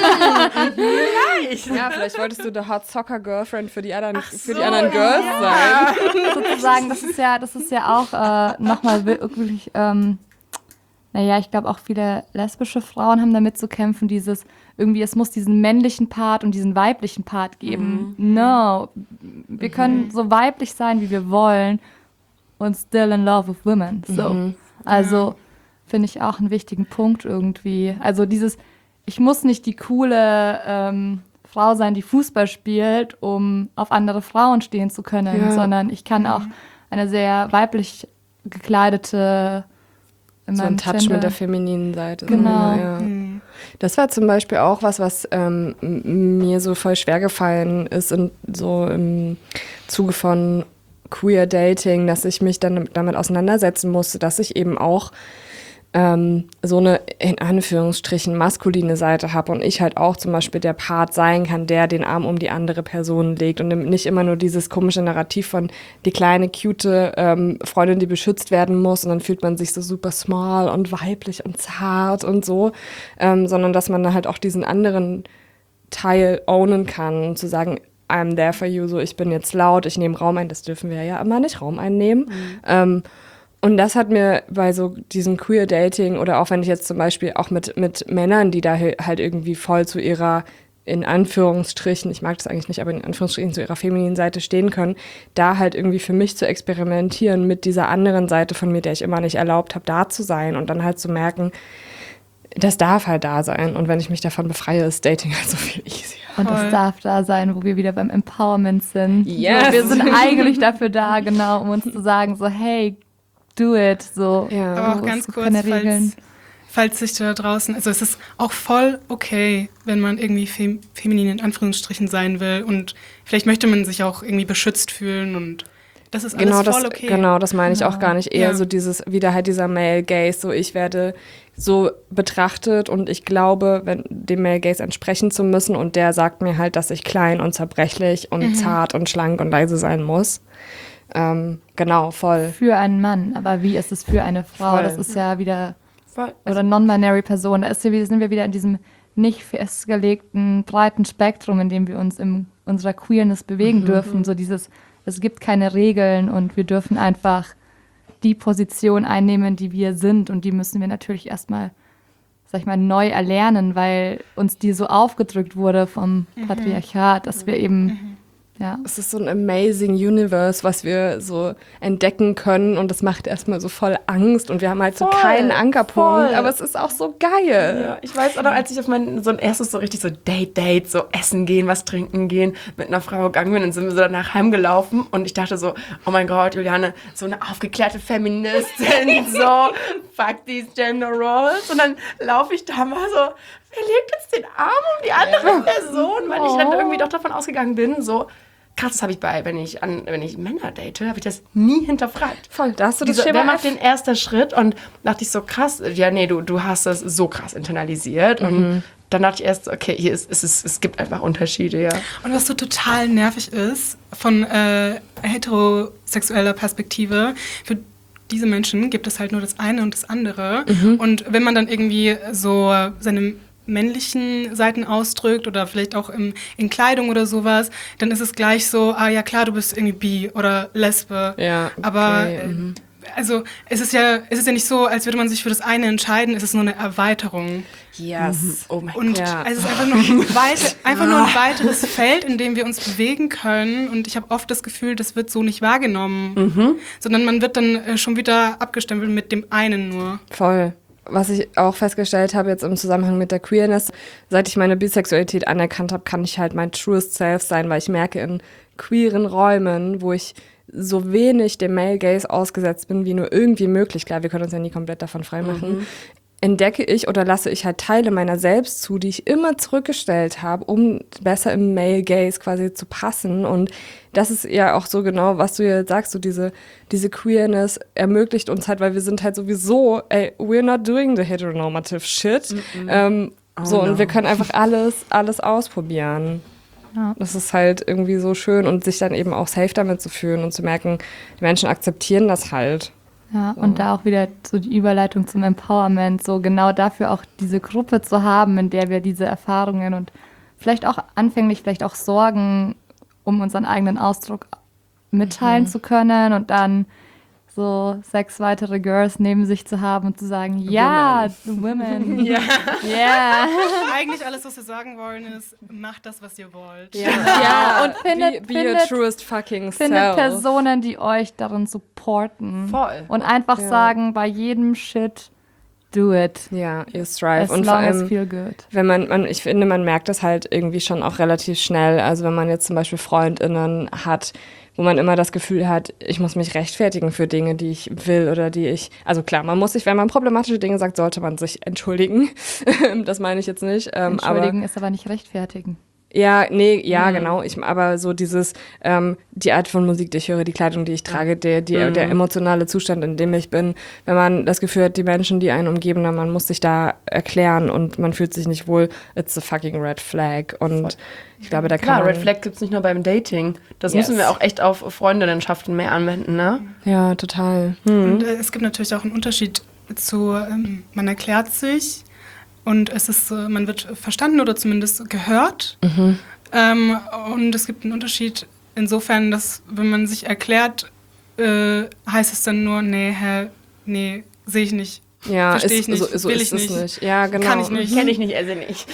Ja, vielleicht wolltest du the Hot Soccer Girlfriend für die anderen, für so, die anderen Girls sein. Sozusagen, das ist ja, das ist ja auch äh, nochmal wirklich, ähm, naja, ich glaube auch viele lesbische Frauen haben damit zu kämpfen, dieses irgendwie, es muss diesen männlichen Part und diesen weiblichen Part geben. Mhm. No, wir können so weiblich sein, wie wir wollen und still in love with women. So. Mhm. Also finde ich auch einen wichtigen Punkt irgendwie. Also dieses, ich muss nicht die coole ähm, Frau sein, die Fußball spielt, um auf andere Frauen stehen zu können, Ja. sondern ich kann auch eine sehr weiblich gekleidete in So ein meinem Touch Gender- mit der femininen Seite. Genau. Ja. Das war zum Beispiel auch was, was ähm, m- mir so voll schwer gefallen ist, in, so im Zuge von Queer Dating, dass ich mich dann damit auseinandersetzen musste, dass ich eben auch ähm, so eine in Anführungsstrichen maskuline Seite habe und ich halt auch zum Beispiel der Part sein kann, der den Arm um die andere Person legt und nicht immer nur dieses komische Narrativ von die kleine, cute ähm, Freundin, die beschützt werden muss und dann fühlt man sich so super small und weiblich und zart und so, ähm, sondern dass man dann halt auch diesen anderen Teil ownen kann und zu sagen, I'm there for you, so ich bin jetzt laut, ich nehme Raum ein, das dürfen wir ja immer nicht, Raum einnehmen. Ähm, und das hat mir bei so diesem Queer-Dating oder auch wenn ich jetzt zum Beispiel auch mit, mit Männern, die da he- halt irgendwie voll zu ihrer, in Anführungsstrichen, ich mag das eigentlich nicht, aber in Anführungsstrichen zu ihrer femininen Seite stehen können, da halt irgendwie für mich zu experimentieren mit dieser anderen Seite von mir, der ich immer nicht erlaubt habe, da zu sein und dann halt zu merken, das darf halt da sein. Und wenn ich mich davon befreie, ist Dating halt so viel easier. Und Voll. das darf da sein, wo wir wieder beim Empowerment sind. Yes. So, wir sind eigentlich dafür da, genau, um uns zu sagen, so, hey, do it. So, Ja. Aber auch so, ganz so kurz, keine Regeln. falls, falls sich da draußen, also es ist auch voll okay, wenn man irgendwie fem, feminin in Anführungsstrichen sein will und vielleicht möchte man sich auch irgendwie beschützt fühlen und das ist alles Genau das, voll okay. genau, das meine ich Genau. auch gar nicht. Eher Ja. so dieses, wieder halt dieser Male Gaze, so ich werde so betrachtet und ich glaube, wenn, dem Male Gaze entsprechen zu müssen und der sagt mir halt, dass ich klein und zerbrechlich und Mhm. zart und schlank und leise sein muss. Ähm, genau, voll. Für einen Mann, aber wie ist es für eine Frau? Voll. Das ist ja wieder, Voll. oder non-binary Person, da ist ja wieder, sind wir wieder in diesem nicht festgelegten, breiten Spektrum, in dem wir uns in unserer Queerness bewegen Mhm. dürfen. So dieses, es gibt keine Regeln und wir dürfen einfach die Position einnehmen, die wir sind und die müssen wir natürlich erstmal, sag ich mal, neu erlernen, weil uns die so aufgedrückt wurde vom Patriarchat, dass wir eben, ja, Es ist so ein amazing Universe, was wir so entdecken können und das macht erstmal so voll Angst und wir haben halt so Voll, keinen Ankerpunkt, voll. aber es ist auch so geil. Ja, ich weiß auch noch, als ich auf mein so ein erstes so richtig so Date-Date, so essen gehen, was trinken gehen, mit einer Frau gegangen bin, dann sind wir so danach heimgelaufen und ich dachte so, oh mein Gott, Juliane, so eine aufgeklärte Feministin, so, fuck these gender roles. Und dann laufe ich da mal so, wer legt jetzt den Arm um die andere Person, weil ich dann irgendwie doch davon ausgegangen bin, so, krass, das habe ich bei, wenn ich, an, wenn ich Männer date, habe ich das nie hinterfragt. Voll, da hast du das Diese, Schema wer macht F. den ersten Schritt? Und dachte ich so, krass, ja, nee, du, du hast das so krass internalisiert. Und dann dachte ich erst, okay, hier ist, es, ist, es gibt einfach Unterschiede, ja. Und was so total nervig ist, von äh, heterosexueller Perspektive, für diese Menschen gibt es halt nur das eine und das andere. Und wenn man dann irgendwie so seine männlichen Seiten ausdrückt oder vielleicht auch im, in Kleidung oder sowas, dann ist es gleich so, ah ja klar, du bist irgendwie bi oder Lesbe. Ja, okay, Aber äh, mhm. also es ist ja, es ist ja nicht so, als würde man sich für das eine entscheiden, es ist nur eine Erweiterung. Yes. Oh mein Und Ja. es ist einfach nur, ein weit, einfach nur ein weiteres Feld, in dem wir uns bewegen können. Und ich habe oft das Gefühl, das wird so nicht wahrgenommen. Sondern man wird dann äh, schon wieder abgestempelt mit dem einen nur. Voll. Was ich auch festgestellt habe jetzt im Zusammenhang mit der Queerness, seit ich meine Bisexualität anerkannt habe, kann ich halt mein truest self sein, weil ich merke in queeren Räumen, wo ich so wenig dem Male Gaze ausgesetzt bin, wie nur irgendwie möglich. Klar, wir können uns ja nie komplett davon freimachen. Mhm. Entdecke ich oder lasse ich halt Teile meiner selbst zu, die ich immer zurückgestellt habe, um besser im Male Gaze quasi zu passen. Und das ist ja auch so genau, was du ja sagst, so diese, diese Queerness ermöglicht uns halt, weil wir sind halt sowieso, ey, we're not doing the heteronormative shit. Mm-mm. Ähm, oh so, no. Und wir können einfach alles, alles ausprobieren. Ja. Das ist halt irgendwie so schön und sich dann eben auch safe damit zu fühlen und zu merken, die Menschen akzeptieren das halt. Ja, so. Und da auch wieder so die Überleitung zum Empowerment, so genau dafür auch diese Gruppe zu haben, in der wir diese Erfahrungen und vielleicht auch anfänglich vielleicht auch Sorgen um unseren eigenen Ausdruck mitteilen mhm. zu können und dann so sechs weitere Girls neben sich zu haben und zu sagen, ja, the women. Ja. Yeah. Eigentlich alles, was wir sagen wollen, ist, macht das, was ihr wollt. Ja, ja. Und findet, be, be findet, your truest fucking findet self. Personen, die euch darin supporten. Voll. Und einfach ja. sagen, bei jedem Shit, do it. Ja, you strive. As und long vor allem, as feel good. wenn man, man, ich finde, man merkt das halt irgendwie schon auch relativ schnell. Also wenn man jetzt zum Beispiel FreundInnen hat, wo man immer das Gefühl hat, ich muss mich rechtfertigen für Dinge, die ich will oder die ich, also klar, man muss sich, wenn man problematische Dinge sagt, sollte man sich entschuldigen. Das meine ich jetzt nicht. Ähm, Entschuldigen aber, ist aber nicht rechtfertigen. Ja, nee, ja, Mhm. genau. Ich, aber so dieses, ähm, die Art von Musik, die ich höre, die Kleidung, die ich trage, der, die, Mhm. der emotionale Zustand, in dem ich bin, wenn man das Gefühl hat, die Menschen, die einen umgeben, dann man muss sich da erklären und man fühlt sich nicht wohl, it's a fucking red flag. Und Voll. ich glaube, da kann Klar, man... Red Flag gibt's nicht nur beim Dating. Das Yes. müssen wir auch echt auf Freundinnenschaften mehr anwenden, ne? Ja, total. Und äh, es gibt natürlich auch einen Unterschied zu, ähm, man erklärt sich und es ist, äh, man wird verstanden oder zumindest gehört. Mhm. Ähm, und es gibt einen Unterschied insofern, dass wenn man sich erklärt, äh, heißt es dann nur, nee, hä, nee, sehe ich nicht. Ja, Versteh ist, ich nicht, so, so will ist ich es nicht. nicht. Ja, genau. Kann ich nicht. Kenne ich nicht, esse nicht.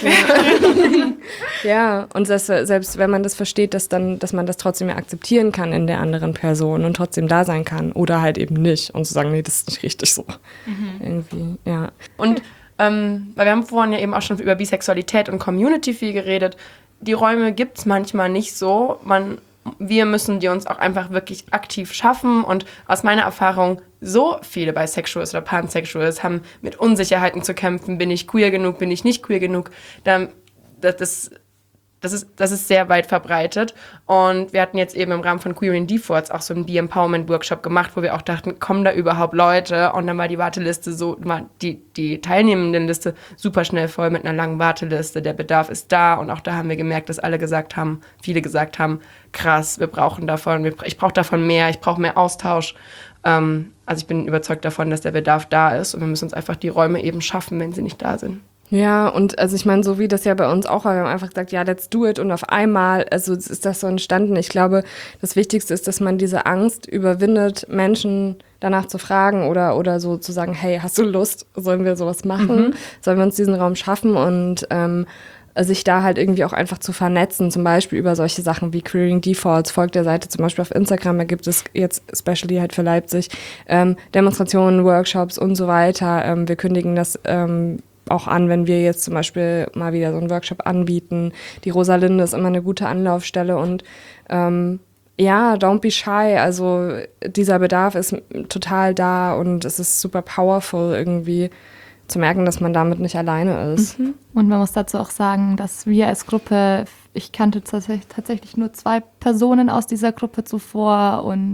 Ja, und das, selbst wenn man das versteht, dass, dann, dass man das trotzdem ja akzeptieren kann in der anderen Person und trotzdem da sein kann oder halt eben nicht und zu sagen, nee, das ist nicht richtig so. Mhm. Irgendwie, ja. Und ähm, weil wir haben vorhin ja eben auch schon über Bisexualität und Community viel geredet. Die Räume gibt es manchmal nicht so. Man, wir müssen die uns auch einfach wirklich aktiv schaffen. Und aus meiner Erfahrung, so viele Bisexuals oder Pansexuals haben mit Unsicherheiten zu kämpfen. Bin ich queer genug, bin ich nicht queer genug? Dann, das, das, das, ist, das ist sehr weit verbreitet. Und wir hatten jetzt eben im Rahmen von Queer in Defaults auch so einen Be-Empowerment-Workshop gemacht, wo wir auch dachten, kommen da überhaupt Leute? Und dann war die Warteliste so, war die, die Teilnehmendenliste super schnell voll mit einer langen Warteliste. Der Bedarf ist da. Und auch da haben wir gemerkt, dass alle gesagt haben, viele gesagt haben, krass, wir brauchen davon, wir, ich brauche davon mehr, ich brauche mehr Austausch. Ähm, also ich bin überzeugt davon, dass der Bedarf da ist. Und wir müssen uns einfach die Räume eben schaffen, wenn sie nicht da sind. Ja, und also ich meine, so wie das ja bei uns auch war, wir haben einfach gesagt, ja, let's do it und auf einmal, also ist das so entstanden. Ich glaube, das Wichtigste ist, dass man diese Angst überwindet, Menschen danach zu fragen oder, oder so zu sagen, hey, hast du Lust, sollen wir sowas machen? Mhm. Sollen wir uns diesen Raum schaffen und ähm, sich da halt irgendwie auch einfach zu vernetzen, zum Beispiel über solche Sachen wie Queering Defaults, folgt der Seite zum Beispiel auf Instagram, da gibt es jetzt especially halt für Leipzig ähm, Demonstrationen, Workshops und so weiter. Ähm, wir kündigen das ähm, auch an, wenn wir jetzt zum Beispiel mal wieder so einen Workshop anbieten. Die Rosalinde ist immer eine gute Anlaufstelle und ähm, ja, don't be shy. Also dieser Bedarf ist total da und es ist super powerful irgendwie zu merken, dass man damit nicht alleine ist. Mhm. Und man muss dazu auch sagen, dass wir als Gruppe, ich kannte tatsächlich nur zwei Personen aus dieser Gruppe zuvor und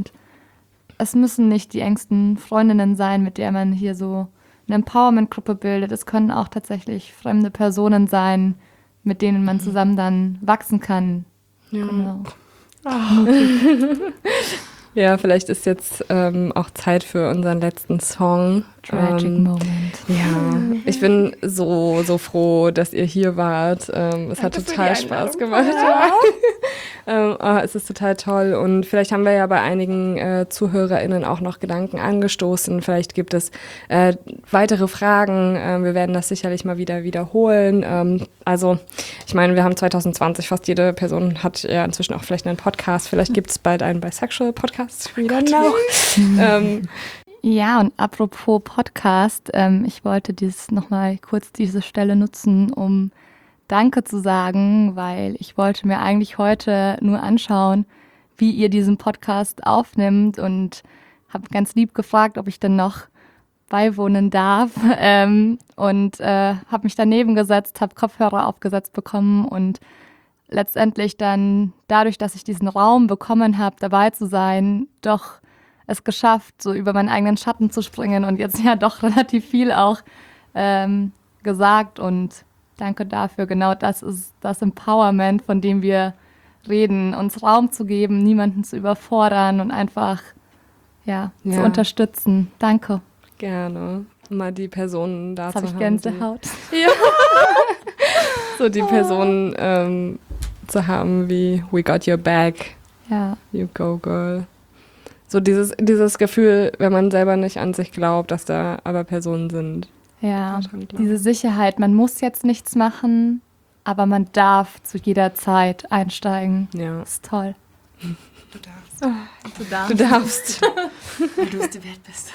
es müssen nicht die engsten Freundinnen sein, mit der man hier so eine Empowerment-Gruppe bildet. Es können auch tatsächlich fremde Personen sein, mit denen man zusammen dann wachsen kann. Ja. Genau. Oh. Ja, vielleicht ist jetzt ähm, auch Zeit für unseren letzten Song. Tragic ähm, Moment. Ja, ich bin so, so froh, dass ihr hier wart. Ähm, es Danke hat total für die Spaß Einladung. gemacht. Ja. ähm, oh, es ist total toll und vielleicht haben wir ja bei einigen äh, ZuhörerInnen auch noch Gedanken angestoßen. Vielleicht gibt es äh, weitere Fragen. Ähm, wir werden das sicherlich mal wieder wiederholen. Ähm, also, ich meine, wir haben zwanzig zwanzig, fast jede Person hat ja inzwischen auch vielleicht einen Podcast. Vielleicht gibt es bald einen Bisexual-Podcast. We don't know. ähm, Ja, und apropos Podcast, ähm, ich wollte dieses nochmal kurz diese Stelle nutzen, um Danke zu sagen, weil ich wollte mir eigentlich heute nur anschauen, wie ihr diesen Podcast aufnimmt und habe ganz lieb gefragt, ob ich denn noch beiwohnen darf ähm, und äh, habe mich daneben gesetzt, habe Kopfhörer aufgesetzt bekommen und letztendlich dann dadurch, dass ich diesen Raum bekommen habe, dabei zu sein, doch es geschafft, so über meinen eigenen Schatten zu springen und jetzt ja doch relativ viel auch ähm, gesagt und danke dafür. Genau das ist das Empowerment, von dem wir reden, uns Raum zu geben, niemanden zu überfordern und einfach ja, Ja. zu unterstützen. Danke. Gerne. Mal die Personen da Jetzt zu habe ich haben. Gänsehaut. Die, ja. So die Personen ähm, zu haben wie We got your back, Ja, you go girl. So dieses, dieses Gefühl, wenn man selber nicht an sich glaubt, dass da aber Personen sind. ja. Schon klar. Diese Sicherheit, man muss jetzt nichts machen, aber man darf zu jeder Zeit einsteigen. Ja. Das ist toll. Du darfst. Du darfst. Du darfst. Weil du es dir wert bist.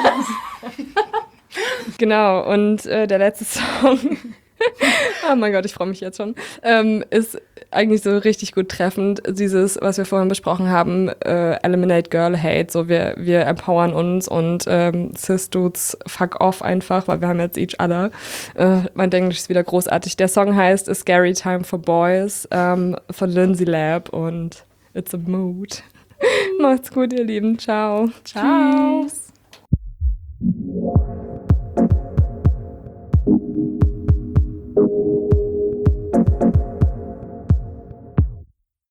Genau, und äh, der letzte Song, oh mein Gott, ich freue mich jetzt schon, ähm, ist eigentlich so richtig gut treffend. Dieses, was wir vorhin besprochen haben, äh, Eliminate Girl Hate, so wir, wir empowern uns und ähm, Cis-Dudes fuck off einfach, weil wir haben jetzt each other. Äh, mein Englisch ist wieder großartig. Der Song heißt A Scary Time for Boys ähm, von Lindsay Lab und It's a Mood. Macht's gut, ihr Lieben. Ciao. Ciao. Tschüss. Thank you.